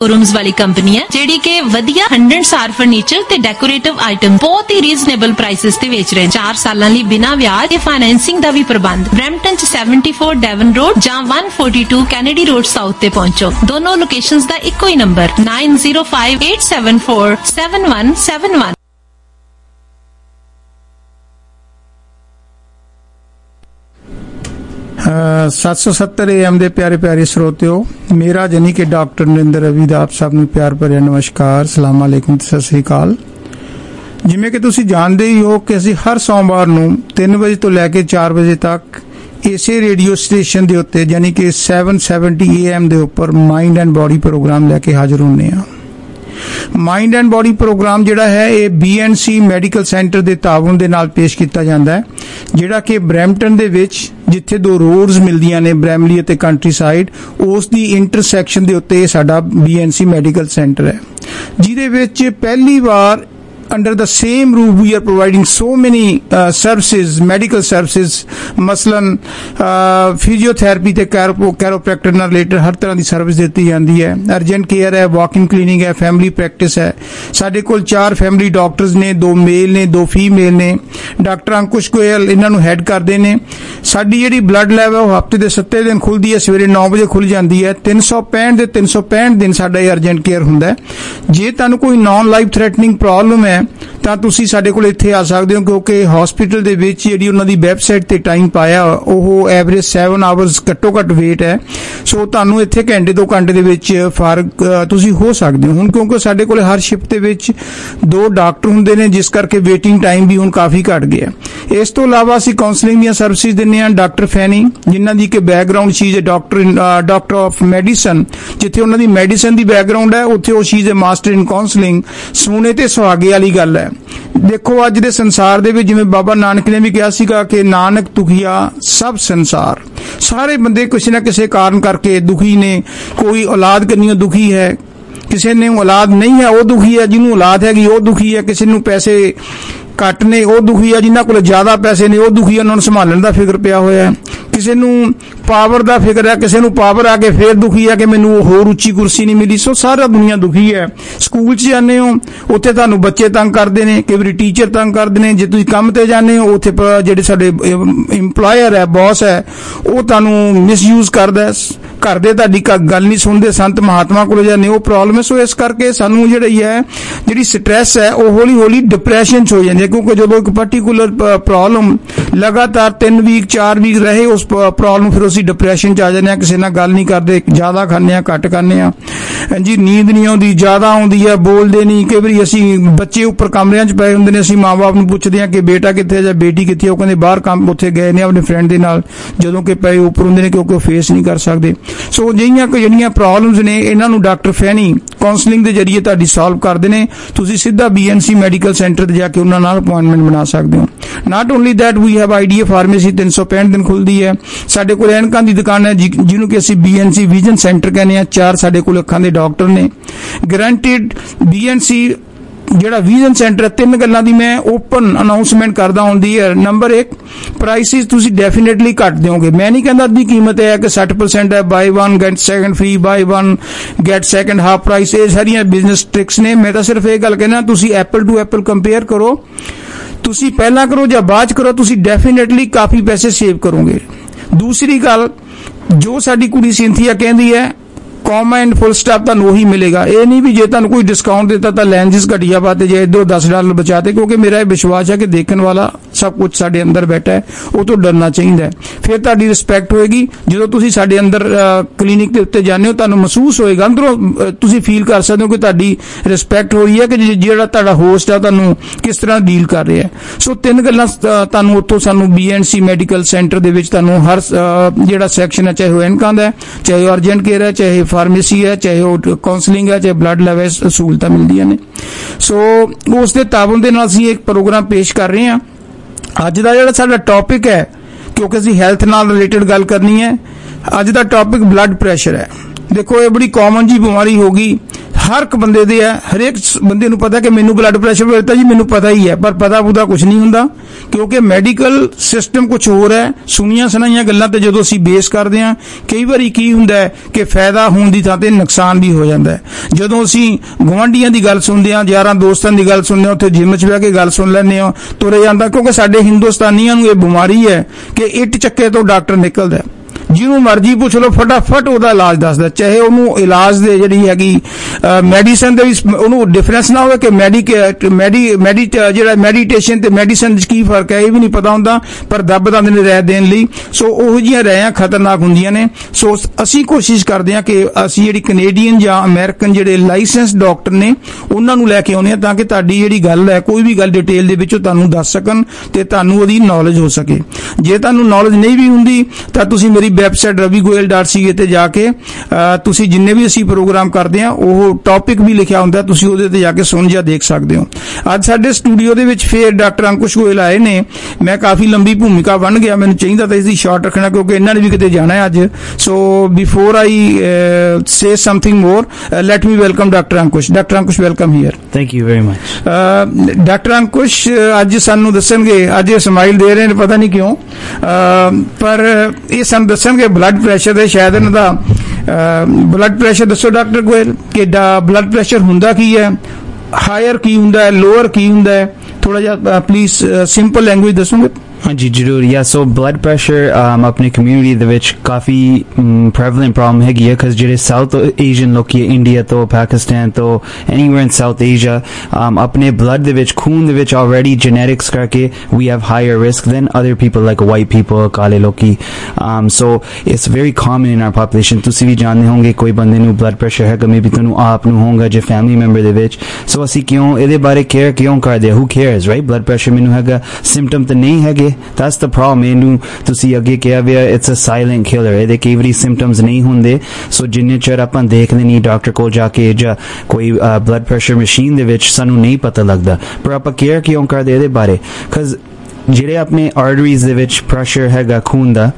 Showrooms वाली company है जिहड़ी के वधिया 100 स्टार फर्नीचर ते डेकोरेटिव आइटम बहुत ही रीजनेबल प्राइसेस ते बेच रहे हैं। 4 सालां लई बिना ब्याज ते फाइनेंसिंग दा भी प्रबंध। ब्रैम्पटन च 74 डेवन रोड जां 142 कैनेडी रोड साउथ ते पहुंचो। दोनों लोकेशंस दा इक्को ही नंबर 9058747171। 770 AM ਦੇ ਪਿਆਰੇ ਪਿਆਰੇ ਸਰੋਤਿਓ, ਮੇਰਾ ਜਾਨੀ ਕਿ ਡਾਕਟਰ ਨਰਿੰਦਰ ਰਵੀ ਦਾ ਆਪ ਸਭ ਨੂੰ ਪਿਆਰ ਭਰਿਆ ਨਮਸਕਾਰ, ਸਲਾਮ ਅਲੈਕੁਮ ਤੇ ਸਤਿ ਸ੍ਰੀ ਅਕਾਲ। ਜਿਵੇਂ ਕਿ ਤੁਸੀਂ ਜਾਣਦੇ ਹੀ ਹੋ ਕਿ ਅਸੀਂ ਹਰ ਸੋਮਵਾਰ ਨੂੰ 3 ਵਜੇ ਤੋਂ ਲੈ ਕੇ 4 ਵਜੇ ਤੱਕ ਇਸੇ ਰੇਡੀਓ ਸਟੇਸ਼ਨ ਦੇ ਉੱਤੇ ਯਾਨੀ ਕਿ 770 AM ਦੇ ਉੱਪਰ ਮਾइंड एंड बॉडी प्रोग्राम लेके हाजिर होने हैं। माइंड एंड बॉडी प्रोग्राम जिहड़ा है ये BNC मैडिकल सेंटर के ताउन दे नाल पेश किया जाता है, जिहड़ा कि ब्रैम्पटन दे विच जिथे 2 रोड्स मिलदियां ने ब्रैमली ते कंट्री साइड, उस दी इंटरसैक्शन दे उत्ते साडा BNC मैडिकल सेंटर है, जिहदे विच पहली बार under the same roof we are providing so many services, medical services, मसलन फिजियोथेरेपी ते कैरोप्रैक्टर नाल रिलेटेड हर तरह की सर्विस दी जाती है। अर्जेंट केयर है, वॉक इन क्लिनिक है, फैमिली प्रैक्टिस है। साडे कोल 4 फैमिली डॉक्टर्स ने, 2 मेल ने, 2 फीमेल ने। डॉक्टर अंकुश गोयल इन्हां नूं हैड करदे ने। साडी जिहड़ी ब्लड लैब है वो हफ्ते दे 7 दिन खुलदी है, सवेरे 9 बजे खुल जाती है। 365 दिन साडा अर्जेंट केयर हुंदा है। जे तुहानूं कोई नॉन लाइफ थ्रैटनिंग प्रॉब्लम है ਤਾਂ ਤੁਸੀਂ ਸਾਡੇ ਕੋਲ ਇੱਥੇ ਆ ਸਕਦੇ ਹੋ, ਕਿਉਂਕਿ ਹਸਪੀਟਲ ਦੇ ਵਿੱਚ ਜਿਹੜੀ ਉਹਨਾਂ ਦੀ ਵੈਬਸਾਈਟ ਤੇ ਟਾਈਮ ਪਾਇਆ ਉਹ ਐਵਰੇਜ 7 ਆਵਰਸ ਘੱਟੋ ਘੱਟ ਵੇਟ ਹੈ। ਸੋ ਤੁਹਾਨੂੰ ਇੱਥੇ ਘੰਟੇ 2 ਘੰਟੇ ਦੇ ਵਿੱਚ ਫਰਕ ਤੁਸੀਂ ਹੋ ਸਕਦੇ ਹੋ। ਹੁਣ ਕਿਉਂਕਿ ਸਾਡੇ ਕੋਲ ਹਰ ਸ਼ਿਫਟ ਦੇ ਵਿੱਚ 2 ਡਾਕਟਰ ਹੁੰਦੇ ਨੇ, ਜਿਸ ਕਰਕੇ ਵੇਟਿੰਗ ਟਾਈਮ ਵੀ ਹੁਣ ਕਾਫੀ ਘੱਟ ਗਿਆ। ਇਸ ਤੋਂ ਇਲਾਵਾ ਅਸੀਂ ਕਾਉਂਸਲਿੰਗ ਦੀਆਂ ਸਰਵਿਸਿਜ਼ ਦਿੰਦੇ ਹਾਂ। ਡਾਕਟਰ ਫੈਨੀ ਜਿਨ੍ਹਾਂ ਦੀ ਕਿ background she is doctor of medicine, ਜਿੱਥੇ ਉਹਨਾਂ ਦੀ ਮੈਡੀਸਨ ਦੀ ਬੈਕਗਰਾਉਂਡ ਹੈ ਉੱਥੇ ਉਹ she is master in counselling. ਸੋਨੇ ਤੇ ਸੁਹਾਗੇ ਵਾਲੀ ਗੱਲ ਹੈ। देखो अज दे संसार दे विच जिवें बाबा नानक ने भी कहा सीगा कि नानक दुखिया सब संसार, सारे बंदे किसी ना किसी कारण करके दुखी ने। कोई औलाद करनी दुखी है, किसी ने औलाद नहीं है वो दुखी है, जिन्होंने औलाद हैगी वो दुखी है, किसी ने पैसे घट ने वो दुखी है, जिन्होंने कोल ज्यादा पैसे ने वो दुखी है, उन्होंने संभालने का फिक्र पिया होया है। किसी नूं पावर का फिक्र है, किसी नूं पावर आके फिर दुखी है कि मैनूं होर उच्ची कुर्सी नहीं मिली। सो सारा दुनिया दुखी है। स्कूल च जाने हो उत्थे तुहानूं बच्चे तंग करते हैं, कई बार टीचर तंग करते हैं। जे तुसीं काम ते जाने हो उत्थे जिहड़े साडे इंपलॉयर है, बॉस है, वो तुहानूं मिसयूज करदा है। घर दे तुहाडी गल नहीं सुनते, संत महात्मा कोल जाने वो प्रॉब्लम है। सो इस करके सानूं जिहड़ी स्ट्रैस है वो हौली हौली डिप्रैशन च हो जाती है, क्योंकि जो एक पर्टिकुलर प्रॉब्लम लगातार 3 वीक 4 वीक रहे उस प्रॉब्लम फिर ਅਸੀਂ डिप्रैशन च आ जाने। किसी नाल गल नहीं करते, ज्यादा खाने घट खाने जी, नींद नहीं आती, ज्यादा आती है, बोलते नहीं। कई बार असी बच्चे उपर कमरियां च पए हुंदे ने, असी माँ बाप नूं पुछदे हां कि बेटा कित्थे जां बेटी कित्थे, वो कहंदे बाहर काम उत्थे गए ने अपने फ्रेंड दे नाल, जदों कि पए उपर हुंदे ने क्योंकि फेस नहीं कर सकते। सो जिहड़ियां प्रॉब्लम्स ने इन्हां नूं डॉक्टर फैनी काउंसलिंग के जरिए तुहाडी सॉल्व करदे ने। तुसीं सीधा BNC मैडिकल सेंटर ते जाके उन्हां नाल अपॉइंटमेंट बना सकदे हो। Not only that we have idea pharmacy 365 दिन खुलदी है। साडे कोल ऐनकां दी दुकान है जिन्हों कि असीं BNC विजन सेंटर कहने हैं। 4 साडे कोल अखां दे डॉक्टर ने गारंटीड। BNC जिहड़ा विजन सेंटर है, 3 गल्लां दी मैं ओपन अनाउंसमेंट करदा हुंदी है। नंबर 1, प्राइसिस तुसीं डेफिनेटली घट दोगे। मैं नहीं कहंदा अद्धी कीमत है कि 60% है, buy 1 get 2 free, buy 1 get 2 half price. ये सारियां बिजनेस ट्रिक्स ने। मैं तो सिर्फ ये गल कहना, तुसीं एप्पल टू एप्पल कंपेयर करो। तुसीं पहला करो या बाद करो, तुसीं डेफिनेटली काफी पैसे सेव करोगे। दूसरी गल, जो साडी कुड़ी सिंथिया कहती है कॉमा एंड फुल स्टॉप तुहानूं उही मिलेगा। ये नहीं भी जे तुहानूं कोई डिस्काउंट देता तो लैंजिस घटिया पाते, जे इधर $10 बचाते, क्योंकि मेरा यह विश्वास है कि देखने वाला सब कुछ साडे अंदर बैठा है, वो तो डरना चाहिए। फिर तुहाडी रिस्पैक्ट होएगी। जो तुसीं साडे अंदर क्लीनिक के उत्ते जाने हो, तुहानूं महसूस होएगा, अंदरों तुसीं फील कर सकते हो कि तुहाडी रिस्पैक्ट हो रही है, कि जिहड़ा तुहाडा होस्ट है तुहानूं किस तरह डील कर रहा है। सो 3 गल्लां तुहानूं उत्थों सानूं BNC मैडिकल सेंटर दे विच तुहानूं हर जिहड़ा सैक्शन है, चाहे वो एनकां दा है, चाहे वो अर्जेंट केयर है, चाहे फार्मेसी है, चाहे वो काउंसलिंग है, चाहे ब्लड लैब सहूलतां मिलदियां ने। सो उस दे ताबन दे नाल असीं एक प्रोग्राम पेश कर रहे हैं। अज दा जिहड़ा साडा टॉपिक है, क्योंकि असीं हैल्थ नाल रिलेटेड गल करनी है, अज दा टॉपिक ब्लड प्रैशर है। देखो ये बड़ी कॉमन जी बीमारी होगी, ਹਰ ਇੱਕ ਬੰਦੇ ਦੇ ਹੈ, ਹਰੇਕ ਬੰਦੇ ਨੂੰ ਪਤਾ ਕਿ ਮੈਨੂੰ ਬਲੱਡ ਪ੍ਰੈਸ਼ਰ ਵਧਦਾ ਜੀ, ਮੈਨੂੰ ਪਤਾ ਹੀ ਹੈ, ਪਰ ਪਤਾ ਪੁਤਾ ਕੁਝ ਨਹੀਂ ਹੁੰਦਾ ਕਿਉਂਕਿ ਮੈਡੀਕਲ ਸਿਸਟਮ ਕੁਝ ਹੋਰ ਹੈ। ਸੁਣੀਆਂ ਸੁਣਾਈਆਂ ਗੱਲਾਂ ਤੇ ਜਦੋਂ ਅਸੀਂ ਬੇਸ ਕਰਦੇ ਹਾਂ, ਕਈ ਵਾਰੀ ਕੀ ਹੁੰਦਾ ਹੈ ਕਿ ਫਾਇਦਾ ਹੋਣ ਦੀ ਥਾਂ ਤੇ ਨੁਕਸਾਨ ਵੀ ਹੋ ਜਾਂਦਾ ਹੈ। ਜਦੋਂ ਅਸੀਂ ਗੁਆਂਢੀਆਂ ਦੀ ਗੱਲ ਸੁਣਦੇ ਹਾਂ, ਯਾਰਾਂ ਦੋਸਤਾਂ ਦੀ ਗੱਲ ਸੁਣਦੇ ਹਾਂ, ਉੱਥੇ ਜਿੰਮ 'ਚ ਬਹਿ ਕੇ ਗੱਲ ਸੁਣ ਲੈਂਦੇ ਹਾਂ, ਤੁਰੇ ਜਾਂਦਾ, ਕਿਉਂਕਿ ਸਾਡੇ ਹਿੰਦੁਸਤਾਨੀਆਂ ਨੂੰ ਇਹ ਬਿਮਾਰੀ ਹੈ ਕਿ ਇੱਟ ਚੱਕੇ ਤੋਂ ਡਾਕਟਰ ਨਿਕਲਦਾ। ਜਿਹਨੂੰ ਮਰਜ਼ੀ ਪੁੱਛ ਲਓ, ਫਟਾਫਟ ਉਹਦਾ ਇਲਾਜ ਦੱਸਦਾ, ਚਾਹੇ ਉਹਨੂੰ ਇਲਾਜ ਦੇ ਜਿਹੜੀ ਹੈਗੀ ਮੈਡੀਸਨ ਦੇ ਵਿੱਚ ਉਹਨੂੰ ਡਿਫਰੈਂਸ ਨਾ ਹੋਵੇ ਕਿ ਜਿਹੜਾ ਮੈਡੀਟੇਸ਼ਨ ਤੇ ਮੈਡੀਸਨ 'ਚ ਕੀ ਫਰਕ ਹੈ ਇਹ ਵੀ ਨਹੀਂ ਪਤਾ ਹੁੰਦਾ, ਪਰ ਦੱਬ ਦਿੰਦੇ ਨੇ ਰਾਇ ਦੇਣ ਲਈ। ਸੋ ਉਹੋ ਜਿਹੀਆਂ ਰਾਇਆਂ ਖਤਰਨਾਕ ਹੁੰਦੀਆਂ ਨੇ। ਸੋ ਅਸੀਂ ਕੋਸ਼ਿਸ਼ ਕਰਦੇ ਹਾਂ ਕਿ ਅਸੀਂ ਜਿਹੜੀ ਕੈਨੇਡੀਅਨ ਜਾਂ ਅਮਰੀਕਨ ਜਿਹੜੇ ਲਾਇਸੈਂਸ ਡਾਕਟਰ ਨੇ ਉਹਨਾਂ ਨੂੰ ਲੈ ਕੇ ਆਉਂਦੇ ਹਾਂ ਤਾਂ ਕਿ ਤੁਹਾਡੀ ਜਿਹੜੀ ਗੱਲ ਹੈ ਕੋਈ ਵੀ ਗੱਲ ਡਿਟੇਲ ਦੇ ਵਿੱਚ ਤੁਹਾਨੂੰ ਦੱਸ ਸਕਣ ਤੇ ਤੁਹਾਨੂੰ ਉਹਦੀ ਨੌਲੇਜ ਹੋ ਸਕੇ। ਜੇ ਤੁਹਾਨੂੰ ਨੌਲੇਜ ਨਹੀਂ ਵੀ ਹੁੰਦੀ ਤਾਂ ਤੁਸੀਂ ਮੇਰੀ ਵੈਬਸਾਈਟ ravigoyal.ca ਤੇ ਜਾ ਕੇ ਤੁਸੀਂ ਜਿੰਨੇ ਵੀ ਅਸੀਂ ਪ੍ਰੋਗਰਾਮ ਕਰਦੇ ਹਾਂ ਉਹ ਟੌਪਿਕ ਵੀ ਲਿਖਿਆ ਹੁੰਦਾ, ਤੁਸੀਂ ਉਹਦੇ ਤੇ ਜਾ ਕੇ ਸੁਣ ਜਾਂ ਦੇਖ ਸਕਦੇ ਹੋ। ਅੱਜ ਸਾਡੇ ਸਟੂਡੀਓ ਦੇ ਵਿੱਚ ਫੇਰ ਡਾਕਟਰ ਅੰਕੁਸ਼ ਗੋਇਲ ਆਏ ਨੇ। ਮੈਂ ਕਾਫੀ ਲੰਬੀ ਭੂਮਿਕਾ ਬਣ ਗਿਆ, ਮੈਨੂੰ ਚਾਹੀਦਾ ਤਾਂ ਇਸਦੀ ਸ਼ਾਰਟ ਰੱਖਣਾ ਕਿਉਂਕਿ ਇਹਨਾਂ ਨੇ ਵੀ ਕਿਤੇ ਜਾਣਾ ਹੈ ਅੱਜ। So before I say something more, let me welcome doctor Ankush. Doctor Ankush, welcome here. Thank you very much. Doctor Ankush ਅੱਜ ਸਾਨੂੰ ਦੱਸਣਗੇ, ਅੱਜ ਸਮਾਈਲ ਦੇ ਰਹੇ ਨੇ ਪਤਾ ਨਹੀਂ ਕਿਉਂ, ਪਰ ਇਹ ਸਾਨੂੰ ਦੱਸਣਗੇ ਬਲੱਡ ਪ੍ਰੈਸ਼ਰ ਦੇ, ਸ਼ਾਇਦ ਇਹਨਾਂ ਦਾ ਬਲੱਡ ਪ੍ਰੈਸ਼ਰ ਦੱਸੋ ਡਾਕਟਰ ਗੋਇਲ ਕਿ ਬਲੱਡ ਪ੍ਰੈਸ਼ਰ ਹੁੰਦਾ ਕੀ ਹੈ, ਹਾਇਰ ਕੀ ਹੁੰਦਾ ਹੈ, ਲੋਅਰ ਕੀ ਹੁੰਦਾ ਹੈ, ਥੋੜਾ ਜਿਹਾ ਪਲੀਜ਼ ਸਿੰਪਲ ਲੈਂਗੁਏਜ ਦੱਸੋਗੇ? हाँ जी जरूर। या सो ब्लड प्रेशर अपनी कम्यूनिटी ਦੇ ਵਿੱਚ ਕਾਫੀ prevalent problem ਹੈਗੀ ਹੈ because ਜਿਹੜੇ ਸਾਊਥ ਏਸ਼ੀਅਨ ਲੋਕੀ ਇੰਡੀਆ ਤੋਂ ਪਾਕਿਸਤਾਨ ਤੋਂ anywhere in South Asia ਆਪਣੇ blood ਦੇ ਵਿੱਚ ਖੂਨ ਦੇ ਵਿੱਚ already genetics ਕਰਕੇ we have higher risk than other people like white people, ਕਾਲੇ ਲੋਕੀ। so it's very common in our population। ਤੁਸੀਂ ਵੀ ਜਾਣਦੇ ਹੋਵੋਗੇ ਕੋਈ ਬੰਦੇ ਨੂੰ blood pressure ਹੈਗਾ, ਮੇਬੀ ਤੁਹਾਨੂੰ ਆਪ ਨੂੰ ਹੋਊਗਾ ਜੇ family member ਦੇ ਵਿੱਚ। so ਅਸੀਂ ਕਿਉਂ ਇਹਦੇ ਬਾਰੇ ਕੇਅਰ ਕਿਉਂ ਕਰਦੇ? who cares, right? blood pressure ਮੈਨੂੰ ਹੈਗਾ, symptom ਤਾਂ ਨਹੀਂ ਹੈਗੇ, that's the problem। ਇਹਨੂੰ ਤੁਸੀਂ ਅੱਗੇ ਕਿਹਾ ਵੀ it's a silent killer, ਇਹਦੇ ਕਈ ਵਾਰੀ symptoms ਨਹੀਂ ਹੁੰਦੇ। ਸੋ ਜਿੰਨੇ ਚਿਰ ਆਪਾਂ ਦੇਖਦੇ ਨਹੀਂ ਡਾਕਟਰ ਕੋਲ ਜਾ ਕੇ ਜਾਂ ਕੋਈ ਬਲੱਡ ਪ੍ਰੈਸ਼ਰ ਮਸ਼ੀਨ ਦੇ ਵਿੱਚ ਸਾਨੂੰ ਨਹੀਂ ਪਤਾ ਲੱਗਦਾ, ਪਰ ਆਪਾਂ ਕੇਅਰ ਕਿਉਂ ਕਰਦੇ ਇਹਦੇ ਬਾਰੇ? because ਜਿਹੜੇ ਆਪਣੇ ਆਰਟਰੀਜ਼ ਦੇ ਵਿੱਚ ਪ੍ਰੈਸ਼ਰ ਹੈਗਾ ਖੂਨ ਦਾ,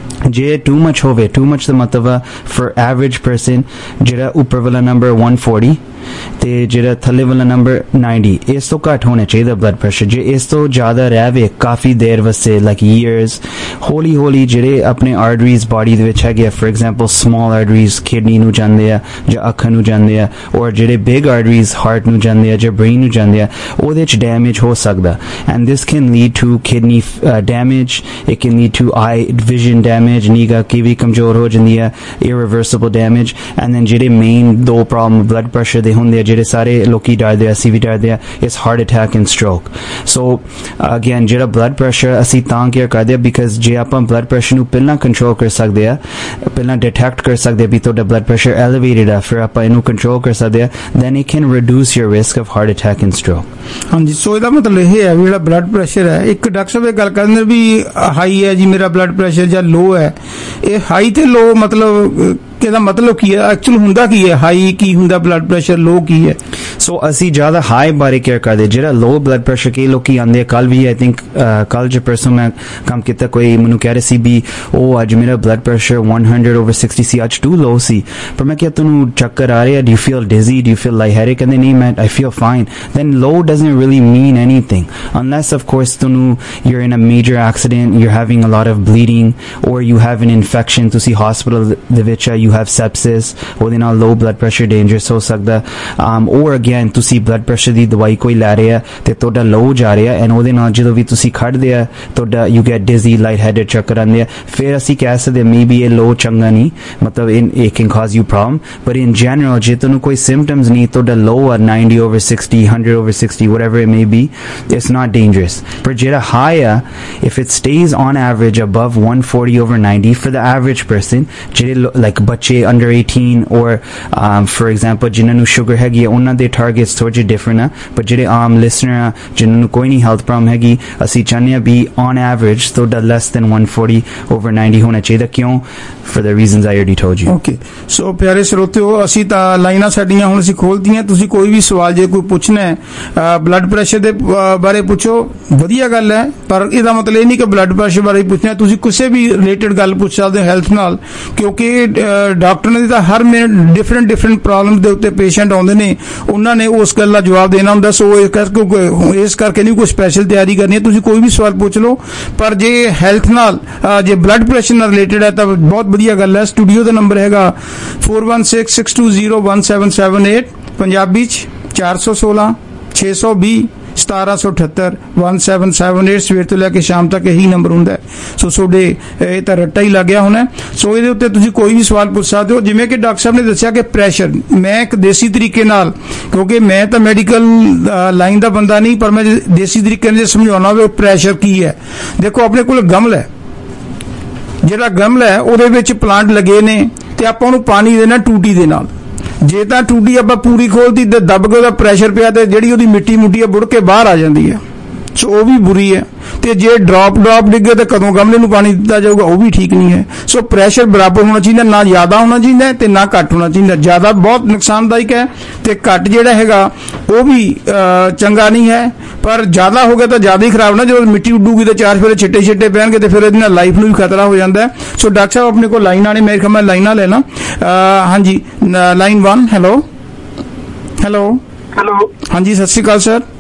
ਜੇ ਟੂ ਮਚ ਹੋਵੇ, ਟੂ ਮਚ ਦਾ ਮਤਲਬ ਫॉर ਐਵਰੇਜ ਪਰਸਨ ਜਿਹੜਾ ਉੱਪਰ ਵਾਲਾ ਨੰਬਰ 140 ਤੇ ਜਿਹੜਾ ਥੱਲੇ ਵਾਲਾ ਨੰਬਰ 90, ਇਸ ਤੋਂ ਘੱਟ ਹੋਣਾ ਚਾਹੀਦਾ ਬਲੱਡ ਪ੍ਰੈਸ਼ਰ। ਜੇ ਇਸ ਤੋਂ ਜ਼ਿਆਦਾ ਰਹਿਵੇ ਕਾਫੀ ਦੇਰ ਵਾਸਤੇ ਲਾਈਕ ਈਅਰਸ, ਹੌਲੀ ਹੌਲੀ ਜਿਹੜੇ ਆਪਣੇ ਆਰਟਰੀਜ਼ ਬਾਡੀ ਦੇ ਵਿੱਚ ਹੈਗੇ, for example small arteries kidney ਨੂੰ ਜਾਂਦੇ ਆ ਜਾਂ ਅੱਖਾਂ ਨੂੰ ਜਾਂਦੇ ਆ, ਔਰ ਜਿਹੜੇ ਬਿਗ ਆਰਟਰੀਜ਼ ਹਾਰਟ ਨੂੰ ਜਾਂਦੇ ਆ ਜਾਂ ਬ੍ਰੇਨ ਨੂੰ ਜਾਂਦੇ ਆ, ਉਹਦੇ 'ਚ ਡੈਮੇਜ ਹੋ ਸਕਦਾ। And this can lead to kidney damage, it can lead to eye vision damage, ਨਿਗਾਹ ਕੀ ਵੀ ਕਮਜ਼ੋਰ ਹੋ ਜਾਂਦੀ ਹੈ, irreversible damage। ਐਂਡ ਦੈਨ ਜਿਹੜੇ ਮੇਨ ਦੋ ਪ੍ਰੋਬਲਮ ਬਲੱਡ ਪ੍ਰੈਸ਼ਰ ਦੇ ਹੁੰਦੇ ਆ, ਜਿਹੜੇ ਸਾਰੇ ਲੋਕੀ ਡਰਦੇ ਆ, ਅਸੀਂ ਵੀ ਡਰਦੇ ਆ, ਇਸ heart attack and stroke. So again ਜਿਹੜਾ ਬਲੱਡ ਪ੍ਰੈਸ਼ਰ ਅਸੀਂ ਤਾਂ ਕੇਅਰ ਕਰਦੇ ਆ ਬਿਕਾਜ਼ ਜੇ ਆਪਾਂ ਬਲੱਡ ਪ੍ਰੈਸ਼ਰ ਨੂੰ ਪਹਿਲਾਂ ਕੰਟਰੋਲ ਕਰ ਸਕਦੇ ਆ, ਪਹਿਲਾਂ ਡਿਟੈਕਟ ਕਰ ਸਕਦੇ ਆ ਵੀ ਤੁਹਾਡਾ ਬਲੱਡ ਪ੍ਰੈਸ਼ਰ ਐਲੀਵੇਟਡ ਆ, ਫਿਰ ਆਪਾਂ ਇਹਨੂੰ ਕੰਟਰੋਲ ਕਰ ਸਕਦੇ ਆ, then it can reduce your risk of heart attack and stroke. ਹਾਂਜੀ, ਸੋ ਇਹਦਾ ਮਤਲਬ ਇਹ ਹੈ ਵੀ ਜਿਹੜਾ ਬਲੱਡ ਪ੍ਰੈਸ਼ਰ ਹੈ, ਇੱਕ ਡਾਕਟਰ ਸਾਹਿਬ ਇਹ ਗੱਲ ਕਰਦੇ ਵੀ ਹਾਈ ਹੈ ਜੀ ਮੇਰਾ ਬਲੱਡ ਪ੍ਰੈਸ਼ਰ ਜਾਂ ਲੋ ਹੈ, ਇਹ ਹਾਈ ਤੇ ਲੋ ਮਤਲਬ ਇਹਦਾ ਮਤਲਬ ਕੀ ਹੈ? ਐਕਚੁਅਲ ਹੁੰਦਾ ਕੀ ਹੈ? ਹਾਈ ਕੀ ਹੁੰਦਾ ਬਲੱਡ ਪ੍ਰੈਸ਼ਰ, ਲੋ ਕੀ ਹੈ? ਸੋ ਅਸੀਂ ਜ਼ਿਆਦਾ ਹਾਈ ਬਾਰੇ ਕੇਅਰ ਕਰਦੇ। ਜਿਹੜਾ ਲੋ ਬਲੱਡ ਪ੍ਰੈਸ਼ਰ ਕਈ ਲੋਕੀ ਆਉਂਦੇ ਆ, ਕੱਲ ਵੀ ਆਈ ਥਿੰਕ ਕੱਲ ਜੇ ਪਰਸੋਂ ਮੈਂ ਕੰਮ ਕੀਤਾ, ਕੋਈ ਮੈਨੂੰ ਕਹਿ ਰਹੇ ਸੀ ਵੀ ਉਹ ਅੱਜ ਮੇਰਾ ਬਲੱਡ ਪ੍ਰੈਸ਼ਰ 100/60 ਸੀ, ਅੱਜ ਟੂ ਲੋ ਸੀ। ਪਰ ਮੈਂ ਕਿਹਾ ਤੁਹਾਨੂੰ ਚੱਕਰ ਆ ਰਿਹਾ, do you feel dizzy, do you feel light headache? ਕਹਿੰਦੇ ਨਹੀਂ ਮੈਂ I feel fine. Then low doesn't really mean anything unless of course ਤੁਹਾਨੂੰ you're in a major accident, you're having a lot of bleeding or you have an infection, ਤੁਸੀਂ hospital ਦੇ ਵਿੱਚ you have sepsis, ਉਹਦੇ ਨਾਲ low blood pressure dangerous ਹੋ ਸਕਦਾ। or again ਤੁਸੀਂ blood pressure ਦੀ ਦਵਾਈ ਕੋਈ ਲੈ ਰਹੇ ਆ ਤੇ ਤੁਹਾਡਾ low ਜਾ ਰਿਹਾ and ਉਹਦੇ ਨਾਲ ਜਦੋਂ ਵੀ ਤੁਸੀਂ ਖੜਦੇ ਆ ਤੁਹਾਡਾ you get dizzy, lightheaded, ਚੱਕਰ ਆਉਂਦੇ ਆ, ਫਿਰ ਅਸੀਂ ਕਹਿ ਸਕਦੇ maybe ਇਹ low ਚੰਗਾ ਨਹੀਂ, ਮਤਲਬ it can cause you problem। but in general ਜੇ ਤੁਹਾਨੂੰ ਕੋਈ symptoms ਨਹੀਂ, ਤੁਹਾਡਾ low ਆ 90/60, 100/60, whatever it may be, it's not dangerous। ਪਰ ਜਿਹੜਾ high ਆ, if it stays on average above 140/90 for the average person, ਜਿਹੜੇ like ਬੱਚੇ under 18 or for example ਜਿਨ੍ਹਾਂ ਨੂੰ ਸ਼ੂਗਰ ਹੈਗੀ ਆ, ਉਹਨਾਂ ਦੇ ਟਾਰਗੇਟਸ ਥੋੜੇ ਜਿਹੇ ਡਿਫਰੈਂਟ ਆ। ਪਰ ਜਿਹੜੇ ਆਮ ਲਿਸਨਰ ਆ ਜਿਨ੍ਹਾਂ ਨੂੰ ਕੋਈ ਨਹੀਂ ਹੈਲਥ ਪ੍ਰੋਬਲਮ ਹੈਗੀ, ਅਸੀਂ ਚਾਹੁੰਦੇ ਆ ਵੀ on average ਤੁਹਾਡਾ less than 140/90 ਹੋਣਾ ਚਾਹੀਦਾ। ਕਿਉਂ? for the reasons I already told you। okay, so ਪਿਆਰੇ ਸਰੋਤਿਓ, ਅਸੀਂ ਤਾਂ ਲਾਈਨਾਂ ਸਾਡੀਆਂ ਹੁਣ ਅਸੀਂ ਖੋਲਤੀਆਂ। ਤੁਸੀਂ ਕੋਈ ਵੀ ਸਵਾਲ ਜੇ ਕੋਈ ਪੁੱਛਣਾ ਹੈ ਬਲੱਡ ਪ੍ਰੈਸ਼ਰ ਦੇ ਬਾਰੇ ਪੁੱਛੋ, ਵਧੀਆ ਗੱਲ ਹੈ, ਪਰ ਇਹਦਾ ਮਤਲਬ ਇਹ ਨਹੀਂ ਕਿ ਬਲੱਡ ਪ੍ਰੈਸ਼ਰ ਬਾਰੇ ਪੁੱਛਣਾ। ਤੁਸੀਂ ਕਿਸੇ ਵੀ ਰਿਲੇਟਡ ਗੱਲ ਪੁੱਛ ਸਕਦੇ ਹੋ ਹੈਲਥ ਨਾਲ, ਕਿਉਂਕਿ ਡਾਕਟਰ ਨੇ ਤਾਂ ਹਰ ਮਿੰਟ ਡਿਫਰੈਂਟ ਪ੍ਰੋਬਲਮ ਦੇ ਉੱਤੇ ਪੇਸ਼ੈਂਟ ਆਉਂਦੇ ਨੇ, ਉਹਨਾਂ ਨੇ ਉਸ ਗੱਲ ਦਾ ਜਵਾਬ ਦੇਣਾ ਹੁੰਦਾ। ਸੋ ਇਸ ਕਰਕੇ ਨਹੀਂ ਕੋਈ ਸਪੈਸ਼ਲ ਤਿਆਰੀ ਕਰਨੀ ਹੈ, ਤੁਸੀਂ ਕੋਈ ਵੀ ਸਵਾਲ ਪੁੱਛ ਲਓ। ਪਰ ਜੇ ਹੈਲਥ ਨਾਲ ਜੇ ਬਲੱਡ ਪ੍ਰੈਸ਼ਰ ਨਾਲ ਰਿਲੇਟਡ ਹੈ ਤਾਂ ਬਹੁਤ ਵਧੀਆ ਗੱਲ ਹੈ। ਸਟੂਡੀਓ ਦਾ ਨੰਬਰ ਹੈਗਾ 4166201778, ਪੰਜਾਬੀ 'ਚ 416 620 1778 1778। ਸਵੇਰ ਤੋਂ ਲੈ ਕੇ ਸ਼ਾਮ ਤੱਕ ਇਹੀ ਨੰਬਰ ਹੁੰਦਾ ਹੈ। ਸੋ ਤੁਹਾਡੇ ਇਹ ਤਾਂ ਰੱਟਾ ਹੀ ਲੱਗ ਗਿਆ ਹੋਣਾ। ਸੋ ਇਹਦੇ ਉੱਤੇ ਤੁਸੀਂ ਕੋਈ ਵੀ ਸਵਾਲ ਪੁੱਛ ਸਕਦੇ ਹੋ। ਜਿਵੇਂ ਕਿ ਡਾਕਟਰ ਸਾਹਿਬ ਨੇ ਦੱਸਿਆ ਕਿ ਪ੍ਰੈਸ਼ਰ, ਮੈਂ ਇੱਕ ਦੇਸੀ ਤਰੀਕੇ ਨਾਲ, ਕਿਉਂਕਿ ਮੈਂ ਤਾਂ ਮੈਡੀਕਲ ਲਾਈਨ ਦਾ ਬੰਦਾ ਨਹੀਂ, ਪਰ ਮੈਂ ਦੇਸੀ ਤਰੀਕੇ ਨਾਲ ਸਮਝਾਉਣਾ ਹੋਵੇ ਪ੍ਰੈਸ਼ਰ ਕੀ ਹੈ। ਦੇਖੋ ਆਪਣੇ ਕੋਲ ਗਮਲਾ ਹੈ, ਜਿਹੜਾ ਗਮਲਾ ਹੈ ਉਹਦੇ ਵਿੱਚ ਪਲਾਂਟ ਲੱਗੇ ਨੇ ਤੇ ਆਪਾਂ ਉਹਨੂੰ ਪਾਣੀ ਦੇਣਾ ਟੂਟੀ ਦੇ ਨਾਲ। ਜੇ ਤਾਂ ਟੂਟੀ ਆਪਾਂ ਪੂਰੀ ਖੋਲਦੀ ਤੇ ਦੱਬ ਕੇ ਉਹਦਾ ਪ੍ਰੈਸ਼ਰ ਪਿਆ ਤੇ ਜਿਹੜੀ ਉਹਦੀ ਮਿੱਟੀ ਮੁੱਟੀ ਹੈ ਬੁੜ ਕੇ ਬਾਹਰ ਆ ਜਾਂਦੀ ਹੈ। ਸੋ ਉਹ ਵੀ ਬੁਰੀ ਹੈ। ਤੇ ਜੇ ਡ੍ਰੌਪ ਡਿੱਗੇ ਤਾਂ ਕਦੋਂ ਗਮਲੇ ਨੂੰ ਪਾਣੀ ਦਿੱਤਾ ਜਾਊਗਾ, ਉਹ ਵੀ ਠੀਕ ਨਹੀਂ ਹੈ। ਸੋ ਪ੍ਰੈਸ਼ਰ ਬਰਾਬਰ ਹੋਣਾ ਚਾਹੀਦਾ, ਨਾ ਜ਼ਿਆਦਾ ਹੋਣਾ ਚਾਹੀਦਾ ਤੇ ਨਾ ਘੱਟ ਹੋਣਾ ਚਾਹੀਦਾ। ਜ਼ਿਆਦਾ ਬਹੁਤ ਨੁਕਸਾਨਦਾਇਕ ਹੈ ਤੇ ਘੱਟ ਜਿਹੜਾ ਹੈਗਾ ਉਹ ਵੀ ਚੰਗਾ ਨਹੀਂ ਹੈ। ਪਰ ਜ਼ਿਆਦਾ ਹੋ ਗਿਆ ਤਾਂ ਜ਼ਿਆਦਾ ਹੀ ਖਰਾਬ ਨਾ, ਜਦੋਂ ਮਿੱਟੀ ਉੱਡੂਗੀ ਤਾਂ ਚਾਰ ਫੇਰੇ ਛਿੱਟੇ ਪੈਣਗੇ ਤੇ ਫਿਰ ਇਹਦੇ ਨਾਲ ਲਾਈਫ ਨੂੰ ਵੀ ਖਤਰਾ ਹੋ ਜਾਂਦਾ ਹੈ। ਸੋ ਡਾਕਟਰ ਸਾਹਿਬ ਆਪਣੇ ਕੋਲ ਲਾਈਨਾਂ ਨੇ, ਮੇਰੇ ਖਿਆਲ ਮੈਂ ਲਾਈਨਾਂ ਲੈਣਾ। ਹਾਂਜੀ, ਲਾਈਨ 1। ਹੈਲੋ ਹਾਂਜੀ, ਸਤਿ ਸ਼੍ਰੀ ਅਕਾਲ ਸਰ।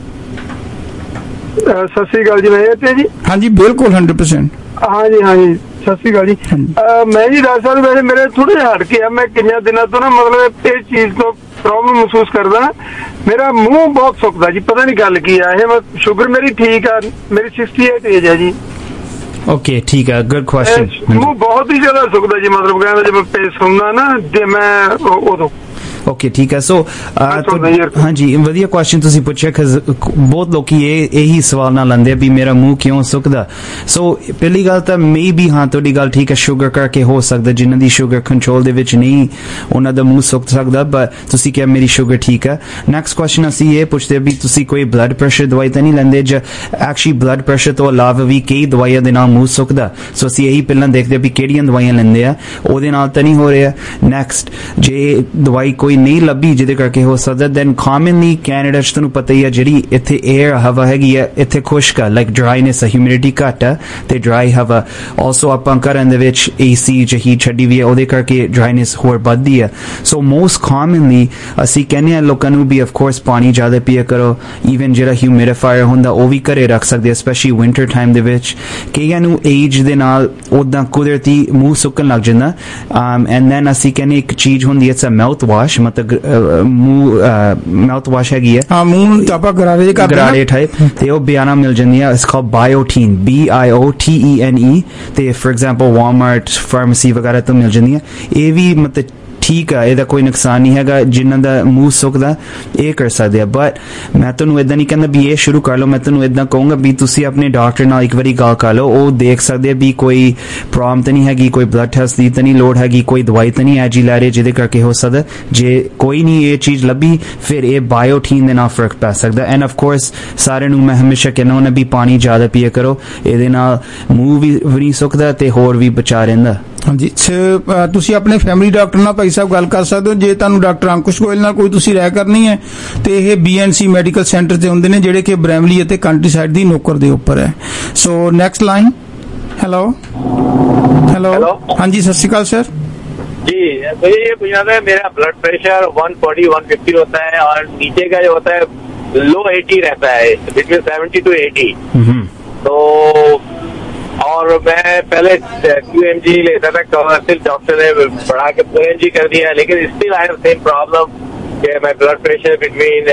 ਸਤਿ ਸ੍ਰੀ ਅਕਾਲ ਜੀ। ਮੈਂ ਇੱਥੇ ਜੀ। ਹਾਂਜੀ ਬਿਲਕੁਲ 100%। ਹਾਂਜੀ ਸਤਿ ਸ੍ਰੀ ਅਕਾਲ ਜੀ। ਮੈਂ ਜੀ ਡਾਕਟਰ ਸਾਹਿਬ ਵੈਸੇ ਮੇਰੇ ਥੋੜੇ ਜਿਹਾ ਹਟ ਕੇ ਆ, ਮੈਂ ਕਿੰਨੇ ਦਿਨਾਂ ਤੋਂ ਨਾ ਮਤਲਬ ਇਹ ਚੀਜ਼ ਤੋਂ ਪ੍ਰੋਬਲਮ ਮਹਿਸੂਸ ਕਰਦਾ। ਮੇਰਾ ਮੂੰਹ ਬਹੁਤ ਸੁੱਕਦਾ ਜੀ, ਪਤਾ ਨਹੀਂ ਗੱਲ ਕੀ ਆ। ਇਹ ਸ਼ੂਗਰ ਮੇਰੀ ਠੀਕ ਆ, ਮੇਰੀ 68 ਏਜ ਹੈ ਜੀ। ਓਕੇ, ਠੀਕ ਹੈ, ਗੁੱਡ ਕੁਐਸਚਨ। ਮੂੰਹ ਬਹੁਤ ਹੀ ਜ਼ਿਆਦਾ ਸੁੱਕਦਾ ਜੀ, ਮਤਲਬ ਕਹਿੰਦਾ ਜੇ ਮੈਂ ਸੁਣਦਾ ਨਾ ਜੇ ਮੈਂ ਉਦੋਂ। ਓਕੇ, ਠੀਕ ਹੈ। ਸੋ ਹਾਂਜੀ, ਵਧੀਆ ਕੁਐਸਚਨ ਤੁਸੀਂ ਪੁੱਛਿਆ, ਬਹੁਤ ਲੋਕੀ ਇਹੀ ਸਵਾਲ ਨਾਲ ਲੈਂਦੇ ਆ ਵੀ ਮੇਰਾ ਮੂੰਹ ਕਿਉਂ ਸੁੱਕਦਾ। ਸੋ ਪਹਿਲੀ ਗੱਲ ਤਾਂ ਮੇ ਵੀ, ਹਾਂ ਤੁਹਾਡੀ ਗੱਲ ਠੀਕ ਹੈ, ਸ਼ੂਗਰ ਕਰਕੇ ਹੋ ਸਕਦਾ। ਜਿਨ੍ਹਾਂ ਦੀ ਸ਼ੂਗਰ ਕੰਟਰੋਲ ਦੇ ਵਿੱਚ ਨਹੀਂ, ਉਹਨਾਂ ਦਾ ਮੂੰਹ ਸੁੱਕ ਸਕਦਾ। ਬਟ ਤੁਸੀਂ ਕਿਹਾ ਮੇਰੀ ਸ਼ੂਗਰ ਠੀਕ ਹੈ। ਨੈਕਸਟ ਕੁਐਸਚਨ ਅਸੀਂ ਇਹ ਪੁੱਛਦੇ ਵੀ ਤੁਸੀਂ ਕੋਈ ਬਲੱਡ ਪ੍ਰੈਸ਼ਰ ਦਵਾਈ ਤਾਂ ਨਹੀਂ ਲੈਂਦੇ? ਐਕਚੁਅਲੀ ਬਲੱਡ ਪ੍ਰੈਸ਼ਰ ਤੋਂ ਇਲਾਵਾ ਵੀ ਕਈ ਦਵਾਈਆਂ ਦੇ ਨਾਲ ਮੂੰਹ ਸੁੱਕਦਾ। ਸੋ ਅਸੀਂ ਇਹੀ ਪਹਿਲਾਂ ਦੇਖਦੇ ਵੀ ਕਿਹੜੀਆਂ ਦਵਾਈਆਂ ਲੈਂਦੇ ਆ, ਉਹਦੇ ਨਾਲ ਤਾਂ ਨਹੀਂ ਹੋ ਰਿਹਾ। ਨੈਕਸਟ, ਜੇ ਦਵਾਈ ਕੋਈ ਨਹੀਂ ਲੱਭੀ ਜਿਹਦੇ ਕਰਕੇ ਹੋ ਸਕਦਾ, ਦੈਨ ਕਾਮਨਲੀ ਕੈਨੇਡਾ 'ਚ ਤੁਹਾਨੂੰ ਪਤਾ ਹੀ ਹੈ ਜਿਹੜੀ ਇੱਥੇ ਏਅਰ ਹਵਾ ਹੈਗੀ ਹੈ ਇੱਥੇ ਖੁਸ਼ਕ ਆ, ਲਾਈਕ ਡਰਾਈਨੈਸ, ਹਿਊਮਿਡਿਟੀ ਘੱਟ ਆ ਤੇ ਡਰਾਈ ਹਵਾ। ਆਲਸੋ ਆਪਾਂ ਘਰਾਂ ਦੇ ਵਿੱਚ AC 'ਚ ਹੀਟ ਛੱਡੀ ਵੀ ਹੈ, ਉਹਦੇ ਕਰਕੇ ਡਰਾਈਨੈਸ ਹੋਰ ਵੱਧਦੀ ਹੈ। ਸੋ ਮੋਸਟ ਕਾਮਨਲੀ ਅਸੀਂ ਕਹਿੰਦੇ ਹਾਂ ਲੋਕਾਂ ਨੂੰ ਵੀ ਅਫਕੋਰਸ ਪਾਣੀ ਜ਼ਿਆਦਾ ਪੀਆ ਕਰੋ। ਈਵਨ ਜਿਹੜਾ ਹਿਊਮਿਡੀਫਾਇਰ ਹੁੰਦਾ ਉਹ ਵੀ ਘਰੇ ਰੱਖ ਸਕਦੇ, ਸਪੈਸ਼ਲੀ ਵਿੰਟਰ ਟਾਈਮ ਦੇ ਵਿੱਚ। ਕਈਆਂ ਨੂੰ ਏਜ ਦੇ ਨਾਲ ਉੱਦਾਂ ਕੁਦਰਤੀ ਮੂੰਹ ਸੁੱਕਣ ਲੱਗ ਜਾਂਦਾ। ਐਂਡ ਦੈਨ ਅਸੀਂ ਕਹਿੰਦੇ ਇੱਕ ਚੀਜ਼ ਹੁੰਦੀ ਹੈ ਮਾਊਥ ਵਾਸ਼, ਮਤਲਬ ਮਾਊਥ ਵਾਸ਼ ਹੈਗੀ ਹੈ, ਮੂੰਹ ਆਪਾਂ ਗਰਾਰੇ ਟਾਈਪ, ਤੇ ਉਹ ਬਿਆਨਾ ਮਿਲ ਜਾਂਦੀ ਹੈ। ਇਟਸ ਕਾਲਡ ਬਾਇਓਟੀਨ, BIOTENE, ਤੇ ਫॉर एग्जांपल ਵਾਲਮਾਰਟ, ਫਾਰਮੇਸੀ ਵਗੈਰਾ ਤੋਂ ਮਿਲ ਜਾਂਦੀ ਹੈ। ਇਹ ਵੀ ਮਤਲਬ ਠੀਕ ਆ, ਇਹਦਾ ਕੋਈ ਨੁਕਸਾਨ ਨਹੀਂ ਹੈਗਾ। ਜਿਨ੍ਹਾਂ ਦਾ ਮੂੰਹ ਸੁੱਕਦਾ ਇਹ ਕਰ ਸਕਦੇ ਆ। ਬਟ ਮੈਂ ਤੁਹਾਨੂੰ ਇੱਦਾਂ ਨਹੀਂ ਕਹਿੰਦਾ ਵੀ ਇਹ ਸ਼ੁਰੂ ਕਰ ਲਓ, ਮੈਂ ਤੁਹਾਨੂੰ ਇੱਦਾਂ ਕਹੂੰਗਾ ਵੀ ਤੁਸੀਂ ਆਪਣੇ ਡਾਕਟਰ ਨਾਲ ਇੱਕ ਵਾਰੀ ਗੱਲ ਕਰ ਲਓ। ਉਹ ਦੇਖ ਸਕਦੇ ਆ ਵੀ ਕੋਈ ਪ੍ਰੋਬਲਮ ਤਾਂ ਨਹੀਂ ਹੈਗੀ, ਕੋਈ ਬਲੱਡ ਟੈਸਟ ਦੀ ਤਾਂ ਨਹੀਂ ਲੋੜ ਹੈਗੀ, ਕੋਈ ਦਵਾਈ ਤਾਂ ਨਹੀਂ ਐਜੀ ਲੈ ਰਹੇ ਜਿਹਦੇ ਕਰਕੇ ਹੋ ਸਕਦਾ। ਜੇ ਕੋਈ ਨਹੀਂ ਇਹ ਚੀਜ਼ ਲੱਭੀ, ਫਿਰ ਇਹ ਬਾਇਓਟੀਨ ਦੇ ਨਾਲ ਫਰਕ ਪੈ ਸਕਦਾ। ਐਂਡ ਆਫ ਕੋਰਸ ਸਾਰਿਆਂ ਨੂੰ ਮੈਂ ਹਮੇਸ਼ਾ ਕਹਿੰਦਾ ਹੁੰਦਾ ਵੀ ਪਾਣੀ ਜ਼ਿਆਦਾ ਪੀਆ ਕਰੋ, ਇਹਦੇ ਨਾਲ ਮੂੰਹ ਵੀ ਨਹੀਂ ਸੁੱਕਦਾ ਤੇ ਹੋਰ ਵੀ ਬਚਾ ਰਹਿੰਦਾ। ਹਾਂਜੀ, ਤੁਸੀਂ ਆਪਣੇ ਫੈਮਿਲੀ ਡਾਕਟਰ ਨਾਲ ਭਾਈ ਸਾਹਿਬ ਗੱਲ ਕਰ ਸਕਦੇ ਹੋ। ਜੇ ਤੁਹਾਨੂੰ ਡਾਕਟਰ ਅੰਕੁਸ਼ ਗੋਇਲ ਨਾਲ ਕੋਈ ਤੁਸੀਂ ਰਾਏ ਕਰਨੀ ਹੈ ਤੇ ਇਹ BNC ਮੈਡੀਕਲ ਸੈਂਟਰ ਤੇ ਹੁੰਦੇ ਨੇ, ਜਿਹੜੇ ਕਿ ਬਰੈਮਲੀ ਅਤੇ ਕੰਟਰੀ ਸਾਈਡ ਦੀ ਨੌਕਰ ਦੇ ਉੱਪਰ ਹੈ। ਸੋ ਨੈਕਸਟ ਲਾਈਨ। ਹੈਲੋ ਹਾਂਜੀ, सत श्री अकाल सर जी। मुझे ये पूछना था, मेरा ब्लड प्रेशर 140-150 होता है और नीचे का जो होता है लो 80 रहता है, बिटवीन 70 to 80। तो और मैं पहले QMG लेता था, कमर्शियल डॉक्टर ने बढ़ा के QMG कर दिया, लेकिन still I have same problem कि my blood pressure between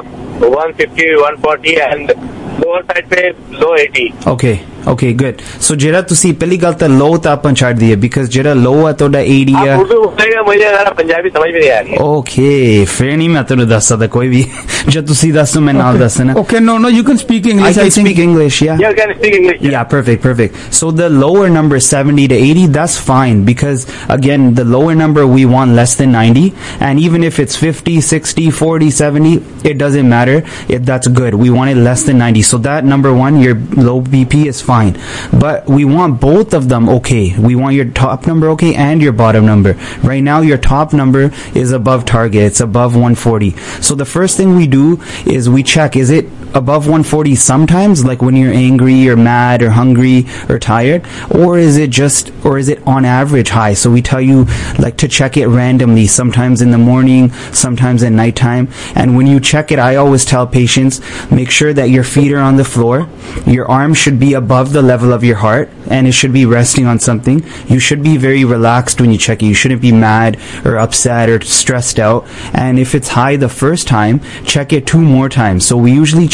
150-140 and lower side पे लो 80। Okay, good. So ਜਿਹੜਾ ਤੁਸੀਂ ਪਹਿਲੀ ਗੱਲ ਤਾਂ low ਤਾਂ ਆਪਾਂ ਛੱਡ ਦਈਏ, because ਜਿਹੜਾ low ਆ ਤੁਹਾਡਾ 80 ਆ। उर्दू बोलेगा, मुझे ज़रा पंजाबी समझ में नहीं आ रही है। Okay, ਫਿਰ ਨਹੀਂ ਮੈਂ ਤੁਹਾਨੂੰ ਦੱਸ ਸਕਦਾ ਕੋਈ ਵੀ। ਜਦ ਤੁਸੀਂ ਦੱਸੋ ਮੈਂ ਨਾਲ ਦੱਸਣਾ। Okay, no, you can speak English. I can speak English, yeah. You can speak English. Yeah, perfect. So the lower number 70 to 80, that's fine, because again, the lower number we want less than 90, and even if it's 50, 60, 40, 70, it doesn't matter. That's good. We want it less than 90. So that number one, your low BP is fine. fine. But we want both of them okay. We want your top number okay and your bottom number. Right now, your top number is above target. It's above 140. So the first thing we do is we check, is it above 140 sometimes, like when you're angry or mad or hungry or tired, or is it on average high? So we tell you like to check it randomly, sometimes in the morning, sometimes at nighttime. And when you check it, I always tell patients, make sure that your feet are on the floor, your arms should be above the level of your heart, and it should be resting on something. You should be very relaxed when you check it. You shouldn't be mad or upset or stressed out. And if it's high the first time, check it 2 more times. So we usually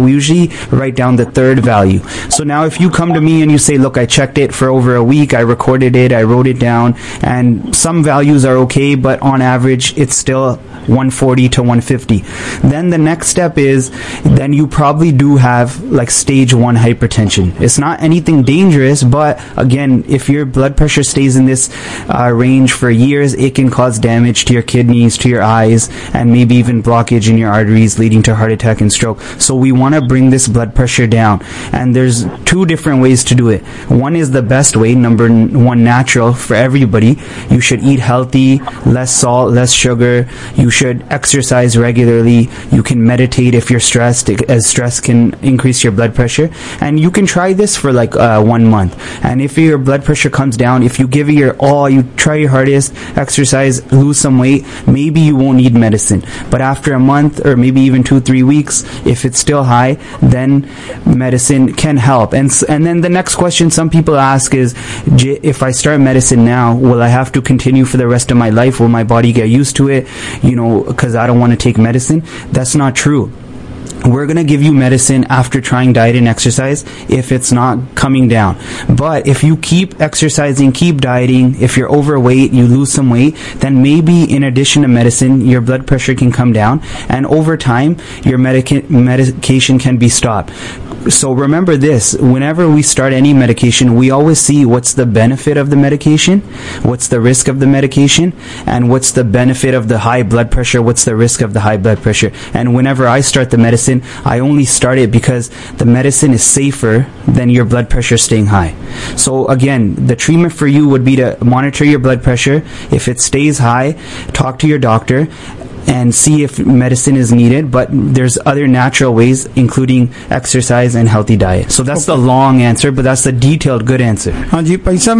write down the third value. So now if you come to me and you say, look, I checked it for over a week, I recorded it, I wrote it down, and some values are okay, but on average it's still 140 to 150. Then the next step is, then you probably do have like stage 1 hypertension. It's not anything dangerous, but again, if your blood pressure stays in this range for years, it can cause damage to your kidneys, to your eyes, and maybe even blockage in your arteries, leading to heart attack and stroke. So we want to bring this blood pressure down, and there's 2 different ways to do it. One is the best way, number 1, natural for everybody. You should eat healthy, less salt, less sugar. You should exercise regularly. You can meditate if you're stressed, as stress can increase your blood pressure. And you can try this for like 1 month. And if your blood pressure comes down, if you give it your all, you try your hardest, exercise, lose some weight, maybe you won't need medicine. But after a month or maybe even 2-3 weeks, if it's still high, then medicine can help. And then the next question some people ask is, if I start medicine now, will I have to continue for the rest of my life? Will my body get used to it? Because I don't want to take medicine. That's not true. We're going to give you medicine after trying diet and exercise if it's not coming down. But if you keep exercising, keep dieting, if you're overweight, you lose some weight, then maybe in addition to medicine, your blood pressure can come down, and over time, your medication can be stopped. So remember this, whenever we start any medication, we always see what's the benefit of the medication, what's the risk of the medication, and what's the benefit of the high blood pressure, what's the risk of the high blood pressure. And whenever I start the medicine, I only start it because the medicine is safer than your blood pressure staying high. So again, the treatment for you would be to monitor your blood pressure. If it stays high, talk to your doctor and see if medicine is needed, but there's other natural ways, including exercise and healthy diet. So that's the long answer, but that's the detailed good answer. Actually,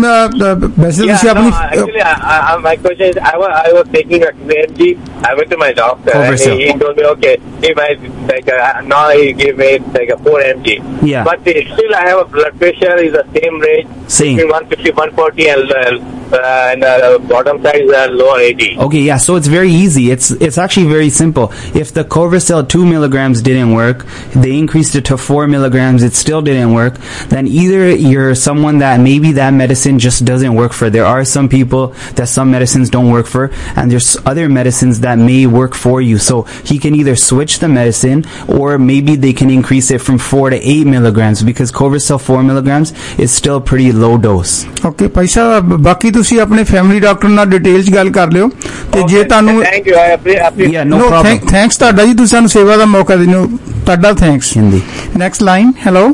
my question is, I was taking a KMG. I went to my doctor and he told me, okay, if I now he gave me like a 4 mg. Yeah. But still I have a blood pressure is the same range, between 150, 140 and the bottom side is lower 80. Okay, yeah, so it's very easy. It's actually very simple. If the Corvacel 2 milligrams didn't work, they increased it to 4 milligrams, it still didn't work, then either you're someone that maybe that medicine just doesn't work for. There are some people that some medicines don't work for, and there's other medicines that may work for you. So he can either switch the medicine, or maybe they can increase it from 4 to 8 milligrams, because Corvacel 4 milligrams is still pretty low dose. Okay, Bhai Sahib ਬਾਕੀ ਤੁਸੀਂ ਆਪਣੇ family doctor ਨਾਲ detail 'ਚ ਗੱਲ ਕਰ ਲਿਓ ਤੇ ਜੇ ਤੁਹਾਨੂੰ thank you no problem. Thanks ਤੁਹਾਡਾ ਜੀ, ਤੁਸੀਂ ਸਾਨੂੰ ਸੇਵਾ ਦਾ ਮੌਕਾ ਦਿੰਦੇ ਹੋ, ਤੁਹਾਡਾ ਥੈਂਕਸ। ਹਿੰਦੀ ਨੈਕਸਟ ਲਾਈਨ। ਹੈਲੋ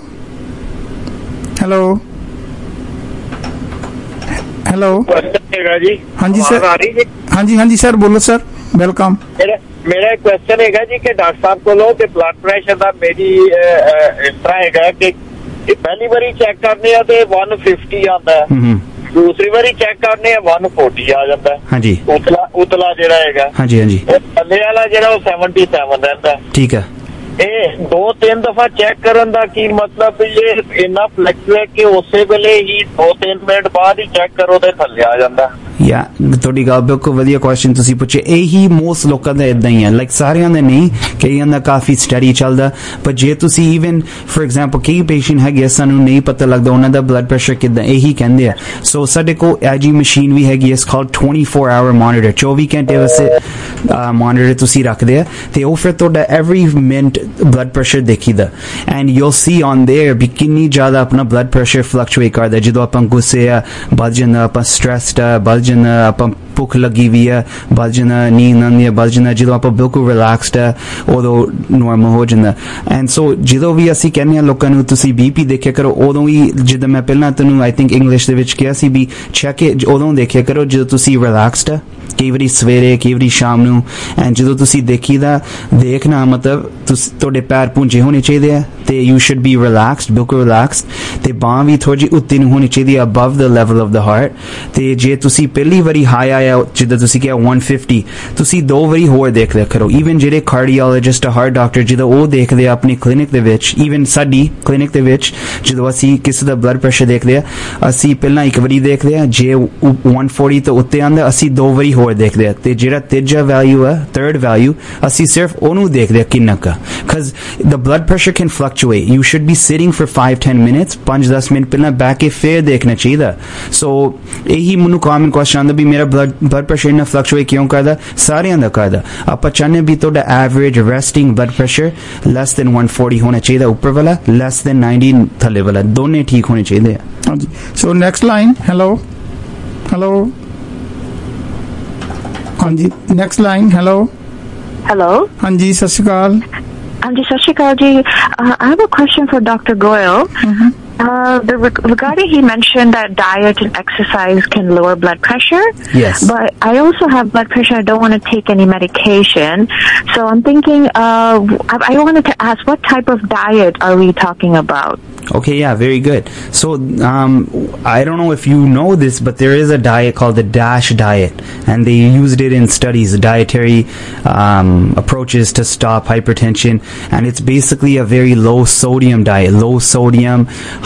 ਜੀ ਹਾਂਜੀ ਸਰ, ਹਾਂਜੀ ਸਰ, ਬੋਲੋ ਸਰ, ਵੈਲਕਮ। ਮੇਰਾ ਕੁਐਸਚਨ ਹੈਗਾ ਜੀ ਕਿ ਡਾਕਟਰ ਸਾਹਿਬ ਕੋਲੋਂ ਕਿ ਬਲੱਡ ਪ੍ਰੈਸ਼ਰ ਦਾ ਮੇਰੀ ਇਸ ਤਰ੍ਹਾਂ ਹੈਗਾ ਕਿ ਪਹਿਲੀ ਵਾਰੀ ਚੈੱਕ ਕਰਨੇ ਆ ਤੇ 150 ਆਉਂਦਾ ਹੈ, ਦੂਸਰੀ ਵਾਰੀ ਚੈੱਕ ਕਰਨੇ ਆ 140 ਆ ਜਾਂਦਾ। ਹਾਂਜੀ, ਉਤਲਾ ਜਿਹੜਾ ਹੈਗਾ, ਹਾਂਜੀ ਥੱਲੇ ਵਾਲਾ ਜਿਹੜਾ ਉਹ 77 ਰਹਿੰਦਾ। ਠੀਕ ਹੈ। ਇਹ 2-3 ਦਫਾ ਚੈੱਕ ਕਰਨ ਦਾ ਕੀ ਮਤਲਬ? ਇਹ ਇੰਨਾ ਫਲੈਕਚੁਏਟ ਕਿ ਉਸੇ ਵੇਲੇ ਹੀ 2-3 ਮਿੰਟ ਬਾਅਦ ਹੀ ਚੈੱਕ ਕਰੋ ਤੇ ਥੱਲੇ ਆ ਜਾਂਦਾ। ਯਾ ਤੁਹਾਡੀ ਗੱਲ ਬਿਲਕੁਲ ਵਧੀਆ ਕੁਐਸਚਨ ਤੁਸੀਂ ਪੁੱਛੇ। ਇਹੀ ਮੋਸਟ ਲੋਕਾਂ ਦਾ ਇਦਾਂ ਹੀ ਹੈ, ਲਾਈਕ ਸਾਰਿਆਂ ਦਾ ਨਹੀਂ, ਕਈਆਂ ਦਾ ਕਾਫੀ ਸਟੱਡੀ ਚੱਲਦਾ, ਪਰ ਜੇ ਤੁਸੀਂ ਈਵਨ ਫੋਰ ਐਗਜ਼ਾਮਪਲ ਕਈ ਪੇਸ਼ੈਂਟ ਹੈਗੇ ਸਾਨੂੰ ਨਹੀਂ ਪਤਾ ਲੱਗਦਾ ਉਹਨਾਂ ਦਾ ਬਲੱਡ ਪ੍ਰੈਸ਼ਰ ਕਿੱਦਾਂ, ਇਹੀ ਕਹਿੰਦੇ ਆ। ਸੋ ਸਾਡੇ ਕੋਲ ਇਹ ਜੀ ਮਸ਼ੀਨ ਵੀ ਹੈਗੀ, ਇਸ ਕਾਲਡ 24 ਆਵਰ ਮੋਨੀਟਰ, 24 ਘੰਟੇ ਵਾਸਤੇ ਮੋਨੀਟਰ ਤੁਸੀਂ ਰੱਖਦੇ ਆ ਤੇ ਉਹ ਫਿਰ ਤੁਹਾਡਾ ਐਵਰੀ ਮਿੰਟ ਬਲੱਡ ਪ੍ਰੈਸ਼ਰ ਦੇਖੀਦਾ, and you'll see on there ਵੀ ਕਿੰਨੀ ਜ਼ਿਆਦਾ ਆਪਣਾ ਬਲੱਡ ਪ੍ਰੈਸ਼ਰ ਫਲਕਚੁਏਟ ਕਰਦਾ। ਜਦੋਂ ਆਪਾਂ ਗੁੱਸੇ ਆ ਵੱਧ ਜਾਂਦਾ, ਆਪਾਂ ਸਟ੍ਰੈਸਡ ਆ ਵੱਧ ਜਾਂਦਾ, ਆਪਾਂ ਭੁੱਖ ਲੱਗੀ ਵੀ ਆ ਵੱਧ ਜਾਂਦਾ, ਨੀਂਦ ਆਉਂਦੀ ਹੈ ਵੱਧ ਜਾਂਦਾ, ਜਦੋਂ ਆਪਾਂ ਬਿਲਕੁਲ ਰਿਲੈਕਸਡ ਹੈ ਉਦੋਂ ਨੋਰਮਲ ਹੋ ਜਾਂਦਾ। ਐਂਡ ਸੋ ਜਦੋਂ ਵੀ ਅਸੀਂ ਕਹਿੰਦੇ ਹਾਂ ਲੋਕਾਂ ਨੂੰ ਤੁਸੀਂ BP ਦੇਖਿਆ ਕਰੋ, ਉਦੋਂ ਹੀ ਜਿੱਦਾਂ ਮੈਂ ਪਹਿਲਾਂ ਤੈਨੂੰ ਆਈ ਥਿੰਕ ਇੰਗਲਿਸ਼ ਦੇ ਵਿੱਚ ਕਿਹਾ ਸੀ ਵੀ ਚੈੱਕ ਉਦੋਂ ਦੇਖਿਆ ਕਰੋ ਜਦੋਂ ਤੁਸੀਂ ਰਿਲੈਕਸਡ ਹੈ, ਕਈ ਵਾਰੀ ਸਵੇਰੇ ਕਈ ਵਾਰੀ ਸ਼ਾਮ ਨੂੰ। ਐਂਡ ਜਦੋਂ ਤੁਸੀਂ ਦੇਖੀਦਾ ਦੇਖਣਾ ਮਤਲਬ ਤੁਹਾਡੇ ਪੈਰ ਪੁੰਜੇ ਹੋਣੇ ਚਾਹੀਦੇ ਆ ਤੇ ਯੂ ਸ਼ੁਡ ਬੀ ਰਿਲੈਕਸਡ, ਬਿਲਕੁਲ ਰਿਲੈਕਸਡ, ਤੇ ਬਾਂਹ ਵੀ ਥੋੜੀ ਜਿਹੀ ਉੱਤੇ ਨੂੰ ਹੋਣੀ ਚਾਹੀਦੀ ਹੈ above the level of the heart. ਤੇ ਜੇ ਤੁਸੀਂ ਪਹਿਲੀ ਵਾਰੀ ਹਾਈ ਆਇਆ ਜਿੱਦਾਂ ਤੁਸੀਂ ਕਿਹਾ 150, ਤੁਸੀਂ 2 ਵਾਰੀ ਹੋਰ ਦੇਖ ਲਿਆ ਕਰੋ। ਈਵਨ ਜਿਹੜੇ ਕਾਰਡੀਓਲੋਜਿਸਟ ਹਾਰਟ ਡਾਕਟਰ ਜਦੋਂ ਉਹ ਦੇਖਦੇ ਆ ਆਪਣੀ ਕਲੀਨਿਕ ਦੇ ਵਿੱਚ, ਈਵਨ ਸਾਡੀ ਕਲੀਨਿਕ ਦੇ ਵਿੱਚ ਜਦੋਂ ਅਸੀਂ ਕਿਸੇ ਦਾ ਬਲੱਡ ਪ੍ਰੈਸ਼ਰ ਦੇਖਦੇ ਆ ਅਸੀਂ ਪਹਿਲਾਂ 1 ਵਾਰੀ ਦੇਖਦੇ ਆ, ਜੇ 140 ਤੋਂ ਉੱਤੇ ਆਉਂਦਾ ਅਸੀਂ 2 ਵਾਰੀ ਹੋਰ ਦੇਖਦੇ ਆ, ਤੇ ਜਿਹੜਾ ਤੀਜਾ ਵੈਲਿਊ ਹੈ ਥਰਡ ਵੈਲਿਊ ਅਸੀਂ ਸਿਰਫ ਉਹਨੂੰ ਦੇਖਦੇ ਆ ਕਿੰਨਾ ਕਾ, because the blood pressure can fluctuate. You should be sitting for 5-10 minutes, 5-10 minute ਪਹਿਲਾਂ ਬੈਠ ਕੇ ਫੇਰ ਦੇਖਣਾ ਚਾਹੀਦਾ। ਸੋ ਇਹੀ ਮੈਨੂੰ ਕਾਮਨ ਕੁਐਸਚਨ ਆਉਂਦਾ ਵੀ ਮੇਰਾ ਬਲੱਡ ਪ੍ਰੈਸ਼ਰ ਇੰਨਾ ਫਲਕਚੁਏਟ ਕਿਉਂ ਕਰਦਾ, ਸਾਰਿਆਂ ਦਾ ਕਰਦਾ। ਆਪਾਂ ਚਾਹੁੰਦੇ ਵੀ ਤੁਹਾਡਾ average resting blood pressure less than 140 ਹੋਣਾ ਚਾਹੀਦਾ ਉੱਪਰ ਵਾਲਾ, ਲੈਸ ਦੈਨ 90 ਥੱਲੇ ਵਾਲਾ, ਦੋਨੇ ਠੀਕ ਹੋਣੇ ਚਾਹੀਦੇ ਆ। ਹਾਂਜੀ, ਸੋ ਨੈਕਸਟ ਲਾਈਨ। ਹੈਲੋ ਹਾਂਜੀ, ਨੈਕਸਟ ਲਾਈਨ। ਹੈਲੋ ਹਾਂਜੀ, ਸਤਿ ਸ਼੍ਰੀ ਅਕਾਲ। Ji, Sat Shri Akal ji. I have a question for Dr. Goyal. Regarding, he mentioned that diet and exercise can lower blood pressure. Yes. But I also have blood pressure. I don't want to take any medication. So I'm thinking, I wanted to ask, what type of diet are we talking about? Okay, yeah, very good. So, I don't know if you know this, but there is a diet called the DASH diet, and they used it in studies, dietary approaches to stop hypertension, and it's basically a very low sodium diet, low sodium,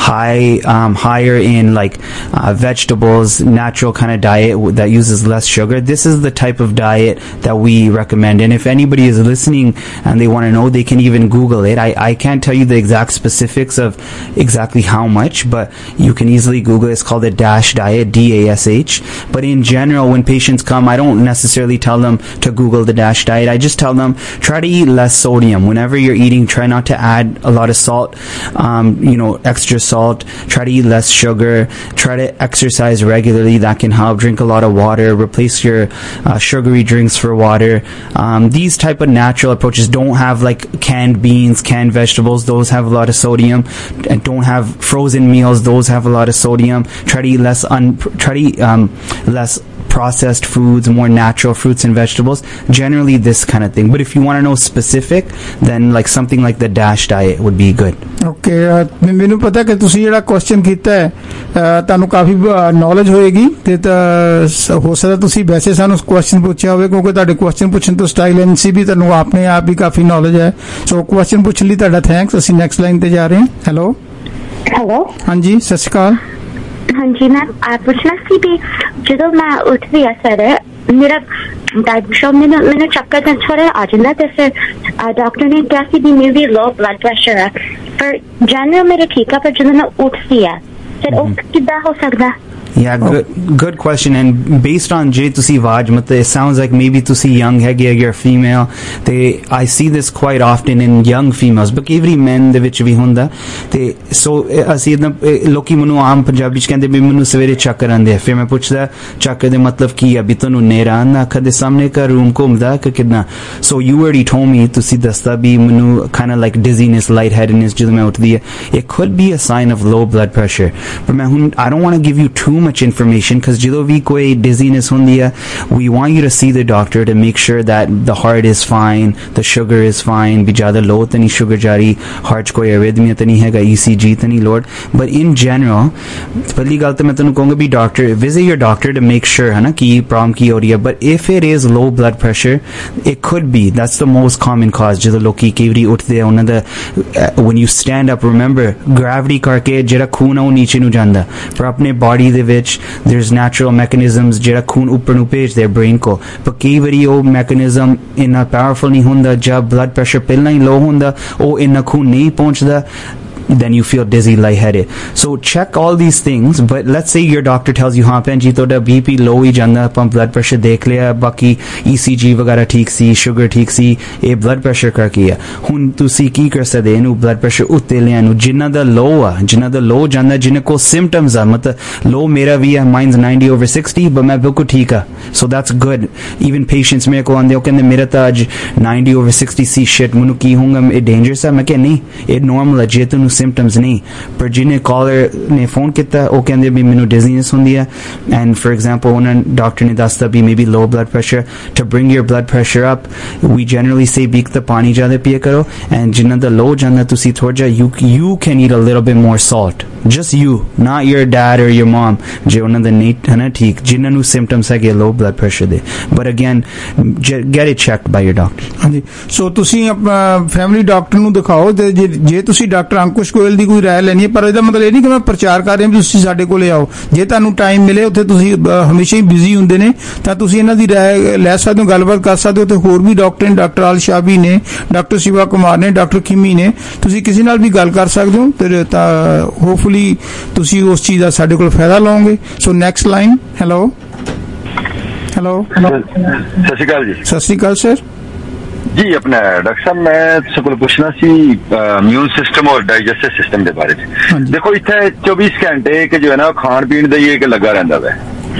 higher in like vegetables, natural kind of diet that uses less sugar. This is the type of diet that we recommend, and if anybody is listening and they want to know, they can even Google it. I can't tell you the exact specifics of exactly how much, but you can easily Google it. It's called the DASH diet, DASH. But in general, when patients come, I don't necessarily tell them to Google the DASH diet. I just tell them try to eat less sodium. Whenever you're eating, try not to add a lot of salt, extra salt. Try to eat less sugar. Try to exercise regularly. That can help. Drink a lot of water. Replace your sugary drinks for water. These type of natural approaches don't have like canned beans, canned vegetables. Those have a lot of sodium. And don't have frozen meals. Those have a lot of sodium. Try to eat less processed foods, more natural fruits and vegetables, generally this kind of thing. But if you want to know specific, then like something like the DASH diet would be good. Okay, ਮੈਨੂੰ ਪਤਾ ਕਿ ਤੁਸੀਂ ਜਿਹੜਾ question ਕੀਤਾ ਹੈ ਤੁਹਾਨੂੰ ਕਾਫੀ knowledge ਹੋਏਗੀ, ਤੇ ਹੋ ਸਕਦਾ ਤੁਸੀਂ ਵੈਸੇ ਸਾਨੂੰ ਕੁਐਸਚਨ ਪੁੱਛਿਆ ਹੋਵੇ, ਕਿਉਂਕਿ ਤੁਹਾਡੇ ਕੁਐਸਚਨ ਪੁੱਛਣ ਤੋਂ ਸਟਾਈਲ ਐਨਸੀ ਵੀ ਤੁਹਾਨੂੰ ਆਪਣੇ ਆਪ ਵੀ ਕਾਫੀ ਨੌਲੇਜ ਹੈ। ਸੋ ਕੁਐਸਚਨ ਪੁੱਛਣ ਲਈ ਤੁਹਾਡਾ ਥੈਂਕਸ। ਅਸੀਂ ਨੈਕਸਟ ਲਾਈਨ ਤੇ ਜਾ ਰਹੇ ਹਾਂ। ਹੈਲੋ ਹਾਂਜੀ, ਸਤਿ ਸ਼੍ਰੀ ਅਕਾਲ। ਹਾਂਜੀ ਮੈਮ, ਪੁੱਛਣਾ ਸੀ ਵੀ ਜਦੋਂ ਮੈਂ ਉੱਠਦੀ ਆ ਸਵੇਰੇ ਮੇਰਾ ਮੈਨੂੰ ਚੱਕਰ ਤਾਂ ਥੋੜਾ ਆ ਜਾਂਦਾ, ਤੇ ਫਿਰ ਡਾਕਟਰ ਨੇ ਕਿਹਾ ਸੀ ਵੀ ਮੇਰੀ ਲੋ ਬਲੱਡ ਪ੍ਰੈਸ਼ਰ ਹੈ, ਪਰ ਜਨਰਲ ਮੇਰੇ ਠੀਕ ਆ, ਪਰ ਜਦੋਂ ਮੈਂ ਉੱਠਦੀ ਆ ਫਿਰ ਉਹ ਕਿੱਦਾਂ ਹੋ ਸਕਦਾ? Yeah, good question. And based on Jay Tusi Vaj, it sounds like maybe Tusi young hege, you're female. I see this quite often in young females, but every men de vich vi hunda. So asi loki manu aam Punjabi ch kende bhi manu savere chakkar aande. Fir main puchda chakkar de matlab ki hai, abhi tanu nera aanda akha de samne ka room ghumda ka kidna. So you already told me Tusi dasta bhi manu kind of like dizziness, lightheadedness jadon main uthdi hai. It could be a sign of low blood pressure. But I don't want to give you too much information, because jado vi koi dizziness hundi hai, we want you to see the doctor to make sure that the heart is fine, the sugar is fine, bhi zyada low ta nahi sugar jari, heart koi arrhythmia ta nahi hai, ECG ta nahi load. But in general, pehli gal ta main tanu kahunga bhi doctor, visit your doctor to make sure hai na ki problem ki ho rahi hai. But if it is low blood pressure, it could be, that's the most common cause. Jado loki kevri uthde hai ਉਹਨਾਂ ਦਾ when you stand up, remember gravity ਕਰਕੇ ਜਿਹੜਾ ਖੂਨ ਆ ਉਹ ਨੀਚੇ ਨੂੰ ਜਾਂਦਾ, ਪਰ ਆਪਣੇ body ਦੇ ਵਿੱਚ there's natural mechanisms ਜਿਹੜਾ ਖੂਨ ਉੱਪਰ ਨੂੰ ਭੇਜਦੇ ਆ brain ਕੋ, ਪਰ ਕਈ ਵਾਰੀ ਉਹ mechanism ਇੰਨਾ powerful ਨਹੀਂ ਹੁੰਦਾ। ਜਦ blood pressure ਪਹਿਲਾਂ ਹੀ low ਹੁੰਦਾ ਉਹ ਇੰਨਾ ਖੂਨ ਨਹੀਂ ਪਹੁੰਚਦਾ, then you feel dizzy, lightheaded. So check all these things. But let's say your doctor tells you, हाँ भैन जी तोड़ा BP low ही जाना, ਆਪਾਂ blood pressure देख लिया, बाकी ECG वगैरह ठीक सी, sugar ठीक सी, ये blood pressure कर किया. हुन तुसी की कर सकदे इनू blood pressure उत्ते ले आनू जिन्ना दा low आ, जिन्ना दा low जाना, जिन्ने को symptoms आ, मतलब low मेरा भी है, mine's 90/60, but मैं बिल्कुल ठीक आ. So that's good. Even patients मेरे को आंदे हो कहंदे मेरा ता आज 90/60 सी shit, मनु की होंगा, ये dangerous है. मैं कह नहीं, ये normal है, जे तू symptoms नहीं. पर जिन्हें caller ने phone किया वो कहंदे भी मैनू dizziness हुंदी है, and for example उन्हें doctor ने दसता भी maybe low blood pressure. To bring your blood pressure up, we generally say बीक ता पानी ज़्यादा पिया करो, and जिन्ना दा low जाना तुसी थोड़ा जा you can eat a little bit more salt. Just you, not your dad or your mom. जे उन्हें दा नहीं है ना ठीक, जिन्ना नु symptoms है कि low blood pressure they. But again, get it checked by your doctor. हाँ जी. So तुसी अपना family doctor नु दिखाओ, जे तुसी डॉक्टर अंकुश गोयल दी कोई राय लेनी है, पर ਇਹਦਾ ਮਤਲਬ ਇਹ ਨਹੀਂ ਕਿ ਮੈਂ ਪ੍ਰਚਾਰ ਕਰ ਰਿਹਾ ਵੀ ਤੁਸੀਂ ਸਾਡੇ ਕੋਲੇ ਆਓ. ਜੇ ਤੁਹਾਨੂੰ ਟਾਈਮ ਮਿਲੇ, ਉੱਥੇ ਤੁਸੀਂ ਹਮੇਸ਼ਾ ਹੀ ਬਿਜ਼ੀ ਹੁੰਦੇ ਨੇ, ਤਾਂ ਤੁਸੀਂ ਇਹਨਾਂ ਦੀ ਰਾਏ ਲੈ ਸਕਦੇ ਹੋ, ਗੱਲਬਾਤ ਕਰ ਸਕਦੇ ਹੋ. ਤੇ ਹੋਰ ਵੀ ਡਾਕਟਰ ਨੇ, ਡਾਕਟਰ ਆਲਸ਼ਾਬੀ ਨੇ, ਡਾਕਟਰ ਸ਼ਿਵਾ ਕੁਮਾਰ ਨੇ, ਡਾਕਟਰ ਕਿਮੀ ਨੇ, ਤੁਸੀਂ ਕਿਸੇ ਨਾਲ ਵੀ ਗੱਲ ਕਰ ਸਕਦੇ ਹੋ. ਤੇ ਤਾਂ ਹੋਪਫੁਲੀ ਤੁਸੀਂ ਉਸ ਚੀਜ਼ ਦਾ ਸਾਡੇ ਕੋਲ ਫਾਇਦਾ ਲਓਗੇ. ਸੋ ਨੈਕਸਟ ਲਾਈਨ. ਹੈਲੋ ਸਤਿ ਸ਼੍ਰੀ ਅਕਾਲ ਜੀ. ਸਤਿ ਸ਼੍ਰੀ ਅਕਾਲ ਸਰ ਜੀ. ਆਪਣਾ ਡਾਕਟਰ ਸਾਹਿਬ, ਮੈਂ ਤੁਹਾਡੇ ਕੋਲ ਪੁੱਛਣਾ ਸੀ immune system or digestive system ਦੇ ਬਾਰੇ ਚ. ਦੇਖੋ ਇੱਥੇ 24 ਘੰਟੇ ਕਿ ਜੋ ਹੈ ਨਾ ਖਾਣ ਪੀਣ ਦਾ ਹੀ ਇੱਕ ਲੱਗਾ ਰਹਿੰਦਾ ਵੈ,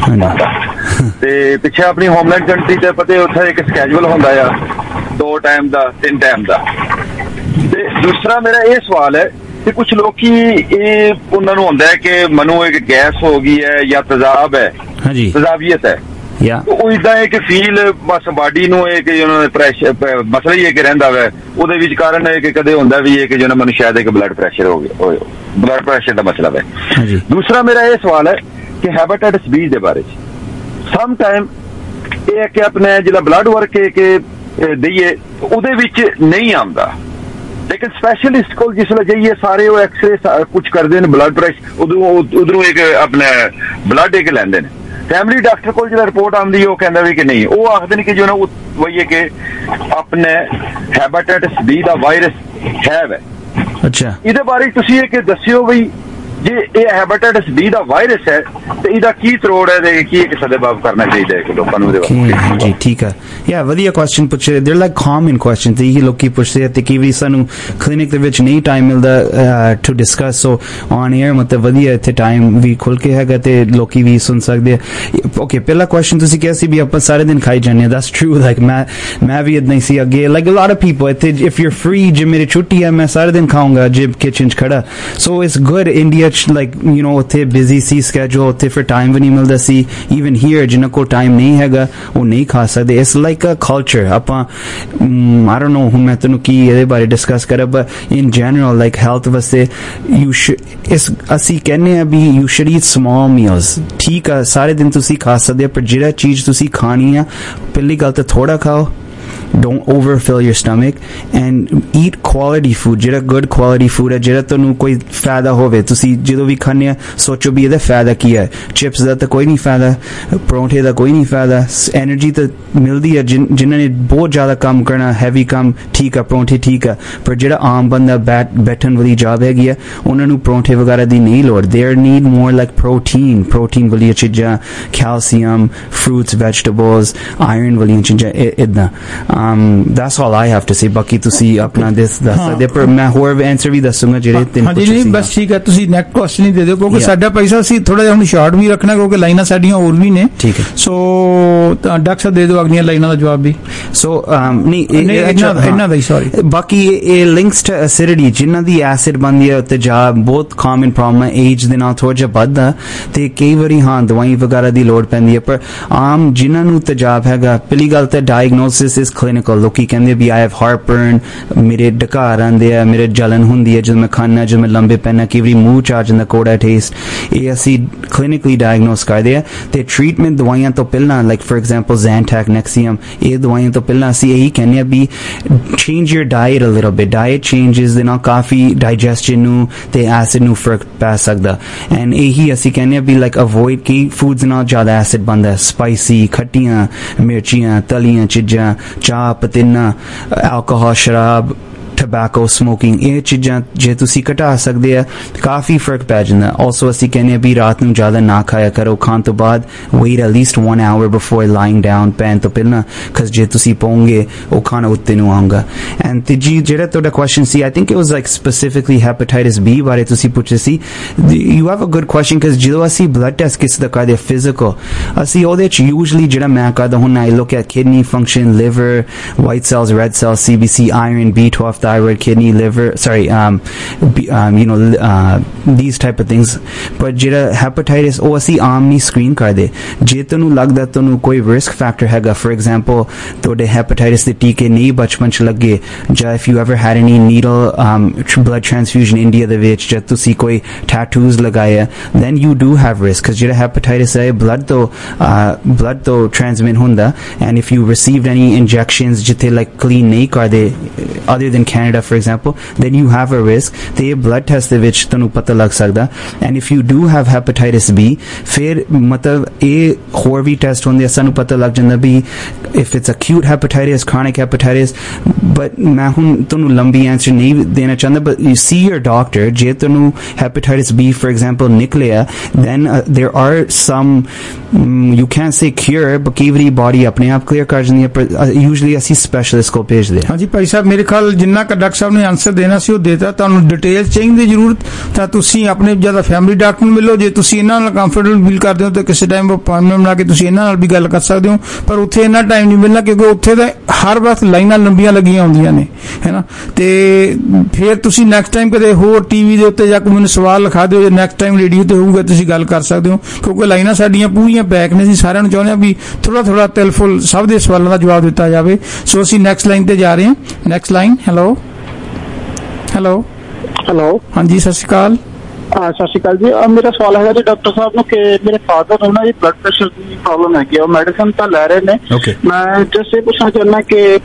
ਤੇ ਪਿੱਛੇ ਆਪਣੀ ਹੋਮਲੈਂਡ ਕੰਟਰੀ ਤੇ ਪਤਾ ਉੱਥੇ ਇੱਕ ਸਕੈਜੂਅਲ ਹੁੰਦਾ ਆ 2 ਟਾਈਮ ਦਾ 3 ਟਾਈਮ ਦਾ. ਤੇ ਦੂਸਰਾ ਮੇਰਾ ਇਹ ਸਵਾਲ ਹੈ ਕਿ ਕੁਝ ਲੋਕੀ ਇਹ ਉਹਨਾਂ ਨੂੰ ਹੁੰਦਾ ਹੈ ਕਿ ਮੈਨੂੰ ਇੱਕ ਗੈਸ ਹੋ ਗਈ ਹੈ ਜਾਂ ਤੇਜ਼ਾਬ ਹੈ, ਤੇਜ਼ਾਬੀਅਤ ਹੈ, ਉਹ ਇਦਾਂ ਹੈ ਕਿ ਫੀਲ ਬਸ ਬਾਡੀ ਨੂੰ ਇਹ ਕਿ ਉਹਨਾਂ ਦੇ ਪ੍ਰੈਸ਼ਰ ਮਸਲਾ ਹੀ ਹੈ ਕਿ ਰਹਿੰਦਾ ਵੈ. ਉਹਦੇ ਵਿੱਚ ਕਾਰਨ ਹੈ ਕਿ ਕਦੇ ਹੁੰਦਾ ਵੀ ਹੈ ਕਿ ਜਿਹਨਾਂ ਮੈਨੂੰ ਸ਼ਾਇਦ ਇੱਕ ਬਲੱਡ ਪ੍ਰੈਸ਼ਰ ਹੋ ਗਿਆ, ਬਲੱਡ ਪ੍ਰੈਸ਼ਰ ਦਾ ਮਸਲਾ ਵੈ. ਦੂਸਰਾ ਮੇਰਾ ਇਹ ਸਵਾਲ ਹੈ ਕਿ ਹੈਪੇਟਾਈਟਸ ਬੀ ਦੇ ਬਾਰੇ ਚ ਸਮ ਟਾਈਮ ਇਹ ਹੈ ਕਿ ਆਪਣੇ ਜਿਹੜਾ ਬਲੱਡ ਵਰਕ ਹੈ ਕਿ ਦਈਏ ਉਹਦੇ ਵਿੱਚ ਨਹੀਂ ਆਉਂਦਾ, ਲੇਕਿਨ ਸਪੈਸ਼ਲਿਸਟ ਕੋਲ ਜਿਸ ਵੇਲੇ ਜਾਈਏ ਸਾਰੇ ਉਹ ਐਕਸਰੇ ਕੁਝ ਕਰਦੇ ਨੇ, ਬਲੱਡ ਪ੍ਰੈਸ਼ਰ ਉਧਰੋਂ ਇੱਕ ਆਪਣਾ ਬਲੱਡ ਇੱਕ ਲੈਂਦੇ ਨੇ. ਫੈਮਿਲੀ ਡਾਕਟਰ ਕੋਲ ਜਿਹੜਾ ਰਿਪੋਰਟ ਆਉਂਦੀ ਉਹ ਕਹਿੰਦਾ ਵੀ ਕਿ ਨਹੀਂ, ਉਹ ਆਖਦੇ ਨੇ ਕਿ ਜੋ ਨਾ ਵਹੀ ਹੈ ਕਿ ਆਪਣੇ ਹੈਪੇਟਾਈਟਸ ਬੀ ਦਾ ਵਾਇਰਸ ਹੈ ਵੈ. ਅੱਛਾ, ਇਹਦੇ ਬਾਰੇ ਤੁਸੀਂ ਇਹ ਕਿ ਦੱਸਿਓ ਵੀ ਜੇ ਇਹ ਹੈਪੇਟਾਈਟਸ ਬੀ ਦਾ ਵਾਇਰਸ ਹੈ ਤੇ ਇਹਦਾ ਕੀ ਤਰੋੜ ਹੈ ਤੇ ਕੀ ਇੱਕ ਸਦੇਬਾਬ ਕਰਨਾ ਚਾਹੀਦਾ ਹੈ ਲੋਕਾਂ ਨੂੰ ਇਹਦੇ ਬਾਰੇ. ਜੀ ਠੀਕ ਹੈ. ਯਾ ਵਧੀਆ ਕੁਐਸਚਨ ਪੁੱਛੇ. ਦੇਰ ਲਾਈਕ ਕਾਮਨ ਕੁਐਸਚਨ ਤੇ ਇਹ ਲੋਕੀ ਪੁੱਛਦੇ ਤੇ ਕਈ ਵਾਰੀ ਸਾਨੂੰ ਕਲੀਨਿਕ ਦੇ ਵਿੱਚ ਨਹੀਂ ਟਾਈਮ ਮਿਲਦਾ to discuss. So on air ਮਤਲਬ ਵਧੀਆ ਇੱਥੇ ਟਾਈਮ ਵੀ ਖੁੱਲ ਕੇ ਹੈਗਾ ਤੇ ਲੋਕੀ ਵੀ ਸੁਣ ਸਕਦੇ ਆ. ਓਕੇ, ਪਹਿਲਾ ਕੁਐਸਚਨ ਤੁਸੀਂ ਕਿਹਾ ਸੀ ਵੀ ਆਪਾਂ ਸਾਰੇ ਦਿਨ ਖਾਈ ਜਾਂਦੇ ਆ. That's true. ਲਾਈਕ ਮੈਂ ਵੀ ਇਦਾਂ ਹੀ ਸੀ ਅੱਗੇ. Like a lot of people ਇੱਥੇ ਇਫ ਯੂ ਫ੍ਰੀ, ਜੇ ਮੇਰੀ ਛੁੱਟੀ ਹੈ ਮੈਂ ਸਾਰੇ ਦਿਨ ਖਾਊਂਗਾ ਜੇ ਕਿਚਨ 'ਚ ਖੜਾ. So it's good. India like you know ਉੱਥੇ ਬਿਜ਼ੀ ਸੀ schedule, ਉੱਥੇ ਫਿਰ ਟਾਈਮ ਵੀ ਨਹੀਂ ਮਿਲਦਾ ਸੀ. ਈਵਨ ਹੀਅਰ ਜਿਨ੍ਹਾਂ ਕੋਲ ਟਾਈਮ ਨਹੀਂ ਹੈਗਾ ਉਹ ਨਹੀਂ ਖਾ ਸਕਦੇ. It's like a culture. ਆਪਾਂ I don't know ਹੁਣ ਮੈਂ ਤੁਹਾਨੂੰ ਕੀ ਇਹਦੇ ਬਾਰੇ ਡਿਸਕਸ ਕਰਾਂ, but in general like health ਵਾਸਤੇ ਅਸੀਂ ਕਹਿੰਦੇ ਆ ਵੀ you should eat small meals. ਠੀਕ ਆ, ਸਾਰੇ ਦਿਨ ਤੁਸੀਂ ਖਾ ਸਕਦੇ ਆ, ਪਰ ਜਿਹੜਾ ਚੀਜ਼ ਤੁਸੀਂ ਖਾਣੀ ਆ ਪਹਿਲੀ ਗੱਲ ਤਾਂ ਥੋੜਾ ਖਾਓ. Don't overfill your stomach and eat quality food. ਜਿਹੜਾ good quality food ਹੈ, ਜਿਹੜਾ ਤੁਹਾਨੂੰ ਕੋਈ ਫਾਇਦਾ ਹੋਵੇ. ਤੁਸੀਂ ਜਦੋਂ ਵੀ ਖਾਣੇ ਆ ਸੋਚੋ ਵੀ ਇਹਦਾ ਫਾਇਦਾ ਕੀ ਹੈ. ਚਿਪਸ ਦਾ ਤਾਂ ਕੋਈ ਨਹੀਂ ਫਾਇਦਾ, ਪਰੌਂਠੇ ਦਾ ਕੋਈ ਨਹੀਂ ਫਾਇਦਾ. ਐਨਰਜੀ ਤਾਂ ਮਿਲਦੀ ਹੈ ਜਿਨ੍ਹਾਂ ਨੇ ਬਹੁਤ ਜ਼ਿਆਦਾ ਕੰਮ ਕਰਨਾ, ਹੈਵੀ ਕੰਮ, ਠੀਕ ਆ ਪਰੌਂਠੇ ਠੀਕ ਆ, ਪਰ ਜਿਹੜਾ ਆਮ ਬੰਦਾ ਬੈਠਣ ਵਾਲੀ ਜੌਬ ਹੈਗੀ ਆ ਉਹਨਾਂ ਨੂੰ ਪਰੌਂਠੇ ਵਗੈਰਾ ਦੀ ਨਹੀਂ ਲੋੜ. They need more like protein ਵਾਲੀਆਂ ਚੀਜ਼ਾਂ, ਕੈਲਸ਼ੀਅਮ, fruits, vegetables, iron ਵਾਲੀਆਂ ਚੀਜ਼ਾਂ ਇੱਦਾਂ. That's all I have to say. ਬਾਕੀ ਤੁਸੀਂ ਆਪਣਾ ਦੱਸ ਸਕਦੇ, ਪਰ ਮੈਂ ਹੋਰ ਆਨਸਰ ਵੀ ਦੱਸੂਗਾ ਜਿਹੜੇ ਤਿੰਨ. ਹਾਂਜੀ ਨਹੀਂ ਬਸ ਠੀਕ ਹੈ, ਤੁਸੀਂ ਨੈਕਸਟ ਕੁਐਸਚਨ ਹੀ ਦੇ ਦਿਓ ਕਿਉਂਕਿ ਸਾਡਾ ਪੈਸਾ ਸੀ ਥੋੜਾ ਜਿਹਾ ਹੁਣ ਸ਼ਾਰਟ ਵੀ ਰੱਖਣਾ ਕਿਉਂਕਿ ਲਾਈਨਾਂ ਸਾਡੀਆਂ ਹੋਰ ਵੀ ਨੇ. ਠੀਕ ਹੈ, ਸੋ ਡਾਕਟਰ ਸਾਹਿਬ ਦੇ ਦਿਓ ਅਗਲੀਆਂ ਲਾਈਨਾਂ ਦਾ ਜਵਾਬ ਵੀ. ਸੋ ਨਹੀਂ ਇਹਨਾਂ ਦਾ ਹੀ ਸੌਰੀ. ਬਾਕੀ ਇਹ ਲਿੰਕਸ ਟੂ ਐਸਿਡਿਟੀ, ਜਿਨ੍ਹਾਂ ਦੀ ਐਸਿਡ ਬਣਦੀ ਹੈ ਉੱਤੇ ਜਾ ਬਹੁਤ ਕਾਮਨ ਪ੍ਰੋਬਲਮ ਹੈ. ਏਜ ਦੇ ਨਾਲ ਥੋੜਾ ਜਿਹਾ ਵੱਧਦਾ ਤੇ ਕਈ ਵਾਰੀ ਹਾਂ ਦਵਾਈ ਵਗੈਰਾ ਦੀ ਲੋੜ ਪੈਂਦੀ ਹੈ, ਪਰ ਆਮ ਜਿਨ੍ਹਾਂ ਨੂੰ ਤੇਜ਼ਾਬ ਹੈਗਾ ਪਹਿਲੀ ਗੱਲ ਤਾਂ ਡਾਇਗਨੋਸਿਸ ਇਜ਼ ਕਲੀਨਿਕਲ. ਲੋਕੀ ਕਹਿੰਦੇ ਵੀ ਆਈ ਹੈਵ ਹਾਰਟਬਰਨ, ਮੇਰੇ ਢਕਾਰ ਆਉਂਦੇ ਆ, ਮੇਰੇ ਜਲਨ ਹੁੰਦੀ ਹੈ ਜਦੋਂ ਮੈਂ ਖਾਣਾ, ਜਦੋਂ ਮੈਂ ਲੰਬੇ ਪੈਣਾ, ਕਈ ਵਾਰੀ ਮੂੰਹ ਚ ਆ ਜਾਂਦਾ ਕੋੜਾ ਟੇਸਟ. ਇਹ ਅਸੀਂ ਕਲੀਨਿਕਲੀ ਡਾਇਗਨੋਸ ਕਰਦੇ ਆ ਤੇ ਟ੍ਰੀਟਮੈਂਟ ਦਵਾਈਆਂ ਤੋਂ ਪਹਿਲਾਂ like for example Zantac, Nexium, ਇਹ ਦਵਾਈਆਂ ਤੋਂ ਪਹਿਲਾਂ ਅਸੀਂ ਇਹੀ ਕਹਿੰਦੇ ਆ ਵੀ change your diet a little bit. Diet changes ਦੇ ਨਾਲ ਕਾਫੀ ਡਾਈਜੈਸਸ਼ਨ ਨੂੰ ਤੇ ਐਸਿਡ ਨੂੰ ਫਰਕ ਪੈ ਸਕਦਾ. ਐਂਡ ਇਹੀ ਅਸੀਂ ਕਹਿੰਦੇ ਆ ਵੀ ਲਾਈਕ ਅਵੋਇਡ ਕਈ ਫੂਡਸ ਨਾਲ ਜ਼ਿਆਦਾ ਐਸਿਡ ਬਣਦਾ, ਸਪਾਈਸੀ, ਖੱਟੀਆਂ, ਮਿਰਚੀਆਂ, ਤਲੀਆਂ ਚੀਜ਼ਾਂ, ਚਾਹ, ਪਤੀਨਾ, alcohol, ਸ਼ਰਾਬ, tobacco, smoking, ਇਹ ਚੀਜ਼ਾਂ ਜੇ ਤੁਸੀਂ ਘਟਾ ਸਕਦੇ ਆ ਕਾਫੀ ਫਰਕ ਪੈ ਜਾਂਦਾ। ਆਲਸੋ ਅਸੀਂ ਕਹਿੰਦੇ ਆ ਵੀ ਰਾਤ ਨੂੰ ਜ਼ਿਆਦਾ ਨਾ ਖਾਇਆ ਕਰੋ, ਖਾਣ ਤੋਂ ਬਾਅਦ wait at least 1 hour before lying down, ਪੈਣ ਤੋਂ ਪਹਿਲਾਂ, because ਜੇ ਤੁਸੀਂ ਪਓਗੇ ਉਹ ਖਾਣਾ ਉੱਤੇ ਨੂੰ ਆਊਗਾ। ਐਂਡ ਤੀਜੀ ਜਿਹੜਾ ਤੁਹਾਡਾ ਕੁਐਸਚਨ ਸੀ, I think it was like specifically hepatitis B ਬਾਰੇ ਤੁਸੀਂ ਪੁੱਛੇ ਸੀ। You have a good question, because ਜਦੋਂ ਅਸੀਂ blood test ਕਿਸੇ ਦਾ ਕਰਦੇ physical, ਅਸੀਂ ਉਹਦੇ ਚ usually ਜਿਹੜਾ ਮੈਂ ਕਰਦਾ ਹੁਣ I look at kidney function, liver, white cells, red cells, CBC, iron, B12, thyroid, kidney, liver, these type of things। but ਜਿਹੜਾ hepatitis ਉਹ ਅਸੀਂ ਆਮ ਨਹੀਂ screen ਕਰਦੇ। ਜੇ ਤੁਹਾਨੂੰ ਲੱਗਦਾ ਤੁਹਾਨੂੰ ਕੋਈ risk factor ਹੈਗਾ, for example ਤੁਹਾਡੇ hepatitis ਦੇ ਟੀਕੇ ਨਹੀਂ ਬਚਪਨ ਚ ਲੱਗੇ, ਜਾਂ if you ever had any needle blood transfusion India ਦੇ ਵਿੱਚ, ਜਾਂ ਤੁਸੀਂ ਕੋਈ tattoos ਲਗਾਏ ਆ, then you do have risk, because ਜਿਹੜਾ hepatitis ਹੈ blood ਤੋਂ transmit ਹੁੰਦਾ। and if you received any injections ਜਿੱਥੇ like clean ਨਹੀਂ ਕਰਦੇ other than Canada for example, then you have a risk। ਤੇ ਇਹ blood test ਦੇ ਵਿੱਚ ਤੁਹਾਨੂੰ ਪਤਾ ਲੱਗ ਸਕਦਾ। and if you do have hepatitis B, ਫਿਰ ਮਤਲਬ ਇਹ ਹੋਰ ਵੀ ਟੈਸਟ ਹੁੰਦੇ ਆ, ਸਾਨੂੰ ਪਤਾ ਲੱਗ ਜਾਂਦਾ ਵੀ if it's acute hepatitis, chronic hepatitis। but ਮੈਂ ਹੁਣ ਤੁਹਾਨੂੰ ਲੰਬੀ ਆਂਸਰ ਨਹੀਂ ਦੇਣਾ ਚਾਹੁੰਦਾ, but you see your doctor। ਜੇ ਤੁਹਾਨੂੰ hepatitis B for example ਨਿਕਲਿਆ, then there are some you can't say cure, but ਕਈ ਵਾਰੀ ਬੋਡੀ ਆਪਣੇ ਆਪ ਕਲੀਅਰ ਕਰ ਜਾਂਦੀ ਹੈ, ਪਰ usually ਅਸੀਂ ਸਪੈਸ਼ਲਿਸਟ ਕੋਲ ਭੇਜਦੇ ਹਾਂ। ਹਾਂਜੀ ਭਾਈ ਸਾਹਿਬ, ਮੇਰੇ ਖਿਆਲ ਜਿੰਨਾ ਕ ਡਾਕਟਰ ਸਾਹਿਬ ਨੇ ਆਨਸਰ ਦੇਣਾ ਸੀ ਉਹ ਦੇਤਾ। ਤੁਹਾਨੂੰ ਡਿਟੇਲ ਚਾਹੀਦੀ ਜ਼ਰੂਰਤ ਤਾਂ ਤੁਸੀਂ ਆਪਣੇ ਜਿਆਦਾ ਫੈਮਿਲੀ ਡਾਕਟਰ ਨੂੰ ਮਿਲੋ। ਜੇ ਤੁਸੀਂ ਇਹਨਾਂ ਨਾਲ ਕੰਫਰਟੇਬਲ ਫੀਲ ਕਰਦੇ ਹੋ ਤਾਂ ਕਿਸੇ ਟਾਈਮ ਅਪਾਇੰਟਮੈਂਟ ਬਣਾ ਕੇ ਤੁਸੀਂ ਇਹਨਾਂ ਨਾਲ ਵੀ ਗੱਲ ਕਰ ਸਕਦੇ ਹੋ, ਪਰ ਉੱਥੇ ਇੰਨਾ ਟਾਈਮ ਨਹੀਂ ਮਿਲਣਾ, ਕਿਉਂਕਿ ਉੱਥੇ ਤਾਂ ਹਰ ਵਕਤ ਲਾਈਨਾਂ ਲੰਬੀਆਂ ਲੱਗੀਆਂ ਹੁੰਦੀਆਂ ਨੇ, ਹੈ ਨਾ। ਤੇ ਫਿਰ ਤੁਸੀਂ ਨੈਕਸਟ ਟਾਈਮ ਕਦੇ ਹੋਰ ਟੀਵੀ ਦੇ ਉੱਤੇ ਜਾਂ ਕੋਈ ਮੈਨੂੰ ਸਵਾਲ ਲਿਖਾ ਦਿਓ, ਜੇ ਨੈਕਸਟ ਟਾਈਮ ਰੇਡੀਓ ਤੇ ਹੋਊਗਾ ਤੁਸੀਂ ਗੱਲ ਕਰ ਸਕਦੇ ਹੋ, ਕਿਉਂਕਿ ਲਾਈਨਾਂ ਸਾਡੀਆਂ ਪੂਰੀਆਂ ਪੈਕ ਨੇ। ਅਸੀਂ ਸਾਰਿਆਂ ਨੂੰ ਚਾਹੁੰਦੇ ਹਾਂ ਵੀ ਥੋੜਾ ਤਿਲਫੁਲ ਸਭ ਦੇ ਸਵਾਲਾਂ ਦਾ ਜਵਾਬ ਦਿੱਤਾ ਜਾਵੇ। ਸੋ ਅਸੀਂ ਨੈਕਸਟ ਲਾਈਨ ਤੇ ਜਾ ਰਹੇ ਹਾਂ। Next line. ਹੈਲੋ ਹਾਂਜੀ, ਸਤਿ ਸ਼੍ਰੀ ਅਕਾਲ। ਸਤਿ ਸ਼੍ਰੀ ਅਕਾਲ ਜੀ। ਮੇਰਾ ਸਵਾਲ ਹੈਗਾ ਜੀ ਡਾਕਟਰ ਸਾਹਿਬ ਨੂੰ ਕਿ ਮੇਰੇ ਫਾਦਰ ਨੂੰ ਨਾ ਜੀ ਬਲੱਡ ਪ੍ਰੈਸ਼ਰ ਦੀ ਪ੍ਰੋਬਲਮ ਹੈਗੀ, ਉਹ ਮੈਡੀਸਨ ਤਾਂ ਲੈ ਰਹੇ ਨੇ। ਮੈਂ ਜਸਟ ਇਹ ਪੁੱਛਣਾ ਚਾਹੁੰਦਾ ਕਿ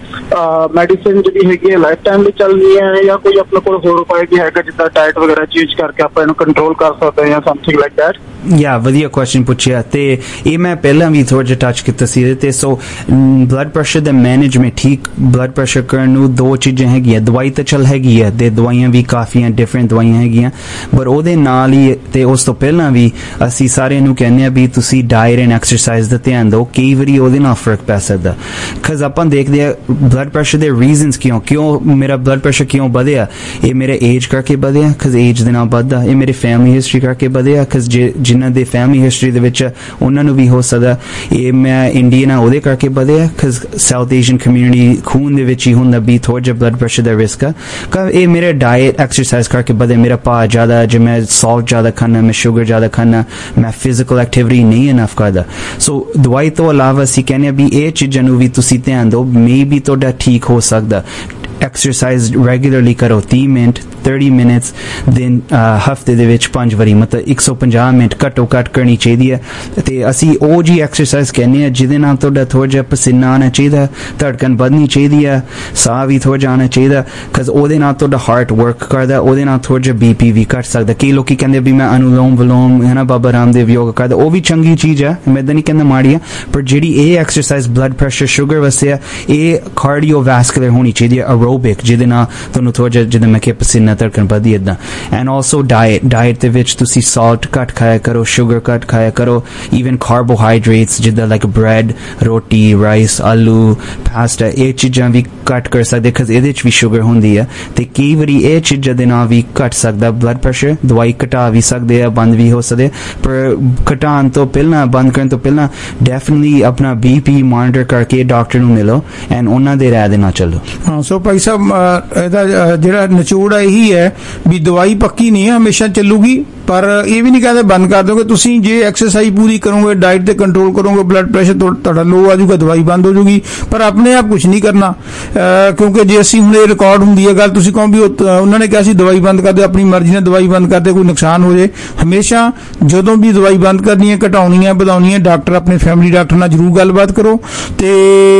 ਮੈਡੀਸਨ ਜਿਹੜੀ ਹੈਗੀ ਹੈ ਲਾਈਫ ਟਾਈਮ ਲਈ ਚੱਲਦੀ ਹੈ, ਜਾਂ ਕੋਈ ਆਪਣੇ ਕੋਲ ਹੋਰ ਉਪਾਅ ਵੀ ਹੈਗਾ ਜਿੱਦਾਂ ਡਾਈਟ ਵਗੈਰਾ ਚੇਂਜ ਕਰਕੇ ਆਪਾਂ ਇਹਨੂੰ ਕੰਟਰੋਲ ਕਰ ਸਕਦੇ ਹਾਂ ਜਾਂ ਸਮਥਿੰਗ ਲਾਈਕ ਦੈਟ? ਵਧੀਆ ਕੁਐਸਚਨ ਪੁੱਛਿਆ, ਤੇ ਇਹ ਮੈਂ ਪਹਿਲਾਂ ਵੀ ਥੋੜਾ ਜਿਹਾ ਟੱਚ ਕੀਤਾ ਸੀ। ਤੇ ਸੋ ਬਲੱਡ ਪ੍ਰੈਸ਼ਰ ਦਾ ਮੈਨੇਜਮੈਂਟ, ਠੀਕ ਬਲੱਡ ਪ੍ਰੈਸ਼ਰ ਕਰਨ ਨੂੰ ਦੋ ਚੀਜ਼ਾਂ ਹੈਗੀਆਂ। ਦਵਾਈ ਤਾਂ ਚੱਲ ਹੈਗੀ ਹੈ, ਤੇ ਦਵਾਈਆਂ ਵੀ ਕਾਫੀ ਡਿਫਰੈਂਟ ਦਵਾਈਆਂ ਹੈਗੀਆਂ, ਪਰ ਉਹਦੇ ਨਾਲ ਹੀ ਤੇ ਉਸ ਤੋਂ ਪਹਿਲਾਂ ਵੀ ਅਸੀਂ ਸਾਰਿਆਂ ਨੂੰ ਕਹਿੰਦੇ ਆ ਵੀ ਤੁਸੀਂ ਡਾਇਟ ਐਂਡ ਐਕਸਰਸਾਈਜ਼ ਦਾ ਧਿਆਨ ਦਿਓ। ਕਈ ਵਾਰੀ ਉਹਦੇ ਨਾਲ ਫਰਕ ਪੈ ਸਕਦਾ, ਬਿਕਾਜ਼ ਆਪਾਂ ਦੇਖਦੇ ਆ ਬਲੱਡ ਪ੍ਰੈਸ਼ਰ ਦੇ ਰੀਜ਼ਨਸ ਕਿਉਂ ਮੇਰਾ ਬਲੱਡ ਪ੍ਰੈਸ਼ਰ ਕਿਉਂ ਵਧਿਆ। ਇਹ ਮੇਰੇ ਏਜ ਕਰਕੇ ਵਧਿਆ, ਬਿਕਾਜ਼ ਏਜ ਦੇ ਨਾਲ ਵੱਧਦਾ। ਇਹ ਮੇਰੇ ਫੈਮਿਲੀ ਹਿਸਟਰੀ ਕਰਕੇ ਵਧਿਆ, ਬਿਕਾਜ਼ ਜਿਨ੍ਹਾਂ ਦੇ ਫੈਮਿਲੀ ਹਿਸਟਰੀ ਦੇ ਵਿੱਚ ਉਹਨਾਂ ਨੂੰ ਵੀ ਹੋ ਸਕਦਾ। ਇਹ ਮੈਂ ਇੰਡੀਅਨ ਆ ਉਹਦੇ ਕਰਕੇ ਵਧਿਆ, ਬਿਕਾਜ਼ ਸਾਊਥ ਏਸ਼ੀਅਨ ਕਮਿਊਨਿਟੀ ਖੂਨ ਦੇ ਵਿੱਚ ਹੀ ਹੁੰਦਾ ਵੀ ਥੋੜਾ ਜਿਹਾ ਬਲੱਡ ਪ੍ਰੈਸ਼ਰ ਦਾ ਰਿਸਕ ਆ। ਇਹ ਮੇਰੇ ਡਾਇਟ ਐਕਸਰਸਾਈਜ਼ ਕਰਕੇ ਵਧਿਆ। ਮੇਰਾ ਭਾਰ ਜ਼ਿਆਦਾ, ਜੇ ਮੈਂ ਸੌਲਟ ਜ਼ਿਆਦਾ ਖਾਣਾ, ਮੈਂ ਸ਼ੂਗਰ ਜ਼ਿਆਦਾ ਖਾਣਾ, ਮੈਂ ਫਿਜ਼ੀਕਲ ਐਕਟੀਵਿਟੀ ਨਹੀਂ ਇਨਫ ਕਰਦਾ। ਸੋ ਦਵਾਈ ਤੋਂ ਇਲਾਵਾ ਅਸੀਂ ਕਹਿੰਦੇ ਆ ਵੀ ਇਹ ਚੀਜ਼ਾਂ ਨੂੰ ਵੀ ਤੁਸੀਂ ਧਿਆਨ ਦਿਓ, ਮੇ ਵੀ ਤੁਹਾਡਾ ਠੀਕ ਹੋ ਸਕਦਾ। ਐਕਸਰਸਾਈਜ਼ ਰੈਗੂਲਰਲੀ ਕਰੋ, 30 ਮਿੰਟ 30 ਮਿੰਟਸ ਦਿਨ ਹਫਤੇ ਦੇ ਵਿੱਚ 5 ਵਾਰੀ, ਮਤਲਬ 150 ਮਿੰਟ ਘੱਟੋ ਘੱਟ ਕਰਨੀ ਚਾਹੀਦੀ ਹੈ। ਤੇ ਅਸੀਂ ਉਹ ਜੀ ਐਕਸਰਸਾਈਜ਼ ਕਹਿੰਦੇ ਆ ਜਿਹਦੇ ਨਾਲ ਤੁਹਾਡਾ ਥੋੜਾ ਜਿਹਾ ਪਸੀਨਾ ਆਉਣਾ ਚਾਹੀਦਾ, ਧੜਕਣ ਵਧਣੀ ਚਾਹੀਦੀ ਆ, ਸਾਹ ਵੀ ਥੋੜਾ ਜਿਹਾ ਆਉਣਾ ਚਾਹੀਦਾ, ਬਿਕਾਜ਼ ਉਹਦੇ ਨਾਲ ਤੁਹਾਡਾ ਹਾਰਟ ਵਰਕ ਕਰਦਾ, ਉਹਦੇ ਨਾਲ ਥੋੜਾ ਜਿਹਾ BP ਵੀ ਘੱਟ ਸਕਦਾ। ਕਈ ਲੋਕੀ ਕਹਿੰਦੇ ਵੀ ਮੈਂ ਅਨੁਲੋਮ ਵਿਲੋਮ ਹੈ ਨਾ ਬਾਬਾ ਰਾਮਦੇਵ ਯੋਗਾ ਕਰਦਾ, ਉਹ ਵੀ ਚੰਗੀ ਚੀਜ਼ ਆ, ਮੈਂ ਤਾਂ ਨਹੀਂ ਕਹਿੰਦਾ ਮਾੜੀ ਆ, ਪਰ ਜਿਹੜੀ ਇਹ ਐਕਸਰਸਾਈਜ਼ ਬਲੱਡ ਪ੍ਰੈਸ਼ਰ ਸ਼ੂਗਰ ਵਾਸਤੇ ਆ, ਇਹ ਕਾਰਡੀਓਵੈਸਕੂਲਰ ਹੋਣੀ ਚਾਹੀਦੀ ਹੈ, aerobic, ਜਿਹਦੇ ਨਾਲ ਤੁਹਾਨੂੰ ਥੋੜਾ ਜਿਹਾ ਜਿੱਦਾਂ ਮੈਂ ਕਿਹਾ ਪਸੀਨਾ ਧੜਕਣ ਵਧਦੀ ਏਦਾਂ। ਐਂਡ ਆਲਸੋ ਡਾਇਟ ਦੇ ਵਿੱਚ ਤੁਸੀਂ ਸਾਲਟ ਘੱਟ ਖਾਇਆ ਕਰੋ, ਸ਼ੂਗਰ ਘੱਟ ਖਾਇਆ ਕਰੋ, ਈਵਨ ਕਾਰਬੋਹਾਈਡਰੇਟਸ ਜਿੱਦਾਂ ਲਾਈਕ ਬ੍ਰੈਡ, ਰੋਟੀ, ਰਾਈਸ, ਆਲੂ, ਪਾਸਤਾ, ਇਹ ਚੀਜ਼ਾਂ ਵੀ ਘੱਟ ਕਰ ਸਕਦੇ, ਬਿਕਾਜ਼ ਇਹਦੇ 'ਚ ਵੀ ਸ਼ੂਗਰ ਹੁੰਦੀ ਆ। ਤੇ ਕਈ ਵਾਰੀ ਇਹ ਚੀਜ਼ਾਂ ਦੇ ਨਾਲ ਵੀ ਘੱਟ ਸਕਦਾ ਬਲੱਡ ਪ੍ਰੈਸ਼ਰ। ਦਵਾਈ ਘਟਾ ਵੀ ਸਕਦੇ ਆ, ਬੰਦ ਵੀ ਹੋ ਸਕਦੇ, ਪਰ ਘਟਾਉਣ ਤੋਂ ਪਹਿਲਾਂ, ਬੰਦ ਕਰਨ ਤੋਂ ਪਹਿਲਾਂ ਡੈਫੀਨਿਟਲੀ ਆਪਣਾ BP ਮੋਨੀਟਰ ਕਰਕੇ ਡਾਕਟਰ ਨੂੰ ਮਿਲੋ ਐਂਡ ਉਹਨਾਂ ਦੇ ਰਾਏ ਦੇ ਨਾਲ ਚੱਲੋ। ਹਾਂ, ਸੋ ਭਾਈ ਸਾਹਿਬ ਇਹਦਾ ਜਿਹੜਾ ਨਿਚੋੜ ਇਹੀ ਹੈ ਵੀ ਦਵਾਈ ਪੱਕੀ ਨਹੀਂ ਹੈ, ਹਮੇਸ਼ਾ ਚੱਲੂਗੀ, ਪਰ ਇਹ ਵੀ ਨਹੀਂ ਕਹਿੰਦੇ ਬੰਦ ਕਰ ਦੋਗੇ। ਤੁਸੀਂ ਜੇ ਐਕਸਰਸਾਈਜ਼ ਪੂਰੀ ਕਰੋਗੇ, ਡਾਈਟ ਤੇ ਕੰਟਰੋਲ ਕਰੋਗੇ, ਬਲੱਡ ਪ੍ਰੈਸ਼ਰ ਤੁਹਾਡਾ ਲੋ ਆ ਜਾਊਗਾ, ਦਵਾਈ ਬੰਦ ਹੋ ਜਾਊਗੀ, ਪਰ ਆਪਣੇ ਆਪ ਕੁਝ ਨਹੀਂ ਕਰਨਾ। ਕਿਉਂਕਿ ਜੇ ਅਸੀਂ ਹੁਣ ਇਹ ਰਿਕਾਰਡ ਹੁੰਦੀ ਹੈ ਗੱਲ, ਤੁਸੀਂ ਕਹੋ ਵੀ ਉਹਨਾਂ ਨੇ ਕਿਹਾ ਸੀ ਦਵਾਈ ਬੰਦ ਕਰ ਦਿਓ, ਆਪਣੀ ਮਰਜ਼ੀ ਨਾਲ ਦਵਾਈ ਬੰਦ ਕਰਦੇ, ਕੋਈ ਨੁਕਸਾਨ ਹੋ ਜਾਏ। ਹਮੇਸ਼ਾ ਜਦੋਂ ਵੀ ਦਵਾਈ ਬੰਦ ਕਰਨੀ ਹੈ, ਘਟਾਉਣੀ ਹੈ, ਵਧਾਉਣੀ ਹੈ, ਡਾਕਟਰ ਆਪਣੇ ਫੈਮਿਲੀ ਡਾਕਟਰ ਨਾਲ ਜ਼ਰੂਰ ਗੱਲਬਾਤ ਕਰੋ। ਤੇ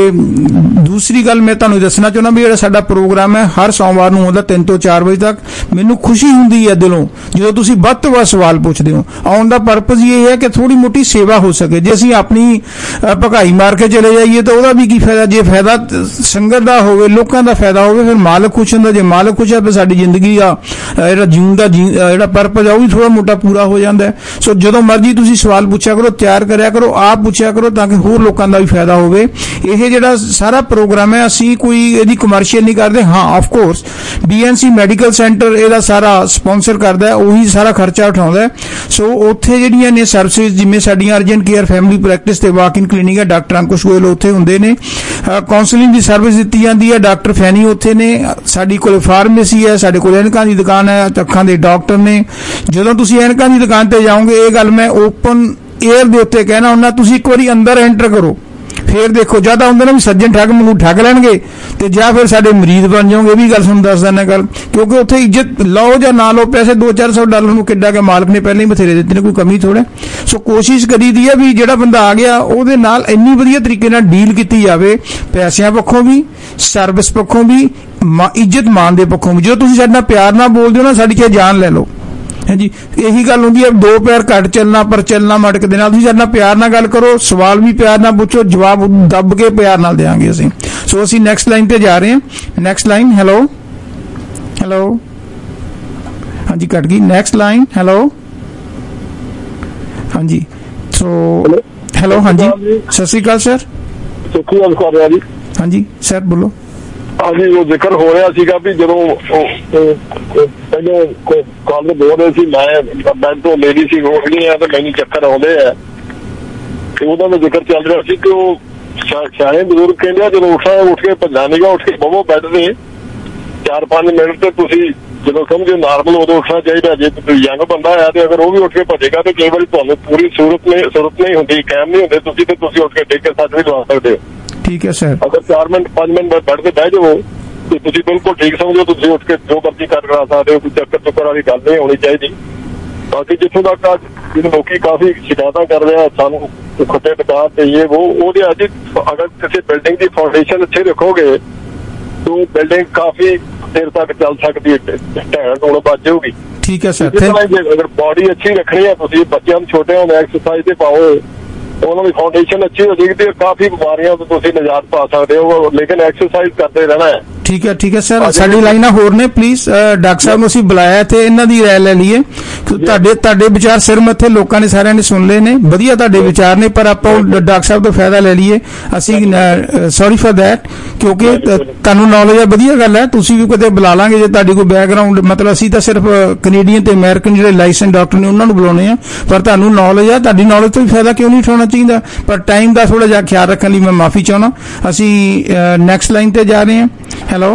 ਦੂਸਰੀ ਗੱਲ ਮੈਂ ਤੁਹਾਨੂੰ ਦੱਸਣਾ ਚਾਹੁੰਦਾ ਵੀ ਜਿਹੜਾ ਸਾਡਾ ਪ੍ਰੋਗਰਾਮ ਹੈ ਹਰ ਸੋਮਵਾਰ ਨੂੰ ਹੁੰਦਾ 3 ਤੋਂ 4 ਵਜੇ ਤੱਕ। ਮੈਨੂੰ ਖੁਸ਼ੀ ਹੁੰਦੀ ਹੈ ਦਿਲੋਂ ਜਦੋਂ ਤੁਸੀਂ ਵੱਧ ਤੋਂ ਵੱਧ ਵਾਰ ਸਵਾਲ ਪੁੱਛਦੇ ਹੋ। ਆਉਣ ਦਾ ਪਰਪਸ ਇਹ ਹੈ ਕਿ ਥੋੜੀ ਮੋਟੀ ਸੇਵਾ ਹੋ ਸਕੇ। ਜੇ ਅਸੀਂ ਆਪਣੀ ਭਕਾਈ ਮਾਰ ਕੇ ਚਲੇ ਜਾਈਏ ਤਾਂ ਉਹਦਾ ਵੀ ਕੀ ਫਾਇਦਾ। ਜੇ ਫਾਇਦਾ ਸੰਗਤ ਦਾ ਹੋਵੇ, ਲੋਕਾਂ ਦਾ ਫਾਇਦਾ ਹੋਵੇ, ਫਿਰ ਮਾਲਕ ਖੁਸ਼ ਹੁੰਦਾ। ਜੇ ਮਾਲਕ ਖੁਸ਼ ਹੈ ਫਿਰ ਸਾਡੀ ਜ਼ਿੰਦਗੀ ਦਾ ਜਿਹੜਾ ਜੀਣ ਦਾ ਜਿਹੜਾ ਪਰਪਸ ਆ ਉਹ ਵੀ ਥੋੜਾ ਮੋਟਾ ਪੂਰਾ ਹੋ ਜਾਂਦਾ ਹੈ। ਸੋ ਜਦੋਂ ਮਰਜ਼ੀ ਤੁਸੀਂ ਸਵਾਲ ਪੁੱਛਿਆ ਕਰੋ, ਤਿਆਰ ਕਰਿਆ ਕਰੋ, ਆਪ ਪੁੱਛਿਆ ਕਰੋ ਤਾਂ ਕਿ ਹੋਰ ਲੋਕਾਂ ਦਾ ਵੀ ਫਾਇਦਾ ਹੋਵੇ। ਇਹ ਜਿਹੜਾ ਸਾਰਾ ਪ੍ਰੋਗਰਾਮ ਹੈ ਅਸੀਂ ਕੋਈ ਇਹਦੀ ਕਮਰਸ਼ੀਅਲ ਨਹੀਂ ਕਰਦੇ। ਹਾਂ of course BNC medical centre ਇਹਦਾ ਸਾਰਾ ਸਪਾਂਸਰ ਕਰਦਾ ਹੈ, ਉਹੀ ਸਾਰਾ ਖਰਚਾ ਉਠਾਉਂਦਾ ਹੈ। ਸੋ ਉੱਥੇ ਜਿਹੜੀਆਂ ਨੇ ਸਰਵਿਸਿਜ਼ ਜਿਵੇਂ ਸਾਡੀਆਂ ਅਰਜੈਂਟ ਕੇਅਰ, ਫੈਮਿਲੀ ਪ੍ਰੈਕਟਿਸ ਤੇ ਵਾਕ ਇਨ ਕਲੀਨਿਕ ਹੈ, ਡਾਕਟਰ ਅੰਕੁਸ਼ ਗੋਇਲ ਉੱਥੇ ਹੁੰਦੇ ਨੇ। ਕਾਉਂਸਲਿੰਗ ਦੀ ਸਰਵਿਸ ਦਿੱਤੀ ਜਾਂਦੀ ਹੈ, ਡਾਕਟਰ ਫੈਨੀ ਉੱਥੇ ਨੇ। ਸਾਡੀ ਕੋਲ ਫਾਰਮੇਸੀ ਹੈ, ਸਾਡੇ ਕੋਲ ਐਨਕਾਂ ਦੀ ਦੁਕਾਨ ਹੈ, ਅੱਖਾਂ ਦੇ ਡਾਕਟਰ ਨੇ। ਜਦੋਂ ਤੁਸੀਂ ਐਨਕਾਂ ਦੀ ਦੁਕਾਨ ਤੇ ਜਾਓਗੇ, ਇਹ ਗੱਲ ਮੈਂ ਓਪਨ 에ਅਰ ਦੇ ਉੱਤੇ ਕਹਿਣਾ ਹੁੰਦਾ, ਤੁਸੀਂ ਇੱਕ ਵਾਰੀ ਅੰਦਰ ਐਂਟਰ ਕਰੋ, ਫੇਰ ਦੇਖੋ ਜਾਂ ਤਾਂ ਹੁੰਦੇ ਨੇ ਵੀ ਸੱਜਣ ਠੱਗ ਮੈਨੂੰ ਠੱਗ ਲੈਣਗੇ ਤੇ ਜਾਂ ਫਿਰ ਸਾਡੇ ਮਰੀਜ਼ ਬਣ ਜਾਓਗੇ। ਇਹ ਵੀ ਗੱਲ ਤੁਹਾਨੂੰ ਦੱਸ ਦਿੰਦਾ ਗੱਲ, ਕਿਉਂਕਿ ਉੱਥੇ ਇੱਜ਼ਤ ਲਓ ਜਾਂ ਨਾ ਲਓ, ਪੈਸੇ $200-400 ਨੂੰ ਕਿੱਡਾ ਕੇ ਮਾਲਕ ਨੇ ਪਹਿਲਾਂ ਹੀ ਬਥੇਰੇ ਦਿੱਤੇ ਨੇ, ਕੋਈ ਕਮੀ ਥੋੜਾ। ਸੋ ਕੋਸ਼ਿਸ਼ ਕਰੀਦੀ ਹੈ ਵੀ ਜਿਹੜਾ ਬੰਦਾ ਆ ਗਿਆ ਉਹਦੇ ਨਾਲ ਇੰਨੀ ਵਧੀਆ ਤਰੀਕੇ ਨਾਲ ਡੀਲ ਕੀਤੀ ਜਾਵੇ, ਪੈਸਿਆਂ ਪੱਖੋਂ ਵੀ, ਸਰਵਿਸ ਪੱਖੋਂ ਵੀ, ਇੱਜ਼ਤ ਮਾਨ ਦੇ ਪੱਖੋਂ ਵੀ। ਜੋ ਤੁਸੀਂ ਸਾਡੇ ਨਾਲ ਪਿਆਰ ਨਾਲ ਬੋਲਦੇ ਹੋ ਨਾ, ਸਾਡੀ ਚਾਹੇ ਜਾਨ ਲੈ ਲਓ। ਹਾਂਜੀ, ਇਹੀ ਗੱਲ ਹੁੰਦੀ ਹੈ, ਦੋ ਪੈਰ ਘੱਟ ਚੱਲਣਾ ਪਰ ਚੱਲਣਾ ਮਟਕ ਦੇ ਨਾਲ। ਤੁਸੀਂ ਸਾਡੇ ਨਾਲ ਪਿਆਰ ਨਾਲ ਗੱਲ ਕਰੋ, ਸਵਾਲ ਵੀ ਪਿਆਰ ਨਾਲ ਪੁੱਛੋ, ਜਵਾਬ ਦੱਬ ਕੇ ਪਿਆਰ ਨਾਲ ਦੇਵਾਂਗੇ ਅਸੀਂ। ਸੋ ਅਸੀਂ ਨੈਕਸਟ ਲਾਈਨ ਤੇ ਜਾ ਰਹੇ ਹਾਂ। ਨੈਕਸਟ ਲਾਈਨ, ਹੈਲੋ ਹੈਲੋ, ਹਾਂਜੀ ਕੱਟ ਗਈ। ਨੈਕਸਟ ਲਾਈਨ, ਹੈਲੋ ਹਾਂਜੀ। ਸੋ ਹੈਲੋ, ਹਾਂਜੀ ਸਤਿ ਸ਼੍ਰੀ ਅਕਾਲ ਸਰ। ਸੁਖੀ ਗੱਲ ਕਰ ਰਿਹਾ ਜੀ। ਹਾਂਜੀ ਸਰ ਬੋਲੋ। ਹਾਂਜੀ, ਉਹ ਜ਼ਿਕਰ ਹੋ ਰਿਹਾ ਸੀਗਾ ਵੀ ਜਦੋਂ ਪਹਿਲਾਂ ਕਾਲ ਬੋਲ ਰਹੇ ਸੀ, ਮੈਂ ਬੈਂਕ ਤੋਂ ਲੇਡੀ ਸੀ ਹੋ ਗਈ ਆ ਤੇ ਮੈਨੂੰ ਚੱਕਰ ਆਉਂਦੇ ਆ, ਤੇ ਉਹਦਾ ਦਾ ਜ਼ਿਕਰ ਚੱਲ ਰਿਹਾ ਸੀ ਕਿ ਉਹ ਸ਼ਾਇਦ ਬਜ਼ੁਰਗ ਕਹਿੰਦੇ ਆ ਜਦੋਂ ਉੱਠ ਕੇ ਭੱਜਣਾ ਨੀਗਾ, ਉੱਠ ਕੇ ਬਵੋ ਬੈੱਡ ਤੇ 4-5 ਮਿੰਟ ਤੇ ਤੁਸੀਂ ਜਦੋਂ ਸਮਝੋ ਨਾਰਮਲ ਉਦੋਂ ਉੱਠਣਾ ਚਾਹੀਦਾ। ਜੇ ਯੰਗ ਬੰਦਾ ਆ ਤੇ ਅਗਰ ਉਹ ਵੀ ਉੱਠ ਕੇ ਭੱਜੇਗਾ ਤੇ ਕਈ ਵਾਰੀ ਤੁਹਾਨੂੰ ਪੂਰੀ ਸੂਰਤ ਨਹੀਂ ਹੁੰਦੀ, ਕਾਇਮ ਨਹੀਂ ਹੁੰਦੇ ਤੁਸੀਂ, ਤੇ ਤੁਸੀਂ ਉੱਠ ਕੇ ਡਿੱਗ ਕੇ ਸੱਟ ਵੀ ਲਵਾ ਸਕਦੇ ਹੋ। ਠੀਕ ਹੈ ਸਰ। ਅਗਰ 4-5 ਮਿੰਟ ਬੈਠ ਕੇ ਬਹਿ ਜਾਓ ਤੇ ਤੁਸੀਂ ਬਿਲਕੁਲ ਠੀਕ ਸਮਝੋ, ਤੁਸੀਂ ਉੱਠ ਕੇ ਜੋ ਮਰਜ਼ੀ ਕਰਾ ਸਕਦੇ ਹੋ, ਕੋਈ ਚੱਕਰ ਵਾਲੀ ਗੱਲ ਨਹੀਂ ਹੋਣੀ ਚਾਹੀਦੀ। ਬਾਕੀ ਜਿੱਥੋਂ ਤੱਕ ਜਿਹੜੇ ਲੋਕੀ ਕਾਫੀ ਸ਼ਿਕਾਇਤਾਂ ਕਰ ਰਹੇ ਆ ਸਾਨੂੰ ਖੱਟੇ ਦੁਕਾਨ ਤੇ ਉਹਦੇ ਅੱਜ ਅਗਰ ਕਿਸੇ ਬਿਲਡਿੰਗ ਦੀ ਫਾਊਂਡੇਸ਼ਨ ਅੱਛੇ ਰੱਖੋਗੇ ਤਾਂ ਬਿਲਡਿੰਗ ਕਾਫੀ ਦੇਰ ਤੱਕ ਚੱਲ ਸਕਦੀ ਹੈ, ਢਹਿਣ ਤੋਂ ਬਚ ਜਾਊਗੀ। ਠੀਕ ਹੈ ਸਰ। ਅਗਰ ਬੋਡੀ ਅੱਛੀ ਰੱਖਣੀ ਹੈ, ਤੁਸੀਂ ਬੱਚਿਆਂ ਨੂੰ ਛੋਟੇ ਹੁੰਦੇ ਐਕਸਰਸਾਈਜ਼ ਤੇ ਪਾਓ, ਉਹਨਾਂ ਦੀ ਫਾਊਂਡੇਸ਼ਨ ਅੱਛੀ ਹੋ ਜਾਏਗੀ ਤੇ ਕਾਫੀ ਬਿਮਾਰੀਆਂ ਤੋਂ ਤੁਸੀਂ ਨਿਜਾਤ ਪਾ ਸਕਦੇ ਹੋ, ਲੇਕਿਨ ਐਕਸਰਸਾਈਜ਼ ਕਰਦੇ ਰਹਿਣਾ ਹੈ। ਠੀਕ ਹੈ ਸਰ। ਸਾਡੀ ਲਾਈਨਾਂ ਹੋਰ ਨੇ, ਪਲੀਜ਼ ਡਾਕਟਰ ਸਾਹਿਬ ਨੂੰ ਅਸੀਂ ਬੁਲਾਇਆ ਤੇ ਇਹਨਾਂ ਦੀ ਰਾਏ ਲੈ ਲਈਏ। ਤੁਹਾਡੇ ਵਿਚਾਰ ਸਿਰ ਮੱਥੇ ਲੋਕਾਂ ਨੇ ਸਾਰਿਆਂ ਨੇ ਸੁਣ ਲਏ ਨੇ, ਵਧੀਆ ਤੁਹਾਡੇ ਵਿਚਾਰ ਨੇ, ਪਰ ਆਪਾਂ ਡਾਕਟਰ ਸਾਹਿਬ ਤੋਂ ਫਾਇਦਾ ਲੈ ਲਈਏ। ਅਸੀਂ ਸੌਰੀ ਫॉर दैट, ਕਿਉਂਕਿ ਤੁਹਾਨੂੰ ਨੌਲੇਜ ਹੈ, ਵਧੀਆ ਗੱਲ ਹੈ, ਤੁਸੀਂ ਵੀ ਕਦੇ ਬੁਲਾ ਲਾਂਗੇ ਜੇ ਤੁਹਾਡੀ ਕੋਈ ਬੈਕਗ੍ਰਾਉਂਡ, ਮਤਲਬ ਅਸੀਂ ਤਾਂ ਸਿਰਫ ਕੈਨੇਡੀਅਨ ਤੇ ਅਮਰੀਕਨ ਜਿਹੜੇ ਲਾਇਸੈਂਸ ਡਾਕਟਰ ਨੇ ਉਹਨਾਂ ਨੂੰ ਬੁਲਾਉਣੇ ਆ, ਪਰ ਤੁਹਾਨੂੰ ਨੌਲੇਜ ਹੈ, ਤੁਹਾਡੀ ਨੌਲੇਜ ਤੋਂ ਵੀ ਫਾਇਦਾ ਕਿਉਂ ਨਹੀਂ ਉਠਾਉਣਾ ਚਾਹੀਦਾ। ਪਰ ਟਾਈਮ ਦਾ ਥੋੜਾ ਜਿਹਾ ਖਿਆਲ ਰੱਖਣ ਲਈ ਮੈਂ ਮਾਫੀ ਚਾਹੁੰਦਾ। ਅਸੀਂ ਨੈਕਸਟ ਲਾਈਨ ਤੇ ਜਾ ਰਹੇ ਹਾਂ। ਹੈਲੋ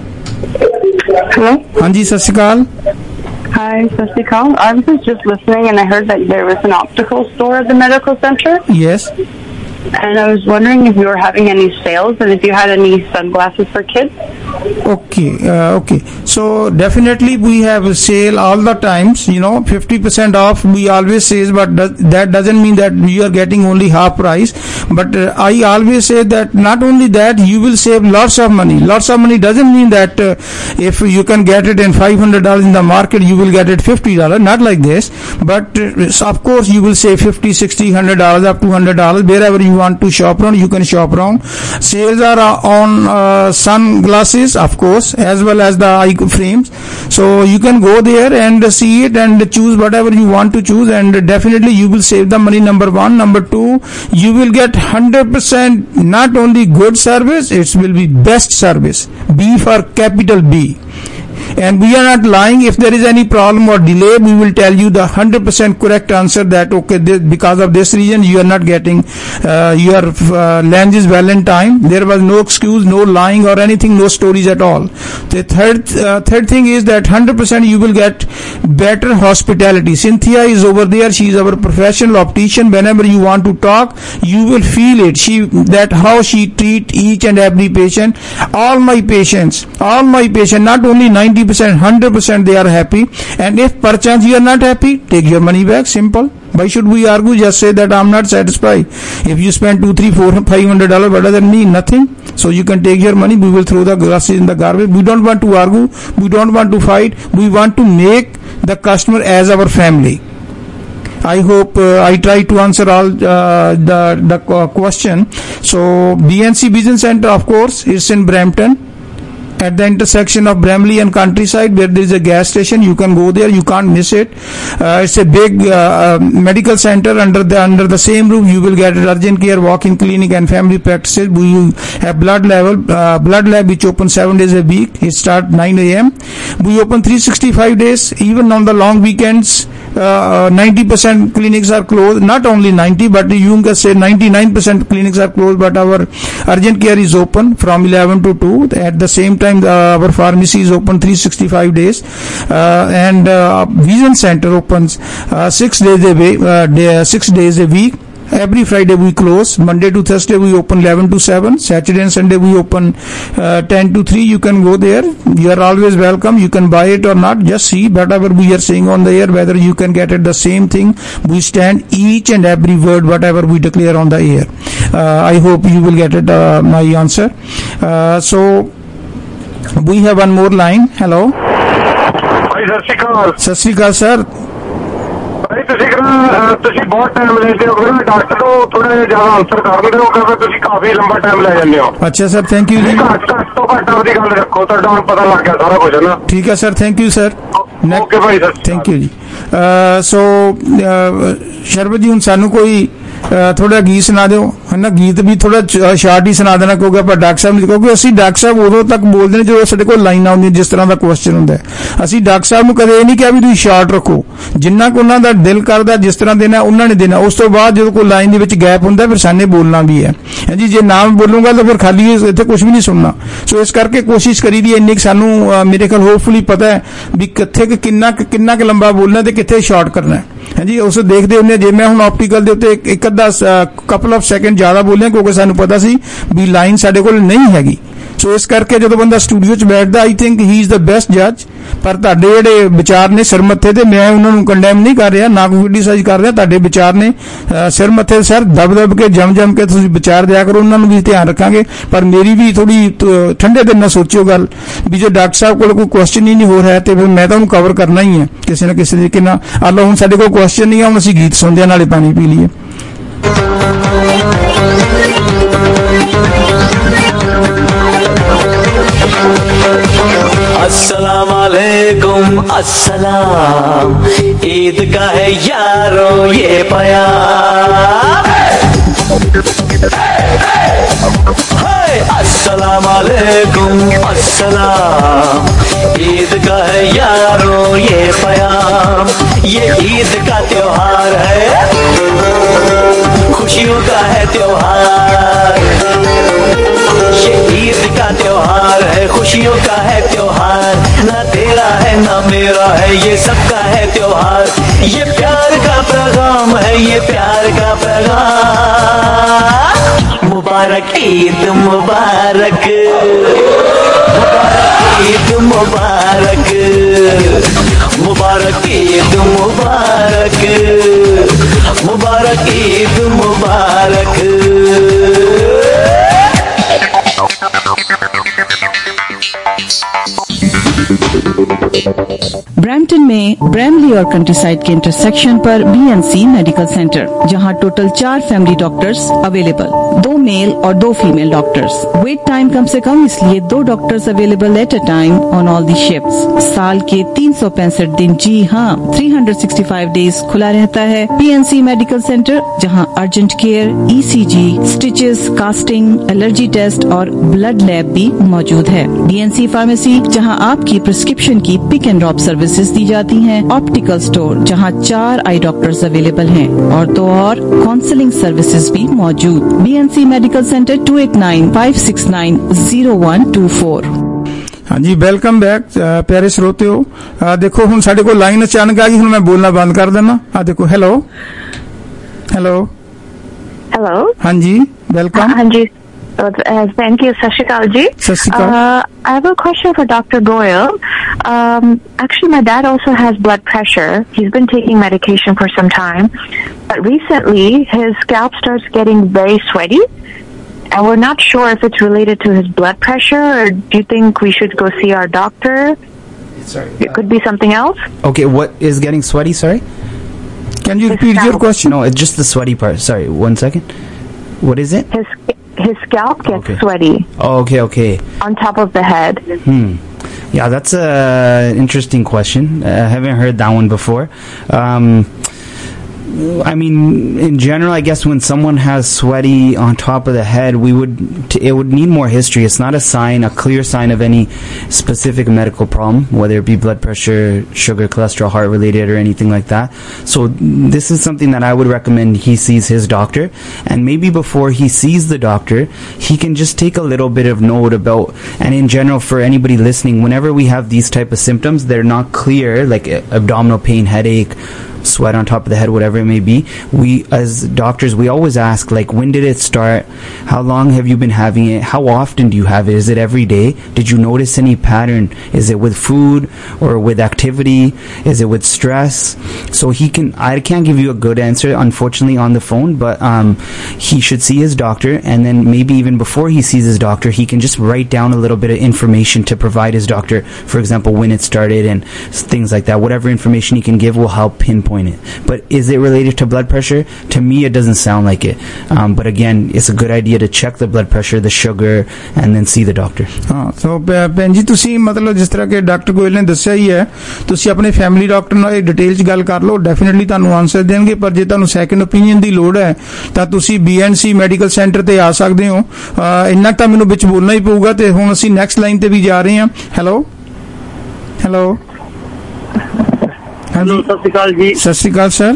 ਹਾਂਜੀ ਸਤਿ ਸ਼੍ਰੀ ਅਕਾਲ। Hi, Sasikal. I was just listening and I heard that there was an optical store at the medical center. Yes. And I was wondering if you were having any sales and if you had any sunglasses for kids. Okay. So definitely we have a sale all the times, 50% off we always say, but that doesn't mean that you are getting only half price. But I always say that not only that, you will save lots of money. Lots of money doesn't mean that if you can get it in $500 in the market, you will get it $50. Not like this. But of course you will save $50, $60, $100 up to $100. Wherever you want to shop around, you can shop around. Sales are on sunglasses, of course, as well as the eye frames. So you can go there and see it and choose whatever you want to choose, and definitely you will save the money, number one. Number two, you will get 100% not only good service, it will be best service. B for capital B. And we are not lying. If there is any problem or delay, we will tell you the 100% correct answer that okay, because of this reason you are not getting your lens is well in time. There was no excuse, no lying or anything, no stories at all. The third thing is that 100% you will get better hospitality. Cynthia is over there. She is our professional optician. Whenever you want to talk, you will feel it. That how she treat each and every patient. All my patients, not only 90%, 100% they are happy. And if perchance you are not happy, take your money back. Simple. Why should we argue? Just say that I'm not satisfied. If you spend $200, $300, $400, $500, what does that mean? Nothing. So you can take your money. We will throw the glasses in the garbage. We don't want to argue. We don't want to fight. We want to make the customer as our family. I hope I try to answer all the question. So BNC Business Center, of course, is in Brampton, at the intersection of Bramley and Countryside, where there is a gas station. You can go there, you can't miss it. It's a big medical center. Under the same roof you will get urgent care, walk-in clinic and family practices. We have blood lab which open 7 days a week. It start 9 a.m. We open 365 days, even on the long weekends. 90% clinics are closed, not only 90, but you can say 99% clinics are closed, but our urgent care is open from 11 to 2. At the same time, our pharmacy is open 365 days, and Vision Center opens 6 days a week. Every Friday we close. Monday to Thursday we open 11 to 7. Saturday and Sunday we open 10 to 3. You can go there. You are always welcome. You can buy it or not. Just see whatever we are saying on the air, whether you can get it the same thing. We stand each and every word, whatever we declare on the air. I hope you will get it, my answer. So we have one more line. Hello. Hi, Sat Sri Akal, sir. ਭਾਈ ਤੁਸੀਂ ਬਹੁਤ time ਲੈਂਦੇ ਹੋ, doctor ਨੂੰ ਥੋੜਾ ਜਿਹਾ ਜ਼ਿਆਦਾ answer ਕਰ ਦਿੰਦੇ ਹੋ, ਕਿਉਂਕਿ ਤੁਸੀਂ ਕਾਫੀ ਲੰਬਾ ਟਾਈਮ ਲੈ ਜਾਂਦੇ ਹੋ। ਅੱਛਾ ਸਰ, ਥੈਂਕ ਯੂ ਜੀ। ਘੱਟ ਤੋਂ ਘੱਟ ਆਪਣੀ ਗੱਲ ਰੱਖੋ, ਤੁਹਾਡਾ ਹੁਣ ਪਤਾ ਲੱਗ ਗਿਆ ਸਾਰਾ ਕੁਝ ਨਾ। ਠੀਕ ਹੈ sir, thank you sir. Okay ਭਾਈ ਸਰ, ਥੈਂਕ ਯੂ ਜੀ। ਸੋ ਸ਼ਰਬਤ ਜੀ, ਹੁਣ ਸਾਨੂੰ ਕੋਈ थोड़ा गीत सुना दो, है ना। गीत भी थोड़ा शार्ट ही सुना देना, क्योंकि ਆਪਾਂ ਡਾਕਟਰ ਸਾਹਿਬ ਨੂੰ, ਕਿਉਂਕਿ ਅਸੀਂ ਡਾਕਟਰ ਸਾਹਿਬ ਉਦੋਂ ਤੱਕ ਬੋਲਦੇ ਨੇ ਜਦੋਂ ਸਾਡੇ ਕੋਲ ਲਾਈਨ ਆਉਂਦੀ, ਜਿਸ ਤਰ੍ਹਾਂ ਦਾ ਕੁਐਸਚਨ ਹੁੰਦਾ ਹੈ। ਅਸੀਂ ਡਾਕਟਰ ਸਾਹਿਬ ਨੂੰ ਕਦੇ ਇਹ ਨਹੀਂ ਕਿਹਾ ਵੀ ਤੁਸੀਂ ਸ਼ਾਰਟ ਰੱਖੋ, ਜਿੰਨਾ ਕੁ ਉਹਨਾਂ ਦਾ ਦਿਲ ਕਰਦਾ ਜਿਸ ਤਰ੍ਹਾਂ ਦੇਣਾ ਉਹਨਾਂ ਨੇ ਦੇਣਾ। ਉਸ ਤੋਂ ਬਾਅਦ ਜਦੋਂ ਕੋਈ ਲਾਈਨ ਦੇ ਵਿੱਚ ਗੈਪ ਹੁੰਦਾ ਫਿਰ ਸਾਨੇ ਬੋਲਣਾ ਵੀ ਹੈ ਜੀ। ਜੇ ਨਾ ਬੋਲੂੰਗਾ ਤਾਂ ਫਿਰ ਖਾਲੀ ਇੱਥੇ ਕੁਝ ਵੀ ਨਹੀਂ ਸੁਣਨਾ। ਸੋ ਇਸ ਕਰਕੇ ਕੋਸ਼ਿਸ਼ ਕਰੀ ਦੀ ਇੰਨੀ ਸਾਨੂੰ ਮੇਰੇ ਖਿਆਲ ਹੋਪਫੁਲੀ ਪਤਾ ਹੈ ਵੀ ਕਿੱਥੇ ਕਿੰਨਾ ਕੁ ਲੰਬਾ ਬੋਲਣਾ ਤੇ ਕਿੱਥੇ ਸ਼ਾਰਟ ਕਰਨਾ ਹੈ ਜੀ। ਉਸ ਦੇਖਦੇ ਹੁੰਦੇ ਜੇ ਮੈਂ ਹੁਣ ਆਪਟੀਕਲ ਦੇ ਉੱਤੇ ਇੱਕ ਅੱਧਾ ਕਪਲ ਆਫ ਸੈਕਿੰਡ ਜ਼ਿਆਦਾ ਬੋਲਿਆ, ਕਿਉਂਕਿ ਸਾਨੂੰ ਪਤਾ ਸੀ ਵੀ ਲਾਈਨ ਸਾਡੇ ਕੋਲ ਨਹੀਂ ਹੈਗੀ। ਸੋ ਇਸ ਕਰਕੇ ਜਦੋਂ ਬੰਦਾ ਸਟੂਡੀਓ 'ਚ ਬੈਠਦਾ, I think he is the best ਜੱਜ। ਪਰ ਤੁਹਾਡੇ ਜਿਹੜੇ ਵਿਚਾਰ ਨੇ ਸਿਰ ਮੱਥੇ ਤੇ, ਮੈਂ ਉਹਨਾਂ ਨੂੰ ਕੰਡੈਮ ਨਹੀਂ ਕਰ ਰਿਹਾ, ਨਾ ਕੋਈ ਕ੍ਰਿਟਿਸਾਈਜ਼ ਕਰ ਰਿਹਾ। ਤੁਹਾਡੇ ਵਿਚਾਰ ਨੇ ਸਿਰ ਮੱਥੇ ਸਰ ਦਬ ਕੇ ਜਮ ਕੇ ਤੁਸੀਂ ਵਿਚਾਰ ਦਿਆ ਕਰੋ, ਉਹਨਾਂ ਨੂੰ ਵੀ ਧਿਆਨ ਰੱਖਾਂਗੇ। ਪਰ ਮੇਰੀ ਵੀ ਥੋੜੀ ਠੰਡੇ ਦਿਲ ਨਾਲ ਸੋਚਿਓ ਗੱਲ ਵੀ ਜੇ ਡਾਕਟਰ ਸਾਹਿਬ ਕੋਲ ਕੋਈ ਕੁਐਸਚਨ ਹੀ ਨਹੀਂ ਹੋ ਰਿਹਾ ਤੇ ਫਿਰ ਮੈਂ ਤਾਂ ਉਹਨੂੰ ਕਵਰ ਕਰਨਾ ਹੀ ਹੈ ਕਿਸੇ ਨਾ ਕਿਸੇ ਤਰੀਕੇ ਨਾਲ। ਆਲੋ ਹੁਣ ਸਾਡੇ ਕੋਲ ਕੁਐਸਚਨ ਨਹੀਂ ਆ, ਹੁਣ ਅਸੀਂ ਗੀਤ ਸੁਣਦੇ ਨਾਲੇ ਪਾਣੀ ਪੀ ਲਈਏ। अस्सलाम वालेकुम अस्सलाम, ईद का है यारों ये प्यार। अस्सलाम वालेकुम अस्सलाम, ईद का है यारों ये प्यार। ये ईद का त्योहार है, खुशियों का है त्योहार। ये ईद का त्योहार है, खुशियों का है त्योहार। ना तेरा है ना मेरा है, ये सबका है त्योहार। ये प्यार का पैगाम है, ये प्यार का पैगाम। मुबारक ईद मुबारक, मुबारक ईद मुबारक, मुबारक ईद मुबारक, मुबारक ईद मुबारक। ब्रैम्पटन में ब्रैमली और कंट्रीसाइड के इंटरसेक्शन पर बीएनसी मेडिकल सेंटर, जहां total 4 family doctors available, 2 male और 2 फीमेल डॉक्टर्स। वेट टाइम कम से कम, इसलिए 2 doctors available at a time on all the shifts. साल के 365 दिन, जी हाँ 365 डेज खुला रहता है बीएनसी मेडिकल सेंटर, जहां urgent care, ECG, stitches, casting, allergy test और ब्लड लैब भी मौजूद है। बीएनसी फार्मेसी, जहां आपकी प्रिस्क्रिप्शन की पिक एंड ड्रॉप सर्विसेज दी जाती हैं। ऑप्टिकल स्टोर, जहां 4 आई डॉक्टर्स अवेलेबल हैं और तो और काउंसलिंग सर्विसेज भी मौजूद। BNC medical centre 2895690124। हाँ जी, वेलकम बैक प्यारे श्रोतियों। देखो हुण साडे कोल लाइन अचानक आ गई, हुण मैं बोलना बंद कर देना। देखो, हेलो हेलो हेलो। हाँ जी, वेलकम। हाँ जी, thank you, Sat Sri Akal ji. Sat Sri Akal. I have a question for Dr. Goyal. Actually, my dad also has blood pressure. He's been taking medication for some time, but recently his scalp starts getting very sweaty, and we're not sure if it's related to his blood pressure, or do you think we should go see our doctor? Sorry. It could be something else. Okay, what is getting sweaty? Sorry. Can you repeat your question? No, it's just the sweaty part. Sorry, 1 second. What is it? His scalp gets sweaty. Oh, okay. On top of the head. Yeah, that's a interesting question. I haven't heard that one before. I mean, in general, I guess when someone has sweaty on top of the head, it would need more history. It's not a clear sign of any specific medical problem, whether it be blood pressure, sugar, cholesterol, heart related, or anything like that. So this is something that I would recommend he sees his doctor, and maybe before he sees the doctor, he can just take a little bit of note about, and in general, for anybody listening, whenever we have these type of symptoms, they're not clear, like abdominal pain, headache, sweat on top of the head, whatever it may be, we as doctors, we always ask, like, when did it start? How long have you been having it? How often do you have it? Is it every day? Did you notice any pattern? Is it with food or with activity? Is it with stress? So I can't give you a good answer, unfortunately, on the phone, but he should see his doctor, and then maybe even before he sees his doctor, he can just write down a little bit of information to provide his doctor, for example, when it started and things like that. Whatever information he can give will help pinpoint it. But is it related to blood pressure? To me, it doesn't sound like it. But again, it's a good idea to check the blood pressure, the sugar, and then see the doctor. So ਭੈਣ ਜੀ ਤੁਸੀਂ ਮਤਲਬ ਜਿਸ ਤਰ੍ਹਾਂ ਕਿ doctor Goyal ਨੇ ਦੱਸਿਆ ਹੀ ਹੈ, ਤੁਸੀਂ ਆਪਣੇ ਫੈਮਿਲੀ ਡਾਕਟਰ ਨਾਲ ਡਿਟੇਲ 'ਚ ਗੱਲ ਕਰ ਲਓ, ਡੈਫੀਨਿਟਲੀ ਤੁਹਾਨੂੰ ਆਨਸਰ ਦੇਣਗੇ। ਪਰ ਜੇ ਤੁਹਾਨੂੰ ਸੈਕੰਡ ਓਪੀਨੀਅਨ ਦੀ ਲੋੜ ਹੈ ਤਾਂ ਤੁਸੀਂ BNC ਮੈਡੀਕਲ ਸੈਂਟਰ ਤੇ ਆ ਸਕਦੇ ਹੋ। ਇੰਨਾ ਤਾਂ ਮੈਨੂੰ ਵਿੱਚ ਬੋਲਣਾ ਹੀ ਪਊਗਾ। ਤੇ ਹੁਣ ਅਸੀਂ ਨੈਕਸਟ ਲਾਈਨ ਤੇ ਵੀ ਜਾ ਰਹੇ ਹਾਂ। ਹੈਲੋ ਸਤਿ ਸ਼੍ਰੀ ਅਕਾਲ ਜੀ। ਸਤਿ ਸ਼੍ਰੀ ਅਕਾਲ ਸਰ।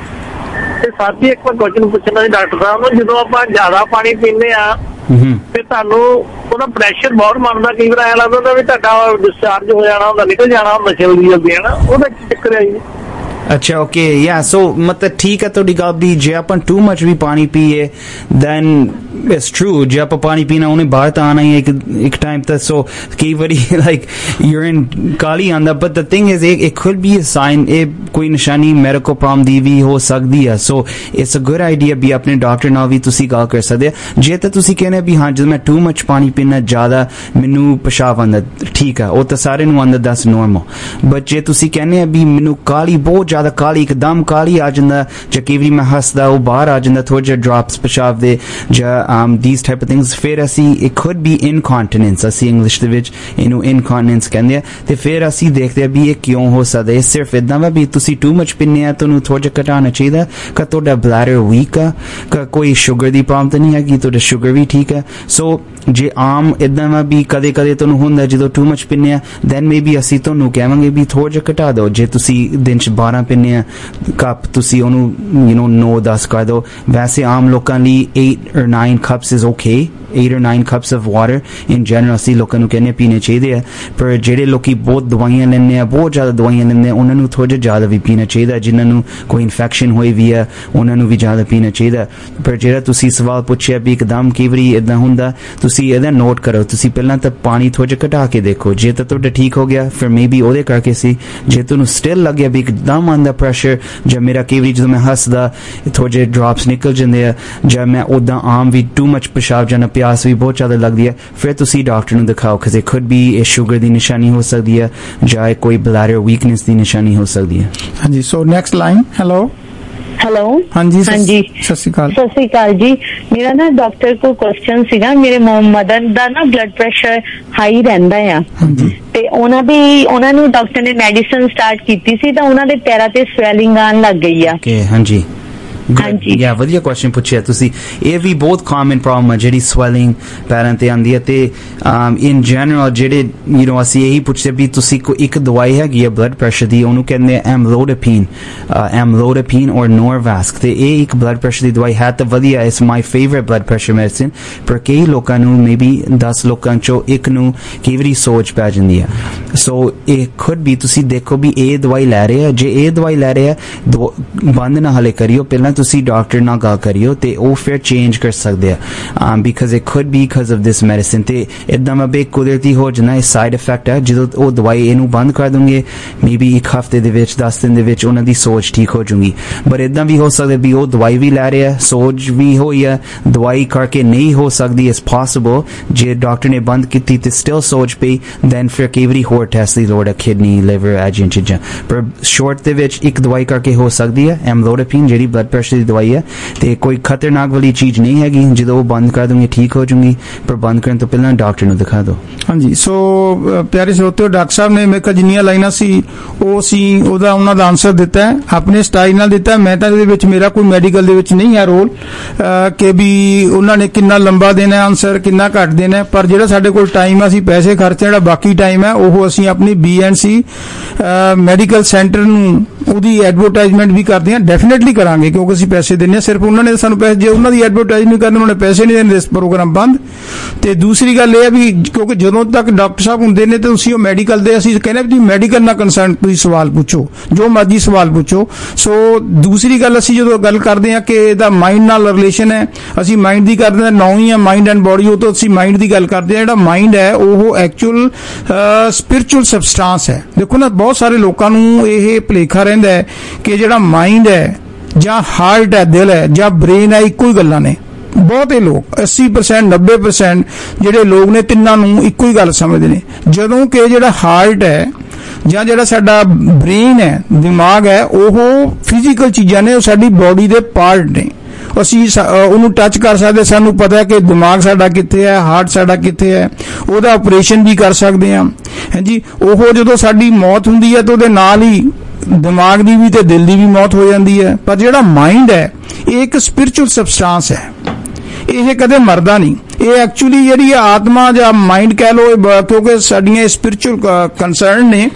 ਤੇ ਸਾਥੀ ਇੱਕ ਵਾਰ ਕੁਐਸਚਨ ਪੁੱਛਣਾ ਸੀ ਡਾਕਟਰ ਸਾਹਿਬ ਨੂੰ, ਜਦੋਂ ਆਪਾਂ ਜ਼ਿਆਦਾ ਪਾਣੀ ਪੀਂਦੇ ਆ ਤੇ ਤੁਹਾਨੂੰ ਉਹਦਾ ਪ੍ਰੈਸ਼ਰ ਬਹੁਤ ਮੰਨਦਾ, ਕਈ ਵਾਰ ਐਂ ਲੱਗਦਾ ਵੀ ਤੁਹਾਡਾ ਡਿਸਚਾਰਜ ਹੋ ਜਾਣਾ ਹੁੰਦਾ, ਨਿਕਲ ਜਾਣਾ ਹੁੰਦਾ ਜਲਦੀ ਹੈ ਨਾ, ਉਹਦਾ ਕੀ ਚੱਕਰ ਹੈ ਜੀ? अच्छा, ओके, या सो मतलब ठीक है ਤੁਹਾਡੀ ਗੱਲ ਵੀ, ਜੇ ਆਪਾਂ ਟੂ ਮਚ ਵੀ ਪਾਣੀ ਪੀਏ then it's true, ਜੇ ਆਪਾਂ ਪਾਣੀ ਪੀਣਾ ਉਹਨੇ ਬਾਹਰ ਤਾਂ ਆਣਾ ਹੀ ਇੱਕ ਟਾਈਮ ਤੱਕ। ਸੋ ਕਈ ਵਾਰੀ like urine ਕਾਲੀ ਆਂਦਾ, but the thing is it could be a sign, ਇਹ ਕੋਈ ਨਿਸ਼ਾਨੀ ਮੈਡੀਕਲ ਪ੍ਰੋਬਲਮ ਦੀ ਵੀ ਹੋ ਸਕਦੀ ਹੈ। ਸੋ it's a good idea ਵੀ ਆਪਣੇ ਡਾਕਟਰ ਨਾਲ ਵੀ ਤੁਸੀਂ ਗੱਲ ਕਰ ਸਕਦੇ ਆ। ਜੇ ਤਾਂ ਤੁਸੀਂ ਕਹਿੰਦੇ ਵੀ ਹਾਂ ਜਦੋਂ ਮੈਂ ਟੂ ਮਚ ਪਾਣੀ ਪੀਣਾ ਜ਼ਿਆਦਾ ਮੈਨੂੰ ਪਿਸ਼ਾਬ ਆਂਦਾ, ਠੀਕ ਆ, ਉਹ ਤਾਂ ਸਾਰੇ ਨੂੰ ਆਂਦਾ, that's normal। but ਜੇ ਤੁਸੀਂ ਕਹਿੰਦੇ ਆ ਵੀ ਮੈਨੂੰ ਕਾਲੀ ਬਹੁਤ ਜ਼ਿਆਦਾ ਕਾਲੀ, ਇੱਕਦਮ ਕਾਲੀ ਆ ਜਾਂਦਾ, ਜਾਂ ਕਈ ਵਾਰੀ ਮੈਂ ਹੱਸਦਾ ਉਹ ਬਾਹਰ ਆ ਜਾਂਦਾ ਥੋੜੇ ਜਿਹੇ ਡ੍ਰੌਪਸ ਪਿਸ਼ਾਬ ਦੇ, ਜਾਂ these type of things, ਫਿਰ ਅਸੀਂ it could be incontinence, ਅਸੀਂ ਇੰਗਲਿਸ਼ ਦੇ ਵਿੱਚ ਇਹਨੂੰ incontinence ਕਹਿੰਦੇ ਆ। ਤੇ ਫਿਰ ਅਸੀਂ ਦੇਖਦੇ ਆ ਵੀ ਇਹ ਕਿਉਂ ਹੋ ਸਕਦਾ। ਇਹ ਸਿਰਫ ਇਦਾਂ ਵਾ ਵੀ ਤੁਸੀਂ ਟੂ ਮਚ ਪੀਂਦੇ ਆ, ਤੁਹਾਨੂੰ ਥੋੜਾ ਜਿਹਾ ਘਟਾਉਣਾ ਚਾਹੀਦਾ, ਕਿ ਤੁਹਾਡਾ ਬਲੈਡਰ ਵੀਕ ਆ, ਕਿ ਕੋਈ ਸ਼ੂਗਰ ਦੀ ਪ੍ਰੋਬਲਮ ਤਾਂ ਨਹੀਂ ਹੈਗੀ, ਤੁਹਾਡਾ ਸ਼ੂਗਰ ਵੀ ਠੀਕ ਹੈ। ਸੋ ਜੇ ਆਮ ਇਦਾਂ ਵਾ ਵੀ ਕਦੇ ਤੁਹਾਨੂੰ ਹੁੰਦਾ ਜਦੋਂ ਟੂ ਮਚ ਪੀਂਦੇ ਆ, then maybe ਅਸੀਂ ਤੁਹਾਨੂੰ ਕਹਾਂਗੇ ਵੀ ਥੋੜਾ ਜਿਹਾ ਘਟਾ ਦਿਓ। ਜੇ ਤੁਸੀਂ ਦਿਨ 'ਚ 12 ਪੀਂਦੇ ਆ ਕੱਪ, ਤੁਸੀਂ ਉਹਨੂੰ 9-10 ਕਰ ਦਿਓ। ਵੈਸੇ ਆਮ ਲੋਕਾਂ ਲਈ 8 or 9 cups is okay, 8 or 9 cups of water in general ਅਸੀਂ ਲੋਕਾਂ ਨੂੰ ਕਹਿੰਦੇ ਪੀਣੇ ਚਾਹੀਦੇ ਆ। ਪਰ ਜਿਹੜੇ ਲੋਕੀ ਬਹੁਤ ਦਵਾਈਆਂ ਲੈਂਦੇ ਆ, ਬਹੁਤ ਜ਼ਿਆਦਾ ਦਵਾਈਆਂ ਲੈਂਦੇ ਆ, ਉਹਨਾਂ ਨੂੰ ਥੋੜਾ ਜਿਹਾ ਜ਼ਿਆਦਾ ਵੀ ਪੀਣਾ ਚਾਹੀਦਾ। ਜਿਨ੍ਹਾਂ ਨੂੰ ਕੋਈ ਇਨਫੈਕਸ਼ਨ ਹੋਈ ਵੀ ਆ ਉਹਨਾਂ ਨੂੰ ਵੀ ਜ਼ਿਆਦਾ ਪੀਣਾ ਚਾਹੀਦਾ। ਪਰ ਜਿਹੜਾ ਤੁਸੀਂ ਸਵਾਲ ਪੁੱਛਿਆ ਵੀ ਇੱਕਦਮ ਕਈ ਵਾਰੀ ਇੱਦਾਂ ਹੁੰਦਾ, ਤੁਸੀਂ ਇਹਦਾ ਨੋਟ ਕਰੋ। ਤੁਸੀਂ ਪਹਿਲਾਂ ਤਾਂ ਪਾਣੀ ਥੋੜਾ ਜਿਹਾ ਘਟਾ ਕੇ ਦੇਖੋ, ਜੇ ਤਾਂ ਤੁਹਾਡਾ ਠੀਕ ਹੋ ਗਿਆ ਫਿਰ ਮੇਬੀ ਉਹਦੇ ਕਰਕੇ ਸੀ। ਜੇ ਤੁਹਾਨੂੰ ਸਟਿਲ ਲੱਗਿਆ ਵੀ ਇੱਕਦਮ ਆਉਂਦਾ ਪ੍ਰੈਸ਼ਰ, ਜਾਂ ਮੇਰਾ ਕਈ ਵਾਰੀ ਜਦੋਂ ਮੈਂ ਹੱਸਦਾ ਥੋੜੇ ਜਿਹੇ ਡ੍ਰੌਪਸ ਨਿਕਲ ਜਾਂਦੇ ਆ, ਜਾਂ ਮੈਂ ਉੱਦਾਂ ਆਮ ਵੀ ਟੂ ਮਚ ਪਿਸ਼ਾਬ ਜਾਂ ਪਿਆਸ ਵੀ ਬਹੁਤ ਜ਼ਿਆਦਾ ਲੱਗਦੀ ਹੈ, ਫਿਰ ਤੁਸੀਂ ਡਾਕਟਰ ਨੂੰ ਦਿਖਾਓ। because it could be ਇਹ ਸ਼ੂਗਰ ਦੀ ਨਿਸ਼ਾਨੀ ਹੋ ਸਕਦੀ ਹੈ, ਜਾਂ ਕੋਈ ਬਲੈਡਰ ਵੀਕਨੈਸ ਦੀ ਨਿਸ਼ਾਨੀ ਹੋ ਸਕਦੀ ਹੈ। ਹਾਂਜੀ, ਸੋ ਨੈਕਸਟ ਲਾਈਨ। ਹੈਲੋ ਹਾਂਜੀ ਸਤਿ ਸ਼੍ਰੀ ਅਕਾਲ ਜੀ। ਮੇਰਾ ਨਾ ਡਾਕਟਰ ਕੋਲ ਕੁਐਸਚਨ ਸੀਗਾ, ਮੇਰੇ ਮਦਰ ਦਾ ਨਾ ਬਲੱਡ ਪ੍ਰੈਸ਼ਰ ਹਾਈ ਰਹਿੰਦਾ ਆ, ਤੇ ਉਹਨਾਂ ਨੂੰ ਡਾਕਟਰ ਨੇ ਮੈਡੀਸਨ ਸਟਾਰਟ ਕੀਤੀ ਸੀ, ਤਾਂ ਉਹਨਾਂ ਦੇ ਪੈਰਾਂ ਤੇ ਸਵੈਲਿੰਗ ਆਉਣ ਲੱਗ ਗਈ ਆ। ਹਾਂਜੀ ਵਧੀਆ ਕੁਐਸਚਨ ਪੁੱਛਿਆ ਤੁਸੀਂ। ਇਹ ਵੀ ਬਹੁਤ ਕਾਮਨ ਪ੍ਰੋਬਲਮ ਹੈ ਜਿਹੜੀ ਸਵੈਲਿੰਗ ਪੈਰਾਂ ਤੇ ਆਉਂਦੀ ਹੈ। ਤੇ ਇਨ ਜਨਰਲ ਜਿਹੜੇ ਅਸੀਂ ਇਹੀ ਪੁੱਛਦੇ ਵੀ ਤੁਸੀਂ ਇੱਕ ਦਵਾਈ ਹੈਗੀ ਹੈ ਬਲੱਡ ਪ੍ਰੈਸ਼ਰ ਦੀ, ਉਹਨੂੰ ਕਹਿੰਦੇ ਐਮਲੋਡਾਪੀਨ ਔਰ ਨੋਰਵਾਸਕ, ਤੇ ਇਹ ਇੱਕ ਬਲੱਡ ਪ੍ਰੈਸ਼ਰ ਦੀ ਦਵਾਈ ਹੈ ਤਾਂ ਵਧੀਆ। It's my favourite blood pressure medicine. ਪਰ ਕਈ ਲੋਕਾਂ ਨੂੰ ਮੇਬੀ 10 ਲੋਕਾਂ ਚੋਂ ਇੱਕ ਨੂੰ ਕਈ ਵਾਰੀ ਸੋਚ ਪੈ ਜਾਂਦੀ ਹੈ। ਸੋ ਇਹ ਖੁਦ ਵੀ ਤੁਸੀਂ ਦੇਖੋ ਵੀ ਇਹ ਦਵਾਈ ਲੈ ਰਹੇ ਆ, ਜੇ ਇਹ ਦਵਾਈ ਲੈ ਰਹੇ ਆ ਬੰਦ ਨਾ ਹਲੇ ਕਰਿਓ, ਪਹਿਲਾਂ ਤੁਸੀਂ ਡਾਕਟਰ ਨਾਲ ਗੱਲ ਕਰਿਓ ਤੇ ਉਹ ਫਿਰ ਚੇਂਜ ਕਰ ਸਕਦੇ ਆ because it could be because of this medicine ਤੇ ਇਦਾਂ ਮੈਂ ਬੇ ਕੁਦਰਤੀ ਹੋ ਜਾਣਾ ਇਹ ਸਾਈਡ ਇਫੈਕਟ ਹੈ ਜਦੋਂ ਉਹ ਦਵਾਈ ਇਹਨੂੰ ਬੰਦ ਕਰ ਦੂੰਗੇ ਮੇਬੀ ਇੱਕ ਹਫ਼ਤੇ ਦੇ ਵਿੱਚ 10 ਦਿਨ ਦੇ ਵਿੱਚ ਉਹਨਾਂ ਦੀ ਸੋਚ ਠੀਕ ਹੋ ਜੂਗੀ ਪਰ ਇਦਾਂ ਵੀ ਹੋ ਸਕਦਾ ਵੀ ਉਹ ਦਵਾਈ ਵੀ ਲੈ ਰਿਹਾ ਸੋਚ ਵੀ ਹੋਈ ਹੈ ਦਵਾਈ ਕਰਕੇ ਨਹੀਂ ਹੋ ਸਕਦੀ ਇਟਸ ਪੋਸੀਬਲ ਜੇ ਡਾਕਟਰ ਨੇ ਬੰਦ ਕੀਤੀ ਤੇ ਸਟਿਲ ਸੋਚ ਪਈ ਦੈਨ ਫਿਰ ਕਈ ਵਾਰੀ ਹੋਰ ਟੈਸਟ ਦੀ ਲੋੜ ਹੈ ਕਿਡਨੀ ਲਿਵਰ ਐਜੀਆਂ ਚੀਜ਼ਾਂ ਪਰ ਸ਼ੋਰਟ ਦੇ ਵਿੱਚ ਇੱਕ ਦਵਾਈ ਕਰਕੇ ਹੋ ਸਕਦੀ ਹੈ ਐਮਲੋਡੋਪਿਨ ਜਿਹੜੀ ਬਲੱਡ ਪ੍ਰੈਸ਼ਰ ਦੀ ਦਵਾਈ ਹੈ ਤੇ ਕੋਈ ਖਤਰਨਾਕ ਵਾਲੀ ਚੀਜ਼ ਨਹੀਂ ਹੈਗੀ ਜਦੋਂ ਉਹ ਬੰਦ ਕਰ ਦੂੰਗੇ ਠੀਕ ਹੋ ਜੂਗੀ ਪਰ ਬੰਦ ਕਰਨ ਤੋਂ ਪਹਿਲਾਂ ਡਾਕਟਰ ਨੂੰ ਦਿਖਾ ਦਿਓ ਹਾਂਜੀ ਸੋ ਪਿਆਰੇ ਸਰੋਤਿਓ ਡਾਕਟਰ ਸਾਹਿਬ ਨੇ ਮੇਰੇ ਕੋਲ ਜਿੰਨੀਆਂ ਲਾਈਨਾਂ ਸੀ ਉਹ ਸੀ ਉਹਨਾਂ ਦਾ ਆਨਸਰ ਦਿੱਤਾ ਹੈ ਆਪਣੇ ਸਟਾਈਲ ਨਾਲ ਦਿੱਤਾ ਮੈਂ ਤਾਂ ਇਹਦੇ ਵਿੱਚ ਮੇਰਾ ਕੋਈ ਮੈਡੀਕਲ ਦੇ ਵਿੱਚ ਨਹੀਂ ਹੈ ਰੋਲ ਕਿ ਵੀ ਉਹਨਾਂ ਨੇ ਕਿੰਨਾ ਲੰਬਾ ਦੇਣਾ ਆਨਸਰ ਕਿੰਨਾ ਘੱਟ ਦੇਣਾ ਪਰ ਜਿਹੜਾ ਸਾਡੇ ਕੋਲ ਟਾਈਮ ਆ ਅਸੀਂ ਪੈਸੇ ਖਰਚੇ ਜਿਹੜਾ ਬਾਕੀ ਟਾਈਮ ਹੈ ਉਹ ਅਸੀਂ ਆਪਣੀ BNC ਮੈਡੀਕਲ ਸੈਂਟਰ ਨੂੰ ਉਹਦੀ ਐਡਵਰਟਾਈਜ਼ਮੈਂਟ ਵੀ ਕਰਦੇ ਹਾਂ ਡੈਫੀਨੇਟਲੀ ਕਰਾਂਗੇ ਕਿਉਂਕਿ ਅਸੀਂ ਪੈਸੇ ਦਿੰਦੇ ਹਾਂ ਸਿਰਫ ਉਹਨਾਂ ਨੇ ਸਾਨੂੰ ਪੈਸੇ ਜੇ ਉਹਨਾਂ ਦੀ ਐਡਵਰਟਾਈਜ਼ ਨਹੀਂ ਕਰਨੀ ਉਹਨਾਂ ਨੇ ਪੈਸੇ ਨਹੀਂ ਦੇਣੇ ਇਸ ਪ੍ਰੋਗਰਾਮ ਬੰਦ ਤੇ ਦੂਸਰੀ ਗੱਲ ਇਹ ਹੈ ਵੀ ਕਿਉਂਕਿ ਜਦੋਂ ਤੱਕ ਡਾਕਟਰ ਸਾਹਿਬ ਹੁੰਦੇ ਨੇ ਤੇ ਤੁਸੀਂ ਉਹ ਮੈਡੀਕਲ ਦੇ ਅਸੀਂ ਕਹਿੰਦੇ ਵੀ ਮੈਡੀਕਲ ਨਾਲ ਕੰਸਰਨ ਤੁਸੀਂ ਸਵਾਲ ਪੁੱਛੋ ਜੋ ਮਰਜ਼ੀ ਸਵਾਲ ਪੁੱਛੋ ਸੋ ਦੂਸਰੀ ਗੱਲ ਅਸੀਂ ਜਦੋਂ ਗੱਲ ਕਰਦੇ ਹਾਂ ਕਿ ਇਹਦਾ ਮਾਈਂਡ ਨਾਲ ਰਿਲੇਸ਼ਨ ਹੈ ਅਸੀਂ ਮਾਈਂਡ ਦੀ ਕਰਦੇ ਹਾਂ ਨੌ ਹੀ ਆ ਮਾਈਂਡ ਐਂਡ ਬੋਡੀ ਉਹ ਤੋਂ ਅਸੀਂ ਮਾਈਂਡ ਦੀ ਗੱਲ ਕਰਦੇ ਹਾਂ ਜਿਹੜਾ ਮਾਈਂਡ ਹੈ ਉਹ ਐਕਚੁਅਲ ਸਪਿਰਿਚੁਅਲ ਸਬਸਟੈਂਸ ਹੈ ਦੇਖੋ ਨਾ ਬਹੁਤ ਸਾਰੇ ਲੋਕਾਂ ਨੂੰ ਇਹ ਭੁਲੇਖਾ ਰਹਿੰਦਾ ਹੈ ਕਿ ਜਿਹੜਾ ਮਾਈਂਡ ਹੈ ਜਾਂ ਹਾਰਟ ਹੈ ਦਿਲ ਹੈ ਜਾਂ ਬ੍ਰੇਨ ਹੈ ਇੱਕੋ ਹੀ ਗੱਲਾਂ ਨੇ ਬਹੁਤੇ ਲੋਕ 80% 90% ਜਿਹੜੇ ਲੋਕ ਨੇ ਤਿੰਨਾਂ ਨੂੰ ਇੱਕੋ ਹੀ ਗੱਲ ਸਮਝਦੇ ਨੇ ਜਦੋਂ ਕਿ ਜਿਹੜਾ ਹਾਰਟ ਹੈ ਜਾਂ ਜਿਹੜਾ ਸਾਡਾ ਬ੍ਰੇਨ ਹੈ ਦਿਮਾਗ ਹੈ ਉਹ ਫਿਜ਼ੀਕਲ ਚੀਜ਼ਾਂ ਨੇ ਉਹ ਸਾਡੀ ਬੋਡੀ ਦੇ ਪਾਰਟ ਨੇ ਅਸੀਂ ਉਹਨੂੰ ਟੱਚ ਕਰ ਸਕਦੇ ਸਾਨੂੰ ਪਤਾ ਹੈ ਕਿ ਦਿਮਾਗ ਸਾਡਾ ਕਿੱਥੇ ਹੈ ਹਾਰਟ ਸਾਡਾ ਕਿੱਥੇ ਹੈ ਉਹਦਾ ਆਪਰੇਸ਼ਨ ਵੀ ਕਰ ਸਕਦੇ ਹਾਂ ਹਾਂਜੀ ਉਹ ਜਦੋਂ ਸਾਡੀ ਮੌਤ ਹੁੰਦੀ ਹੈ ਤਾਂ ਉਹਦੇ ਨਾਲ ਹੀ ਦਿਮਾਗ ਦੀ ਵੀ ਤੇ ਦਿਲ ਦੀ ਵੀ ਮੌਤ ਹੋ ਜਾਂਦੀ ਹੈ ਪਰ ਜਿਹੜਾ ਮਾਈਂਡ ਹੈ ਇਹ ਇੱਕ ਸਪਿਰਿਚੁਅਲ ਸਬਸਟੈਂਸ ਹੈ ਇਹ ਕਦੇ ਮਰਦਾ ਨਹੀਂ ਇਹ ਐਕਚੁਅਲੀ ਜਿਹੜੀ ਆਤਮਾ ਜਾਂ ਮਾਈਂਡ ਕਹਿ ਲੋ ਕਿਉਂਕਿ ਸਾਡੀਆਂ ਸਪਿਰਿਚੁਅਲ ਕੰਸਰਨ ਨੇ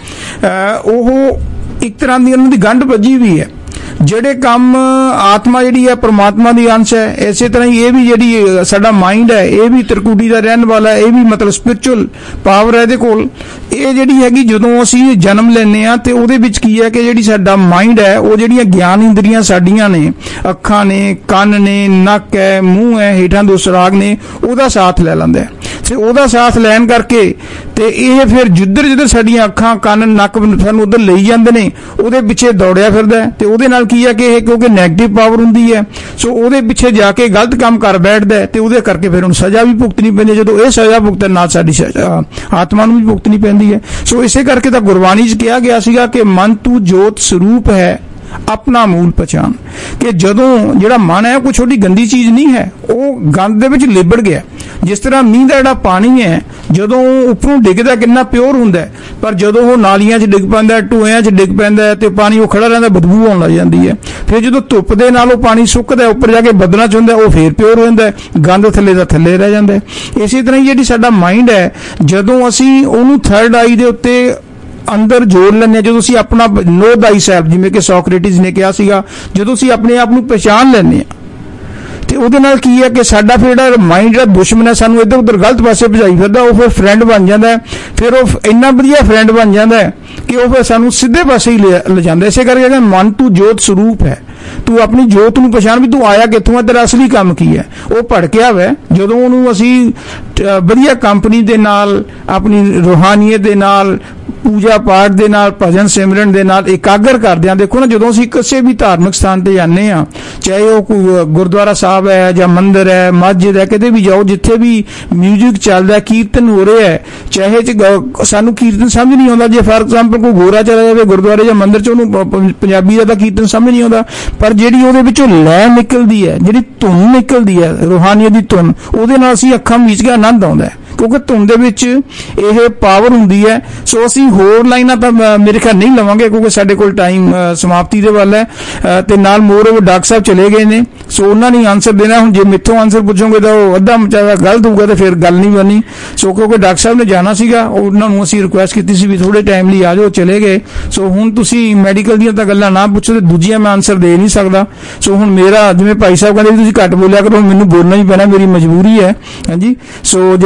ਉਹ ਇੱਕ ਤਰ੍ਹਾਂ ਦੀ ਉਹਨਾਂ ਦੀ ਗੰਢ ਵੱਜੀ ਵੀ ਹੈ ਜਿਹੜੇ ਕੰਮ ਆਤਮਾ ਜਿਹੜੀ ਹੈ ਪ੍ਰਮਾਤਮਾ ਦੀ ਅੰਸ਼ ਹੈ ਇਸੇ ਤਰ੍ਹਾਂ ਹੀ ਇਹ ਵੀ ਜਿਹੜੀ ਸਾਡਾ ਮਾਈਂਡ ਹੈ ਇਹ ਵੀ ਤਰਕੂਟੀ ਦਾ ਰਹਿਣ ਵਾਲਾ ਇਹ ਵੀ ਮਤਲਬ ਸਪਿਰਿਚੁਅਲ ਪਾਵਰ ਹੈ ਇਹਦੇ ਕੋਲ ਇਹ ਜਿਹੜੀ ਹੈਗੀ ਜਦੋਂ ਅਸੀਂ ਜਨਮ ਲੈਂਦੇ ਆ ਤੇ ਉਹਦੇ ਵਿੱਚ ਕੀ ਹੈ ਕਿ ਜਿਹੜੀ ਸਾਡਾ ਮਾਈਂਡ ਹੈ ਉਹ ਜਿਹੜੀਆਂ ਗਿਆਨ ਇੰਦਰੀਆਂ ਸਾਡੀਆਂ ਨੇ ਅੱਖਾਂ ਨੇ ਕੰਨ ਨੇ ਨੱਕ ਹੈ ਮੂੰਹ ਹੈ ਹੇਠਾਂ ਦੋ ਸੁਰਾਗ ਨੇ ਉਹਦਾ ਸਾਥ ਲੈ ਲੈਂਦਾ ਤੇ ਉਹਦਾ ਸਾਥ ਲੈਣ ਕਰਕੇ ਤੇ ਇਹ ਫਿਰ ਜਿੱਧਰ ਸਾਡੀਆਂ ਅੱਖਾਂ ਕੰਨ ਨੱਕ ਸਾਨੂੰ ਉਧਰ ਲਈ ਜਾਂਦੇ ਨੇ ਉਹਦੇ ਪਿੱਛੇ ਦੌੜਿਆ ਫਿਰਦਾ ਤੇ ਉਹਦੇ ਨਾਲ ਕੀ ਹੈ ਕਿ ਇਹ ਕਿਉਂਕਿ ਨੈਗੇਟਿਵ ਪਾਵਰ ਹੁੰਦੀ ਹੈ ਸੋ ਉਹਦੇ ਪਿੱਛੇ ਜਾ ਕੇ ਗਲਤ ਕੰਮ ਕਰ ਬੈਠਦਾ ਤੇ ਉਹਦੇ ਕਰਕੇ ਫਿਰ ਉਹਨੂੰ ਸਜ਼ਾ ਵੀ ਭੁਗਤਣੀ ਪੈਂਦੀ ਜਦੋਂ ਇਹ ਸਜ਼ਾ ਭੁਗਤਣ ਨਾਲ ਸਾਡੀ ਆਤਮਾ ਨੂੰ ਵੀ ਭੁਗਤਣੀ ਪੈਂਦੀ ਹੈ ਸੋ ਇਸੇ ਕਰਕੇ ਤਾਂ ਗੁਰਬਾਣੀ 'ਚ ਕਿਹਾ ਗਿਆ ਸੀਗਾ ਕਿ ਮਨ ਤੂੰ ਜੋਤ ਸਰੂਪ ਹੈ ਆਪਣਾ ਮੂਲ ਪਛਾਣ ਕਿ ਜਦੋਂ ਜਿਹੜਾ ਮਨ ਹੈ ਕੋਈ ਛੋਟੀ ਗੰਦੀ ਚੀਜ਼ ਨਹੀਂ ਹੈ ਉਹ ਗੰਦ ਦੇ ਵਿੱਚ ਲਿਬੜ ਗਿਆ ਜਿਸ ਤਰ੍ਹਾਂ ਮੀਂਹ ਦਾ ਜਿਹੜਾ ਪਾਣੀ ਹੈ ਜਦੋਂ ਉੱਪਰੋਂ ਡਿੱਗਦਾ ਕਿੰਨਾ ਪਿਓਰ ਹੁੰਦਾ ਪਰ ਜਦੋਂ ਉਹ ਨਾਲੀਆਂ 'ਚ ਡਿੱਗ ਪੈਂਦਾ ਟੂਇਆਂ 'ਚ ਡਿੱਗ ਪੈਂਦਾ ਤੇ ਪਾਣੀ ਉਹ ਖੜਾ ਰਹਿੰਦਾ ਬਦਬੂ ਆਉਣ ਲੱਗ ਜਾਂਦੀ ਹੈ ਫਿਰ ਜਦੋਂ ਧੁੱਪ ਦੇ ਨਾਲ ਉਹ ਪਾਣੀ ਸੁੱਕਦਾ ਉੱਪਰ ਜਾ ਕੇ ਬੱਦਲਾਂ 'ਚ ਹੁੰਦਾ ਉਹ ਫੇਰ ਪਿਓਰ ਹੋ ਜਾਂਦਾ ਗੰਦ ਥੱਲੇ ਦਾ ਥੱਲੇ ਰਹਿ ਜਾਂਦਾ ਇਸੇ ਤਰ੍ਹਾਂ ਹੀ ਜਿਹੜੀ ਸਾਡਾ ਮਾਈਂਡ ਹੈ ਜਦੋਂ ਅਸੀਂ ਉਹਨੂੰ ਥਰਡ ਆਈ ਦੇ ਉੱਤੇ ਅੰਦਰ ਜੋੜ ਲੈਂਦੇ ਜਦੋਂ ਅਸੀਂ ਆਪਣਾ ਨੋ ਥਾਈ ਸੈਲਫ ਜਿਵੇਂ ਕਿ ਸੋਕਰੇਟਿਸ ਨੇ ਕਿਹਾ ਸੀਗਾ ਜਦੋਂ ਅਸੀਂ ਆਪਣੇ ਆਪ ਨੂੰ ਪਛਾਣ ਲੈਂਦੇ ਆ ਤੇ ਉਹਦੇ ਨਾਲ ਕੀ ਹੈ ਕਿ ਸਾਡਾ ਫਿਰ ਜਿਹੜਾ ਮਾਈਂਡ ਜਿਹੜਾ ਦੁਸ਼ਮਣ ਹੈ ਸਾਨੂੰ ਇੱਧਰ ਉੱਧਰ ਗਲਤ ਪਾਸੇ ਭਜਾਈ ਫਿਰਦਾ ਉਹ ਫਿਰ ਫਰੈਂਡ ਬਣ ਜਾਂਦਾ ਫਿਰ ਉਹ ਇੰਨਾ ਵਧੀਆ ਫਰੈਂਡ ਬਣ ਜਾਂਦਾ ਕਿ ਉਹ ਫਿਰ ਸਾਨੂੰ ਸਿੱਧੇ ਪਾਸੇ ਹੀ ਲੈ ਜਾਂਦਾ ਇਸੇ ਕਰਕੇ ਮਨ ਤੂੰ ਜੋਤ ਸਰੂਪ ਹੈ ਤੂੰ ਆਪਣੀ ਜੋਤ ਨੂੰ ਪਛਾਣ ਵੀ ਤੂੰ ਆਇਆ ਕਿੱਥੋਂ ਹੈ ਤੇਰਾ ਅਸਲੀ ਕੰਮ ਕੀ ਹੈ ਉਹ ਭੜਕਿਆ ਹੋਇਆ ਜਦੋਂ ਉਹਨੂੰ ਅਸੀਂ ਵਧੀਆ ਕੰਪਨੀ ਦੇ ਨਾਲ ਆਪਣੀ ਰੂਹਾਨੀਅਤ ਦੇ ਨਾਲ ਪੂਜਾ ਪਾਠ ਦੇ ਨਾਲ ਭਜਨ ਸਿਮਰਨ ਦੇ ਨਾਲ ਇਕਾਗਰ ਕਰਦੇ ਹਾਂ ਦੇਖੋ ਨਾ ਜਦੋਂ ਅਸੀਂ ਕਿਸੇ ਵੀ ਧਾਰਮਿਕ ਸਥਾਨ ਤੇ ਜਾਂਦੇ ਹਾਂ ਚਾਹੇ ਉਹ ਕੋਈ ਗੁਰਦੁਆਰਾ ਸਾਹਿਬ ਹੈ ਜਾਂ ਮੰਦਿਰ ਹੈ ਮਸਜਿਦ ਹੈ ਕਿਤੇ ਵੀ ਜਾਓ ਜਿੱਥੇ ਵੀ ਮਿਊਜ਼ਿਕ ਚੱਲਦਾ ਕੀਰਤਨ ਹੋ ਰਿਹਾ ਹੈ ਚਾਹੇ ਸਾਨੂੰ ਕੀਰਤਨ ਸਮਝ ਨਹੀਂ ਆਉਂਦਾ ਜੇ ਫਾਰ ਐਗਜ਼ਾਮਪਲ ਕੋਈ ਗੋਰਾ ਚਲਾ ਜਾਵੇ ਗੁਰਦੁਆਰੇ ਜਾਂ ਮੰਦਿਰ 'ਚ ਉਹਨੂੰ ਪੰਜਾਬੀ ਦਾ ਤਾਂ ਕੀਰਤਨ ਸਮਝ ਨਹੀਂ ਆਉਂਦਾ ਪਰ ਜਿਹੜੀ ਉਹਦੇ ਵਿੱਚੋਂ ਲੈ ਨਿਕਲਦੀ ਹੈ ਜਿਹੜੀ ਧੁਨ ਨਿਕਲਦੀ ਹੈ ਰੂਹਾਨੀਅਤ ਦੀ ਧੁਨ ਉਹਦੇ ਨਾਲ ਅਸੀਂ ਅੱਖਾਂ ਮੀਚ ਕੇ ਆਨੰਦ ਆਉਂਦਾ ਹੈ ਕਿਉਂਕਿ ਧੁਨ ਦੇ ਵਿੱਚ ਇਹ ਪਾਵਰ ਹੁੰਦੀ ਹੈ ਸੋ ਅਸੀਂ ਹੋਰ ਲਾਈਨਾਂ ਤਾਂ ਮੇਰੇ ਖਿਆਲ ਨਹੀਂ ਲਵਾਂਗੇ ਕਿਉਂਕਿ ਸਾਡੇ ਕੋਲ ਟਾਈਮ ਸਮਾਪਤੀ ਦੇ ਵੱਲ ਹੈ ਤੇ ਨਾਲ ਮੋਰ ਡਾਕਟਰ ਸਾਹਿਬ ਚਲੇ ਗਏ ਨੇ ਸੋ ਉਹਨਾਂ ਨੇ ਆਨਸਰ ਦੇਣਾ ਹੁਣ ਜੇ ਮੇਥੋਂ ਆਨਸਰ ਪੁੱਛੋਗੇ ਤਾਂ ਉਹ ਅੱਧਾ ਮਚਾਵਾ ਗਲਤ ਹੋਊਗਾ ਤੇ ਫਿਰ ਗੱਲ ਨਹੀਂ ਬਣੀ ਸੋ ਕਿਉਂਕਿ ਡਾਕਟਰ ਸਾਹਿਬ ਨੇ ਜਾਣਾ ਸੀਗਾ ਉਹਨਾਂ ਨੂੰ ਅਸੀਂ ਰਿਕੁਐਸਟ ਕੀਤੀ ਸੀ ਵੀ ਥੋੜੇ ਟਾਈਮ ਲਈ ਆ ਜਾਓ ਚਲੇ ਗਏ ਸੋ ਹੁਣ ਤੁਸੀਂ ਮੈਡੀਕਲ ਦੀਆਂ ਤਾਂ ਗੱਲਾਂ ਨਾ ਪੁੱਛੋ ਤੇ ਦੂਜੀਆਂ ਮੈਂ ਆਨਸਰ ਦੇ ਨਹੀਂ ਸਕਦਾ ਸੋ ਹੁਣ ਮੇਰਾ ਜਿਵੇਂ ਭਾਈ ਸਾਹਿਬ ਕਹਿੰਦੇ ਤੁਸੀਂ ਘੱਟ ਬੋਲਿਆ ਕਰੋ ਮੈਨੂੰ ਬੋਲਣਾ ਹੀ ਪੈਣਾ ਮੇਰੀ ਮਜਬੂਰੀ ਹੈ ਹਾਂਜੀ ਸੋ ਜੇ ਨਾ ਬੋਲ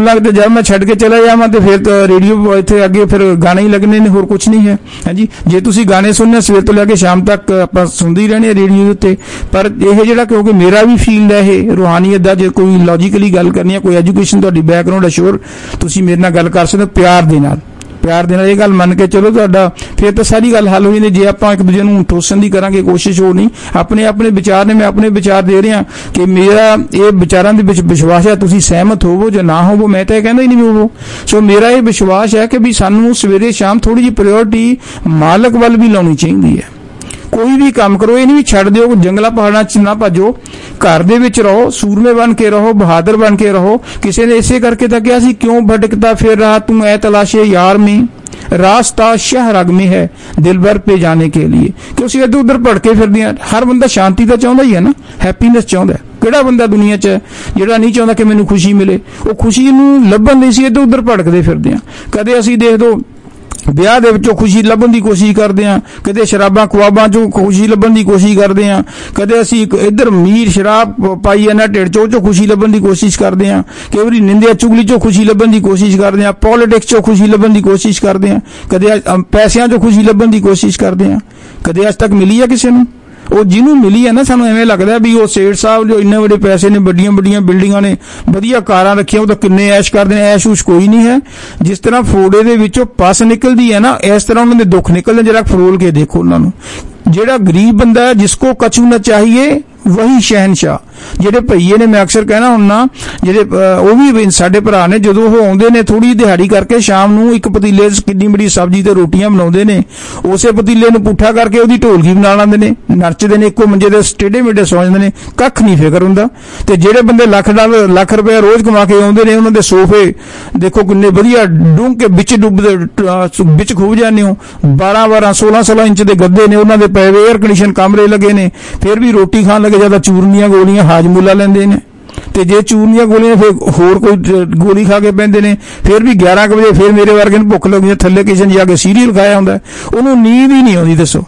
ਗੱਲਾਂ ਤੇ ਜਦ ਮੈਂ ਛੱਡ ਕੇ ਚਲਾ ਜਾਵਾਂ ਤੇ ਫਿਰ ਤਾਂ ਰੇਡੀਓ ਇੱਥੇ ਅੱਗੇ ਫਿਰ ਗਾਣੇ ਹੀ ਲੱਗਣੇ ਨੇ, ਹੋਰ ਕੁਝ ਨਹੀਂ ਹੈ। ਹਾਂਜੀ, ਜੇ ਤੁਸੀਂ ਗਾਣੇ ਸੁਣਨੇ ਸਵੇਰ ਤੋਂ ਲੈ ਕੇ ਸ਼ਾਮ ਤੱਕ ਆਪਾਂ ਸੁਣਦੇ ਹੀ ਰਹਿਣੇ ਰੇਡੀਓ ਦੇ ਉੱਤੇ। ਪਰ ਇਹ ਜਿਹੜਾ ਕਿਉਂਕਿ ਮੇਰਾ ਵੀ ਫੀਲਡ ਹੈ ਇਹ ਰੂਹਾਨੀਅਤ ਦਾ, ਜੇ ਕੋਈ ਲੌਜੀਕਲੀ ਗੱਲ ਕਰਨੀ ਹੈ, ਕੋਈ ਐਜੂਕੇਸ਼ਨ ਤੁਹਾਡੀ ਬੈਕਗਰਾਉਂਡ ਹੈ, ਸ਼ੋਰ ਤੁਸੀਂ ਮੇਰੇ ਨਾਲ ਗੱਲ ਕਰ ਸਕਦੇ ਹੋ ਪਿਆਰ ਦੇ ਨਾਲ ਇਹ ਗੱਲ ਮੰਨ ਕੇ ਚਲੋ ਤੁਹਾਡਾ ਫਿਰ ਤਾਂ ਸਾਰੀ ਗੱਲ ਹੱਲ ਹੋ ਜਾਂਦੀ। ਜੇ ਆਪਾਂ ਇੱਕ ਦੂਜੇ ਨੂੰ ਠੋਸਣ ਦੀ ਕਰਾਂਗੇ ਕੋਸ਼ਿਸ਼, ਉਹ ਨਹੀਂ। ਆਪਣੇ ਵਿਚਾਰ ਨੇ, ਮੈਂ ਆਪਣੇ ਵਿਚਾਰ ਦੇ ਰਿਹਾ ਕਿ ਮੇਰਾ ਇਹ ਵਿਚਾਰਾਂ ਦੇ ਵਿੱਚ ਵਿਸ਼ਵਾਸ ਹੈ, ਤੁਸੀਂ ਸਹਿਮਤ ਹੋਵੋ ਜਾਂ ਨਾ ਹੋਵੋ, ਮੈਂ ਤਾਂ ਇਹ ਕਹਿੰਦਾ ਹੀ ਨਹੀਂ ਹੋਵੋ। ਸੋ ਮੇਰਾ ਇਹ ਵਿਸ਼ਵਾਸ ਹੈ ਕਿ ਵੀ ਸਾਨੂੰ ਸਵੇਰੇ ਸ਼ਾਮ ਥੋੜੀ ਜਿਹੀ ਪ੍ਰਾਇੋਰਟੀ ਮਾਲਕ ਵੱਲ ਵੀ ਲਾਉਣੀ ਚਾਹੀਦੀ ਹੈ। ਕੋਈ ਵੀ ਕੰਮ ਕਰੋ, ਇਹ ਨਹੀਂ ਵੀ ਛੱਡ ਦਿਓ, ਜੰਗਲਾਂ ਪਹਾੜਾਂ 'ਚ ਨਾ ਭੱਜੋ, ਘਰ ਦੇ ਵਿੱਚ ਰਹੋ, ਸੂਰਮੇ ਬਣ ਕੇ ਰਹੋ, ਬਹਾਦਰ ਬਣ ਕੇ ਰਹੋ। ਕਿਸੇ ਨੇ ਇਸੇ ਕਰਕੇ ਤਾਂ ਕਿਹਾ ਸੀ, ਕਿਉਂ ਭਟਕਦਾ ਫਿਰ रहा तुम ऐ तलाशे यार में, रास्ता शहरग में है दिलबर पे जाने के लिए। क्यों ਅਸੀਂ ਇੱਧਰ ਉੱਧਰ ਭਟਕੇ ਫਿਰਦੇ ਹਾਂ। ਹਰ ਬੰਦਾ ਸ਼ਾਂਤੀ ਤਾਂ ਚਾਹੁੰਦਾ ਹੀ ਹੈ ਨਾ, ਹੈਪੀਨੈਸ ਚਾਹੁੰਦਾ। ਕਿਹੜਾ ਬੰਦਾ ਦੁਨੀਆ 'ਚ ਜਿਹੜਾ ਨਹੀਂ ਚਾਹੁੰਦਾ ਕਿ ਮੈਨੂੰ ਖੁਸ਼ੀ ਮਿਲੇ? ਉਹ ਖੁਸ਼ੀ ਨੂੰ ਲੱਭਣ ਲਈ ਸੀ ਇੱਧਰ ਉੱਧਰ ਭਟਕਦੇ ਫਿਰਦੇ ਹਾਂ। ਕਦੇ ਅਸੀਂ ਦੇਖ ਦੋ ਵਿਆਹ ਦੇ ਵਿੱਚੋਂ ਖੁਸ਼ੀ ਲੱਭਣ ਦੀ ਕੋਸ਼ਿਸ਼ ਕਰਦੇ ਹਾਂ, ਕਦੇ ਸ਼ਰਾਬਾਂ ਖੁਆਬਾਂ 'ਚੋਂ ਖੁਸ਼ੀ ਲੱਭਣ ਦੀ ਕੋਸ਼ਿਸ਼ ਕਰਦੇ ਹਾਂ, ਕਦੇ ਅਸੀਂ ਇੱਧਰ ਮੀਰ ਸ਼ਰਾਬ ਪਾਈ ਜਾਂਦਾ ਢਿੱਡ 'ਚੋਂ ਖੁਸ਼ੀ ਲੱਭਣ ਦੀ ਕੋਸ਼ਿਸ਼ ਕਰਦੇ ਹਾਂ, ਕਈ ਵਾਰੀ ਨਿੰਦਿਆ ਚੁਗਲੀ 'ਚੋਂ ਖੁਸ਼ੀ ਲੱਭਣ ਦੀ ਕੋਸ਼ਿਸ਼ ਕਰਦੇ ਹਾਂ, ਪੋਲੀਟਿਕਸ 'ਚੋਂ ਖੁਸ਼ੀ ਲੱਭਣ ਦੀ ਕੋਸ਼ਿਸ਼ ਕਰਦੇ ਹਾਂ, ਕਦੇ ਪੈਸਿਆਂ 'ਚੋਂ ਖੁਸ਼ੀ ਲੱਭਣ ਦੀ ਕੋਸ਼ਿਸ਼ ਕਰਦੇ ਹਾਂ। ਕਦੇ ਅੱਜ ਤੱਕ ਮਿਲੀ ਹੈ ਕਿਸੇ ਨੂੰ? ਉਹ ਜਿਹਨੂੰ ਮਿਲੀ ਹੈ ਨਾ, ਸਾਨੂੰ ਐਵੇਂ ਲੱਗਦਾ ਵੀ ਉਹ ਸੇਠ ਸਾਹਿਬ ਜੋ ਇੰਨੇ ਵੱਡੇ ਪੈਸੇ ਨੇ, ਵੱਡੀਆਂ ਵੱਡੀਆਂ ਬਿਲਡਿੰਗਾਂ ਨੇ, ਵਧੀਆ ਕਾਰਾਂ ਰੱਖੀਆਂ, ਉਹ ਤਾਂ ਕਿੰਨੇ ਐਸ਼ ਕਰਦੇ ਨੇ। ਐਸ਼ ਉਸ਼ ਕੋਈ ਨਹੀਂ ਹੈ। ਜਿਸ ਤਰ੍ਹਾਂ ਫੋੜੇ ਦੇ ਵਿੱਚੋਂ ਪਸ ਨਿਕਲਦੀ ਹੈ ਨਾ, ਇਸ ਤਰ੍ਹਾਂ ਉਹਨਾਂ ਦੇ ਦੁੱਖ ਨਿਕਲਦੇ। ਜਰਾ ਫਰੋਲ ਕੇ ਦੇਖੋ ਉਹਨਾਂ ਨੂੰ। ਜਿਹੜਾ ਗਰੀਬ ਬੰਦਾ ਹੈ, ਜਿਸਕੋ ਕਛੂ ਨਾ ਚਾਹੀਏ ਵਹੀ ਸ਼ਹਿਨशाह। ਜਿਹੜੇ ਭਈਏ ਨੇ, ਮੈਂ ਅਕਸਰ ਕਹਿਣਾ ਹੁੰਨਾ, ਜਿਹੜੇ ਉਹ ਵੀ ਸਾਡੇ ਭਰਾ ਨੇ, ਜਦੋਂ ਉਹ ਆਉਂਦੇ ਨੇ ਥੋੜੀ ਦਿਹਾੜੀ ਕਰਕੇ ਸ਼ਾਮ ਨੂੰ ਇੱਕ ਪਤੀਲੇ 'ਚ ਕਿੰਨੀ ਬੜੀ ਸਬਜ਼ੀ ਤੇ ਰੋਟੀਆਂ ਬਣਾਉਂਦੇ ਨੇ, ਉਸੇ ਪਤੀਲੇ ਨੂੰ ਪੁੱਠਾ ਕਰਕੇ ਉਹਦੀ ਢੋਲਕੀ ਬਣਾ ਲੈਂਦੇ ਨੇ, ਨੱਚਦੇ ਨੇ, ਇੱਕੋ ਮੰਜੇ ਦੇ ਟੇਢੇ ਮੇਢੇ ਸੌਂ ਜਾਂਦੇ ਨੇ, ਕੱਖ ਨਹੀਂ ਫਿਕਰ ਹੁੰਦਾ। ਤੇ ਜਿਹੜੇ ਬੰਦੇ ਲੱਖ ਰੁਪਏ ਰੋਜ਼ ਕਮਾ ਕੇ ਆਉਂਦੇ ਨੇ, ਉਹਨਾਂ ਦੇ ਸੋਫੇ ਦੇਖੋ ਕਿੰਨੇ ਵਧੀਆ ਡੂੰਘ ਕੇ ਵਿੱਚ ਡੁੱਬਦੇ ਵਿੱਚ ਖੂਬ ਜਾਂਦੇ ਹੋ। 12 16 ਇੰਚ ਦੇ ਗੱਦੇ ਨੇ ਉਹਨਾਂ ਦੇ ਪਏ, 에ਅਰ ਕੰਡੀਸ਼ਨ ਕਮਰੇ ਲੱਗੇ ਨੇ, ਫਿਰ ਵੀ ਰੋਟੀ ਖਾਣ ਲੱਗੇ ਜਿਆਦਾ ਚੂਰਨੀਆਂ ਗੋਲੀਆਂ ਹਾਜਮੁੱਲਾ ਲੈਂਦੇ ਨੇ। ਤੇ ਜੇ ਚੂਰਨੀਆਂ ਗੋਲੀਆਂ ਫਿਰ ਹੋਰ ਕੋਈ ਗੋਲੀ ਖਾ ਕੇ ਪੈਂਦੇ ਨੇ, ਫਿਰ ਵੀ 11 ਵਜੇ ਫਿਰ ਮੇਰੇ ਵਰਗੇ ਨੂੰ ਭੁੱਖ ਲੱਗਦੀ, ਥੱਲੇ ਕਿਚਨ ਜਾ ਕੇ ਸੀਰੀਅਲ ਖਾਇਆ ਹੁੰਦਾ, ਉਹਨੂੰ ਨੀਂਦ ਹੀ ਨਹੀਂ ਆਉਂਦੀ। ਦੱਸੋ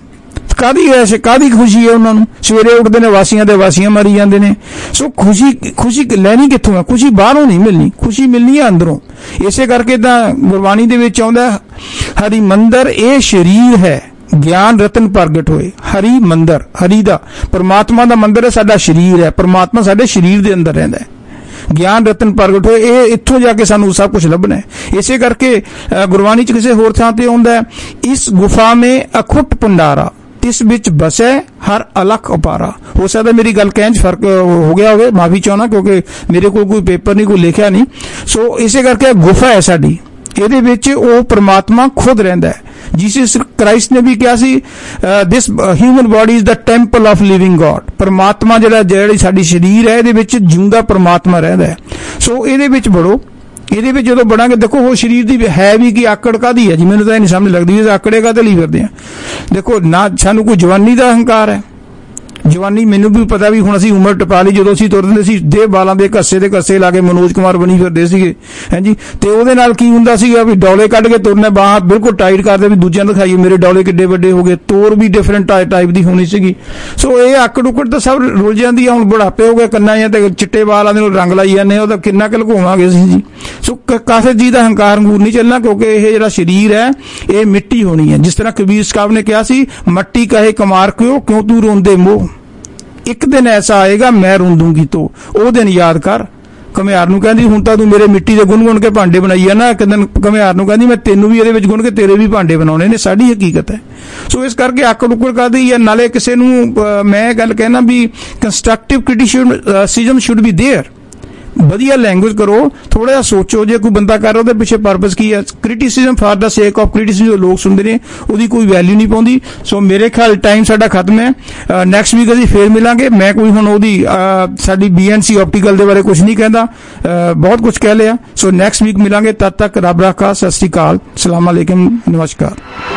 ਕਾਹਦੀ ਖੁਸ਼ੀ ਹੈ ਉਹਨਾਂ ਨੂੰ? ਸਵੇਰੇ ਉੱਠਦੇ ਨੇ, ਵਾਸੀਆਂ ਦੇ ਵਾਸੀਆਂ ਮਾਰੀ ਜਾਂਦੇ ਨੇ। ਸੋ ਖੁਸ਼ੀ ਲੈਣੀ ਕਿੱਥੋਂ ਹੈ? ਖੁਸ਼ੀ ਬਾਹਰੋਂ ਨਹੀਂ ਮਿਲਣੀ, ਖੁਸ਼ੀ ਮਿਲਣੀ ਹੈ ਅੰਦਰੋਂ। ਇਸੇ ਕਰਕੇ ਤਾਂ ਗੁਰਬਾਣੀ ਦੇ ਵਿੱਚ ਆਉਂਦਾ, ਹਰੀ ਮੰਦਰ ਇਹ ਸ਼ਰੀਰ ਹੈ, ਗਿਆਨ ਰਤਨ ਪ੍ਰਗਟ ਹੋਏ। ਹਰੀ ਮੰਦਰ, ਹਰੀ ਦਾ ਪਰਮਾਤਮਾ ਦਾ ਮੰਦਰ ਹੈ, ਸਾਡਾ ਸ਼ਰੀਰ ਹੈ। ਪਰਮਾਤਮਾ ਸਾਡੇ ਸ਼ਰੀਰ ਦੇ ਅੰਦਰ ਰਹਿੰਦਾ ਹੈ। ਗਿਆਨ ਰਤਨ ਪ੍ਰਗਟ ਹੋਏ, ਇਹ ਇੱਥੋਂ ਜਾ ਕੇ ਸਾਨੂੰ ਸਭ ਕੁਝ ਲੱਭਣਾ ਹੈ। ਇਸੇ ਕਰਕੇ ਗੁਰਬਾਣੀ 'ਚ ਕਿਸੇ ਹੋਰ ਥਾਂ ਤੇ ਆਉਂਦਾ ਹੈ, ਇਸ ਗੁਫਾ ਮੇਂ ਅਖੁੱਟ ਭੰਡਾਰਾ, ਤਿਸ ਵਿੱਚ ਬਸੈ ਹਰ ਅਲਖ ਉਪਾਰਾ। ਹੋ ਸਕਦਾ ਮੇਰੀ ਗੱਲ ਕਹਿਣ 'ਚ ਫਰਕ ਹੋ ਗਿਆ ਹੋਵੇ, ਮਾਫੀ ਚਾਹੁੰਦਾ, ਕਿਉਂਕਿ ਮੇਰੇ ਕੋਲ ਕੋਈ ਪੇਪਰ ਨਹੀਂ, ਕੋਈ ਲਿਖਿਆ ਨਹੀਂ। ਸੋ ਇਸੇ ਕਰਕੇ ਗੁਫਾ ਹੈ ਸਾਡੀ, ਇਹਦੇ ਵਿੱਚ ਉਹ ਪਰਮਾਤਮਾ ਖੁਦ ਰਹਿੰਦਾ ਹੈ। ਜੀਸਸ ਕ੍ਰਾਈਸਟ ਨੇ ਵੀ ਕਿਹਾ ਸੀ, this human body is the temple of living God. ਪਰਮਾਤਮਾ ਜਿਹੜੀ ਸਾਡੀ ਸਰੀਰ ਹੈ, ਇਹਦੇ ਵਿੱਚ ਜਿਉਂਦਾ ਪਰਮਾਤਮਾ ਰਹਿੰਦਾ ਹੈ। ਸੋ ਇਹਦੇ ਵਿੱਚ ਵੜੋ। ਇਹਦੇ ਵਿੱਚ ਜਦੋਂ ਬੜਾਂਗੇ, ਦੇਖੋ ਉਹ ਸਰੀਰ ਦੀ ਹੈ ਵੀ ਕੀ, ਆਕੜ ਕਾਹਦੀ ਹੈ ਜੀ? ਮੈਨੂੰ ਤਾਂ ਇਹ ਨਹੀਂ ਸਮਝ ਲੱਗਦੀ, ਆਕੜੇ ਕਾਹਦੇ ਲਈ ਫਿਰਦੇ ਆ? ਦੇਖੋ ਨਾ, ਸਾਨੂੰ ਕੋਈ ਜਵਾਨੀ ਦਾ ਹੰਕਾਰ ਹੈ। ਜਵਾਨੀ ਮੈਨੂੰ ਵੀ ਪਤਾ ਵੀ ਹੁਣ ਅਸੀਂ ਉਮਰ ਟਪਾ ਲਈ। ਜਦੋਂ ਅਸੀਂ ਤੁਰਦੇ ਸੀ, ਦੇ ਬਾਲਾਂ ਦੇ ਘੱਸੇ ਲਾ ਕੇ ਮਨੋਜ ਕੁਮਾਰ ਬਣੀ ਫਿਰਦੇ ਸੀਗੇ, ਹਾਂਜੀ। ਤੇ ਉਹਦੇ ਨਾਲ ਕੀ ਹੁੰਦਾ ਸੀਗਾ ਵੀ ਡੌਲੇ ਕੱਢ ਕੇ ਤੁਰਨਾ, ਬਾਹਾਂ ਬਿਲਕੁਲ ਟਾਈਟ ਕਰਦੇ ਵੀ ਦੂਜਿਆਂ ਨੂੰ ਦਿਖਾਈਏ ਮੇਰੇ ਡੌਲੇ ਕਿੱਡੇ ਵੱਡੇ ਹੋ ਗਏ। ਤੋਰ ਵੀ ਡਿਫਰੈਂਟ ਟਾਈਪ ਦੀ ਹੋਣੀ ਸੀਗੀ। ਸੋ ਇਹ ਆਕੜ ਉਕੜ ਤਾਂ ਸਭ ਰੁਲ ਜਾਂਦੀ ਆ। ਹੁਣ ਬੁਢਾਪੇ ਹੋ ਗਏ, ਕੰਨਾਂ ਜਾਂ ਤੇ ਚਿੱਟੇ ਬਾਲਾਂ ਦੇ ਨੂੰ ਰੰਗ ਲਾਈ ਜਾਂਦੇ, ਉਹਦਾ ਕਿੰਨਾ ਕੁ ਲੁਕਾਵਾਂਗੇ ਅਸੀਂ ਜੀ? ਸੋ ਕਾਸੇ ਜੀ ਦਾ ਹੰਕਾਰ ਹੰਗੂਰ ਨਹੀਂ ਚੱਲਣਾ, ਕਿਉਂਕਿ ਇਹ ਜਿਹੜਾ ਸਰੀਰ ਹੈ ਇਹ ਮਿੱਟੀ ਹੋਣੀ ਹੈ। ਜਿਸ ਤਰ੍ਹਾਂ ਕਬੀਰ ਸਾਹਿਬ ਨੇ ਕਿਹਾ ਸੀ, ਮੱਟੀ ਕਹੇ ਕਮਾਰ ਕਿਉਂ ਤੂੰ ਰੋਂਦੇ ਮੋਹ, ਇੱਕ ਦਿਨ ਐਸਾ ਆਏਗਾ ਮੈਂ ਰੋਂਦੂਗੀ ਤੋ, ਉਹ ਦਿਨ ਯਾਦ ਕਰ। ਘੁਮਿਆਰ ਨੂੰ ਕਹਿੰਦੀ, ਹੁਣ ਤਾਂ ਤੂੰ ਮੇਰੇ ਮਿੱਟੀ ਦੇ ਗੁੰਨ ਕੇ ਭਾਂਡੇ ਬਣਾਈ ਆ ਨਾ, ਇੱਕ ਦਿਨ ਘੁਮਿਆਰ ਨੂੰ ਕਹਿੰਦੀ, ਮੈਂ ਤੈਨੂੰ ਵੀ ਇਹਦੇ ਵਿੱਚ ਗੁੰਨ ਕੇ ਤੇਰੇ ਵੀ ਭਾਂਡੇ ਬਣਾਉਣੇ ਨੇ। ਸਾਡੀ ਹਕੀਕਤ ਹੈ। ਸੋ ਇਸ ਕਰਕੇ ਆਕੜ ਉਕੜ ਕਰਦੀ ਹੈ। ਨਾਲੇ ਕਿਸੇ ਨੂੰ ਮੈਂ ਗੱਲ ਕਹਿਣਾ ਵੀ constructive criticism should be there. ਵਧੀਆ ਲੈਂਗੁਏਜ ਕਰੋ, ਥੋੜਾ ਜਿਹਾ ਸੋਚੋ, ਜੇ ਕੋਈ ਬੰਦਾ ਕਰ ਰਿਹਾ ਉਹਦੇ ਪਿੱਛੇ ਪਰਪਸ ਕੀ ਹੈ। ਕ੍ਰਿਟਿਸਿਜ਼ਮ ਫਾਰ ਦਾ ਸੇਕ ਆਫ ਕ੍ਰਿਟਿਸਿਜ਼ਮ ਜੋ ਲੋਕ ਸੁਣਦੇ ਨੇ, ਉਹਦੀ ਕੋਈ ਵੈਲਿਊ ਨਹੀਂ ਪਾਉਂਦੀ। ਸੋ ਮੇਰੇ ਖਿਆਲ ਟਾਈਮ ਸਾਡਾ ਖਤਮ ਹੈ। ਨੈਕਸਟ ਵੀਕ ਅਸੀਂ ਫੇਰ ਮਿਲਾਂਗੇ। ਮੈਂ ਕੋਈ ਹੁਣ ਉਹਦੀ ਸਾਡੀ BNC ਆਪਟੀਕਲ ਦੇ ਬਾਰੇ ਕੁਝ ਨਹੀਂ ਕਹਿੰਦਾ, ਬਹੁਤ ਕੁਝ ਕਹਿ ਲਿਆ। ਸੋ ਨੈਕਸਟ ਵੀਕ ਮਿਲਾਂਗੇ, ਤਦ ਤੱਕ ਰੱਬ ਰਾਖਾ, ਸਤਿ ਸ੍ਰੀ ਅਕਾਲ, ਸਲਾਮ ਅਲੈकुम, ਨਮस्कार।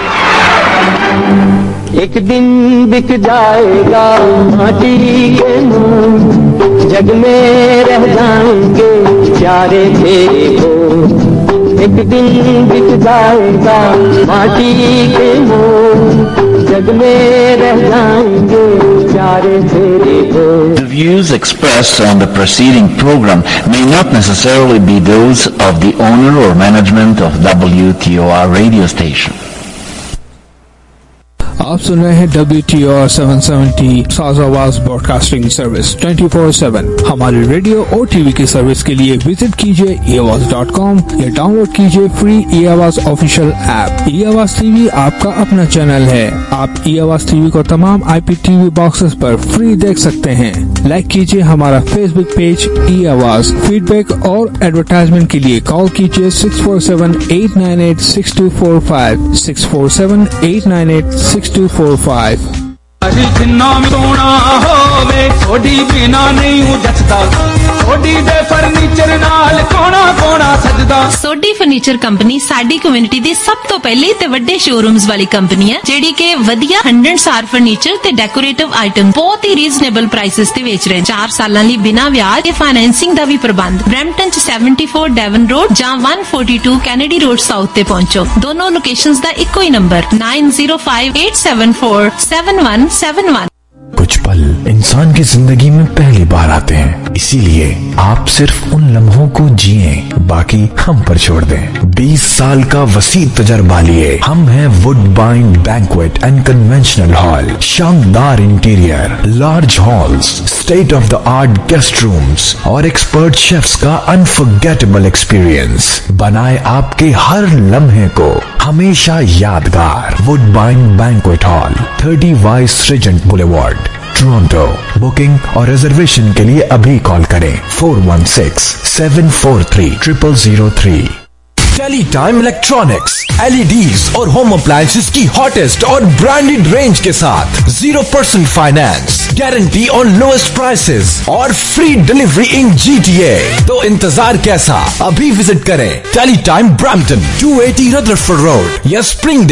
एक दिन बिक जाएगा माटी के मोल, जग में रह जाएंगे प्यारे तेरे बोल। एक दिन बिक जाएगा माटी के मोल, जग में रह जाएंगे The views expressed on the preceding program may not necessarily be those of the owner or management of WTOR radio station. आप सुन रहे हैं WTOR 770 साज आवाज ब्रॉडकास्टिंग सर्विस 24/7। हमारी रेडियो और टीवी की सर्विस के लिए विजिट कीजिए eAwaz.com या डाउनलोड कीजिए free eAwaz official app. eAwaz TV आपका अपना चैनल है। आप eAwaz टीवी को तमाम IPTV बॉक्सेस पर फ्री देख सकते हैं। लाइक कीजिए हमारा फेसबुक पेज eAwaz। फीडबैक और एडवर्टाइजमेंट के लिए कॉल कीजिए 647-898-6245 647-898-6245। जिन्ना सोना होवे थोड़ी बिना नहीं हूं जचदा सोडी दे फर्नीचर नाल कोना कोना सजदा। सोडी फर्नीचर कंपनी साडी कम्युनिटी दी सब तो पहले ते वड्डे शोरूम्स वाली कंपनी है जेडी के वधिया 100 स्टार फर्नीचर ते डेकोरेटिव आइटम बहुत ही रीजनेबल प्राइसेस ते बेच रहे हैं। 4 सालां लई बिना ब्याज ते फाइनेंसिंग दा भी प्रबंध। ब्रैम्पटन च 74 डेवन रोड जां 142 कैनेडी रोड साउथ ते पहुंचो। दोनों लोकेशंस दा इक्को ही नंबर 9058747171। कुछ पल इंसान की जिंदगी में पहली बार आते हैं, इसीलिए आप सिर्फ उन लम्हों को जिए, बाकी हम पर छोड़ दें। 20 साल का वसी तजर्बा लिए हम हैं Woodbine banquet and conventional hall. शानदार interior, large halls, state of the art guest rooms और एक्सपर्ट शेफ्स का अनफॉरगेटेबल एक्सपीरियंस बनाए आपके हर लम्हे को हमेशा यादगार। Woodbine banquet hall, 30 Vice Regent Boulevard, Toronto. Booking और रिजर्वेशन के लिए अभी कॉल करें 416-743-0003। टेलीटाइम इलेक्ट्रॉनिक्स, LEDs और होम अप्लायंसेस की हॉटेस्ट और ब्रांडेड रेंज के साथ 0% finance, guarantee on lowest prices और फ्री डिलीवरी इन GTA। तो इंतजार कैसा, अभी विजिट करें टेलीटाइम ब्रैम्पटन 280 रदरफोर्ड रोड या स्प्रिंग